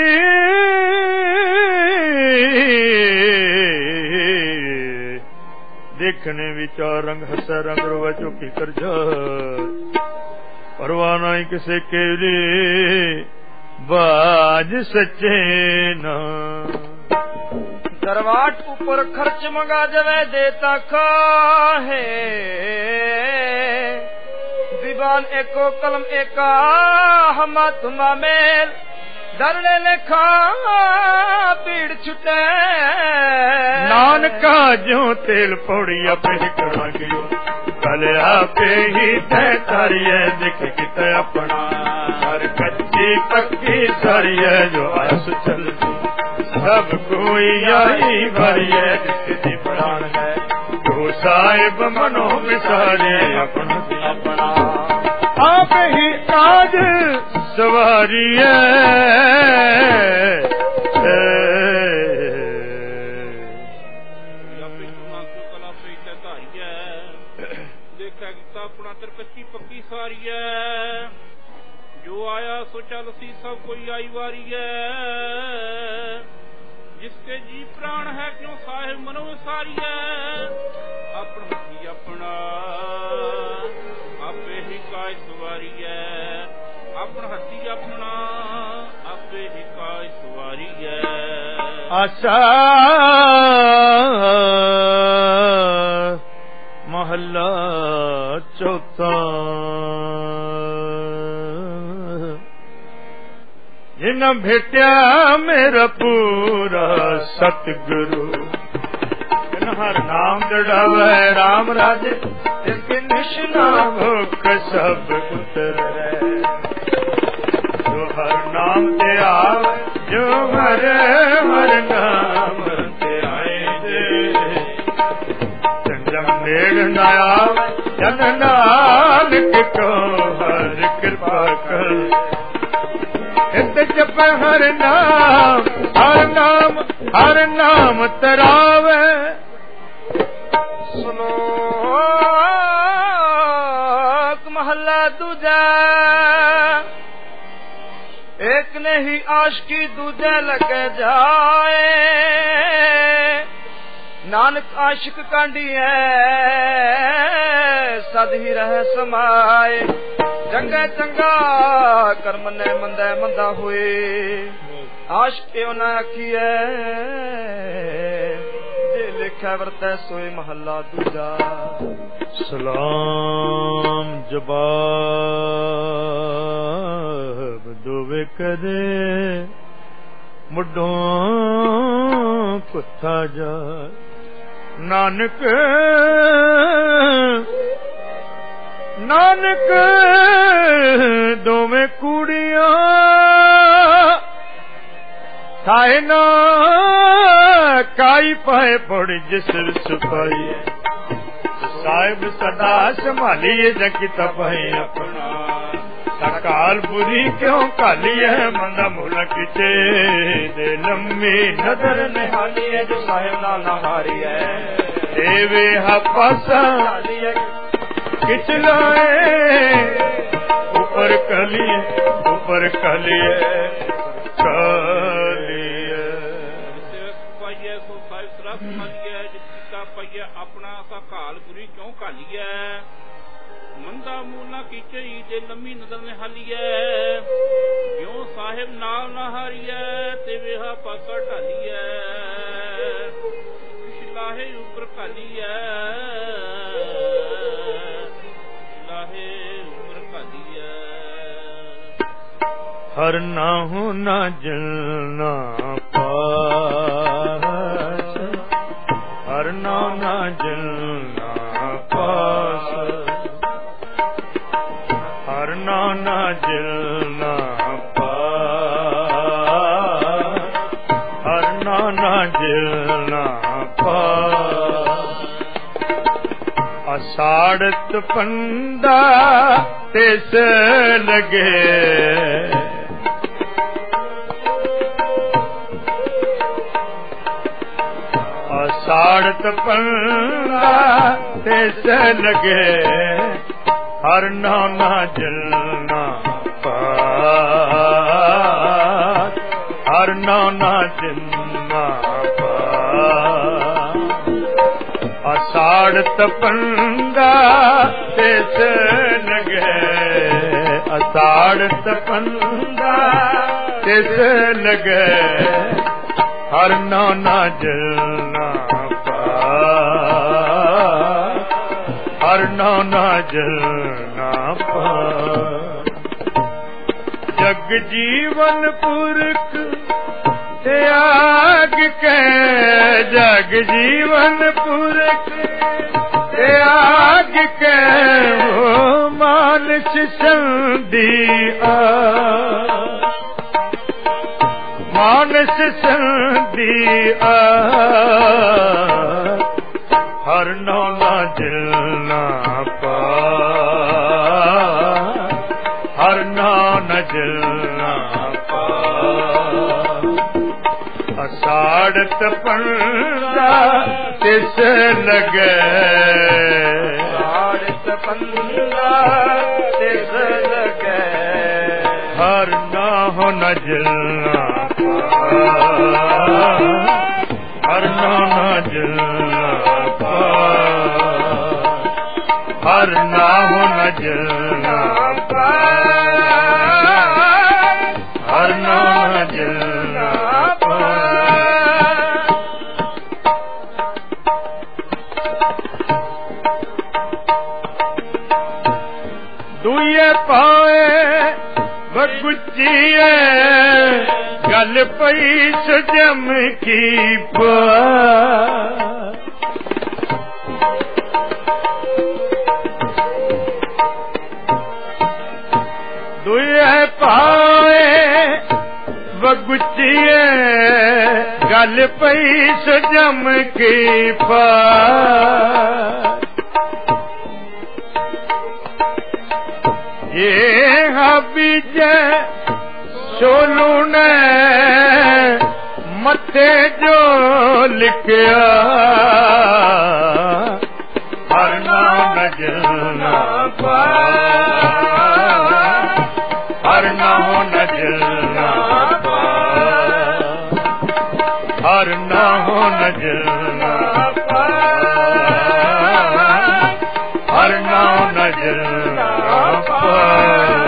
ਦੇਖਣੇ ਵਿਚਾਰ ਰੰਗ ਹਸਾ ਰੰਗ ਰਵਾ ਚੁੱਕੀ ਕਰ ਜਾ ਪਰਵਾਨਾ ਹੀ ਕਿਸੇ ਕੇ ਰੇ ਬਾਜ ਸੱਚੇ ਨਾ ਦਰਵਾਟ ਉੱਪਰ ਖਰਚ ਮੰਗਾ ਜਵੇ ਦੇਤਾ ਖਾਹੇ ਦੀਵਾਨ ਏਕੋ ਕਲਮ ਏਕਾ ਹਮਾ ਤੁਮਾ ਮੇਲ ਦਰਲੇ ਲੇਖਾ ਪੀੜ ਛੁਟੇ ਨਾਨਕਾ ਜਿਉ ਤੇਲ ਪੌੜੀ ਆਪੇ ਕਰਾਂਗੇ ਕਲ ਆਪੇ ਹੀ ਤੈ ਤਾਰੀਏ ਦੇਖ ਕਿਤੇ ਆਪਣਾ ਹਰ ਕੱਚੀ ਪੱਕੀ ਸਾਰੀਏ ਜੋ ਆਸ ਚਲਦੀ ਸਭ ਕੋਈ ਆਈ ਭਰੀਏ ਜਿਸਦੀ ਪ੍ਰਾਣ ਹੈ ਜੋ ਸਾਹਿਬ ਮਨੋ ਵਿਸਾਰੇ ਆਪਣਾ ਆਪਣਾ ਆਪ ਹੀ ਕਾਜ ਸਵਾਰੀਏ ਦੇਖਿਆ ਕੀਤਾ ਆਪਣਾ ਤਰ ਕੱਚੀ ਪੱਕੀ ਸਾਰੀਐ ਜੋ ਆਇਆ ਸੋ ਚੱਲ ਸੀ ਸਭ ਕੋਈ ਆਈ ਵਾਰੀਐ ਜਿਸਕੇ ਜੀ ਪ੍ਰਾਣ ਹੈ ਕਿਉਂ ਸਾਹਿਬ ਮਨੋ ਵਿਸਾਰੀਐ ਆਪਣਾ ਹੀ ਆਪਣਾ ਆਪੇ ਹੀ ਕਾਇ ਸਵਾਰੀਐ ਆਪਣਾ ਹੱਥੀ ਆਪਣਾ ਆਪੇ ਹੀ ਕਾਇ ਸਵਾਰੀਐ ਆਸਾ ਮਹੱਲਾ ਚੌਥਾ ਜਿਨ ਭੇਟਿਆ ਮੇਰਾ ਪੂਰਾ ਸਤਿਗੁਰੂ ਜਿਨ ਹਰ ਨਾਮ ਜੜਾਵੇ ਰਾਮ ਰਾਜੇ ਤਿਨ ਨਿਸ਼ਨਾ ਭੁਖ ਸਭ ਉਤਰੈ ਜੋ ਹਰ ਨਾਮ ਤੇ ਆਵੇ ਜੋ ਹਰ ਹਰ ਨਾਮ ਤੇ ਆਏ ਜੇ ਜੰਜਮ ਨੇੜ ਨਾ ਆਵੇ ਜਨ ਨਾਨਕ ਕੋ ਹਰ ਕਿਰਪਾ ਕਰ ਇਤ ਜਪ ਹਰ ਨਾਮ ਤਰਾਵੇ ਸ਼ਲੋਕ ਮਹਲਾ ਦੂਜਾ ने ही आशिकी दूजे लगे जाए नानक आशिक कांडी है सद ही रह समाए चंगे चंगा कर्म ने मंदे मंदा हुए आशिक उन्हें आखिए जे लिखा वरतै सोए महला दूजा सलाम जवाब दोवे करे मुडों कुत्था जा नानक नानक दोवे कुड़ियां थाए ना काई पाए पड़ जिस सुपाई साहिब सदा संभालिए जकिता पाए अपना सकाल बुरी क्यों काली है मंदा मुला किचे दे लम्बी नजर निहाली है जो साहिब ना नहारी है देवे हापासा किचलाए ऊपर कलिए अपना सा काल बुरी क्यों कालिए मंदा मूला कीचे जे लम्मी नजर ने हालिए क्यों साहिब नाल ना हारिए ते वेहा पासा ढालिए शिलाहे ऊपर कालिए शिलाहे ऊपर कालिए हर ना हो ना जलना पास हर ना जलना पास हर ना जलना पास हर ना जलना पास अषाढ़त पंदा तेस लगे साड़त पंगा तेस लगे हर नाना जलना पास हर नाना जलना पास साड़त पंगा तेस लगे साड़त पंगा तेस लगे हर नाना जलना पास हर नाना जलना पास जग जीवन पुरख त्याग के जग जीवन पुरख त्याग के वो मानस संधि मानस संधि हर नौना जलना पास हर नाना जलना पास अषाढ़त पंदा तिस लगे अषाढ़त पंदा तिस लगे हर ना हो न जलना हर नाना जलना हर ना हो न जलना हर नाना जलना दुए पाए बगुचिए गल पई सजम की दुए पाए बगुचिए गल पई सजम की ये बीज सोनू ने मथे जो लिखिया हर नाम जलना पास हर नाम न जलना ਨਜ਼ਰ ਨਾ ਪਾਏ ਹਰ ਨਾਮ ਨਜ਼ਰ ਨਾ ਪਾਏ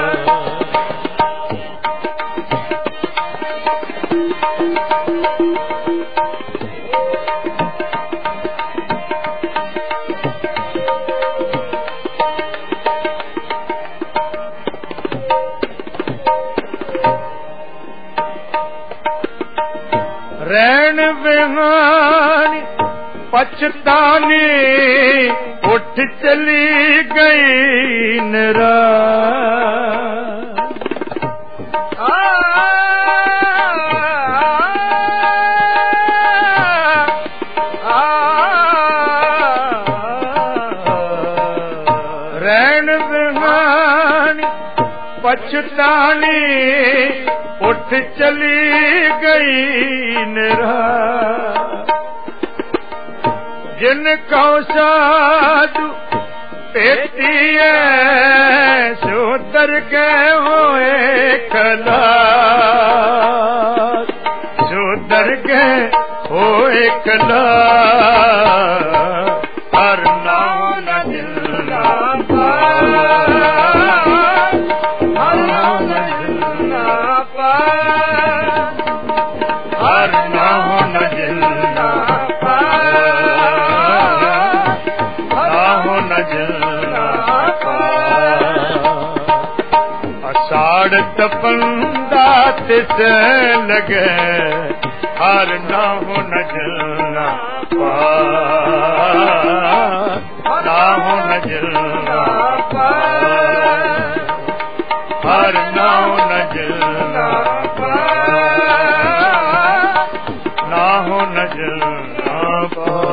ਰਹਿਣ ਬਿਹਾਨੀ ਪਛਤਾਨੀ ਉੱਠ ਚਲੀ ਗਈ ਨਿਰਾ ਰਹਿਣ ਬਿਹਾਨੀ ਪਛਤਾਨੀ ਉੱਠ ਚਲੀ ਗਈ ਨਿਰਾ ਜਿਨ ਕਉ ਸਾਧੂ ਭੇਟੀਐ ਸੋ ਦਰਗਹਿ ਹੋਏ ਖਲਾਸ ਸੋ ਦਰਗਹਿ ਹੋਏ ਖਲਾਸ ਹਰ ਨਾਮ ਨ ਦਿਲ ਨਾ ਪਾਏ ਹਰ ਨਾਮ ਨ ਦਿਲ ਨਾ ਪਾਏ ਹਰ ਨਾਮ ਨ ਦਿਲ ਨਾ ਅਸਾੜ ਤਪੰਦਾ ਤਿਸ ਲਗੇ ਹਰ ਨਾਮ ਨਜ਼ਰ ਨਾ ਪਾਏ ਨਾਮ ਨਜ਼ਰ ਨਾ ਪਾਏ ਹਰ ਨਾਮ ਨਜ਼ਰ ਨਾ ਪਾਏ ਨਾਮ ਨਜ਼ਰ ਨਾ ਪਾਏ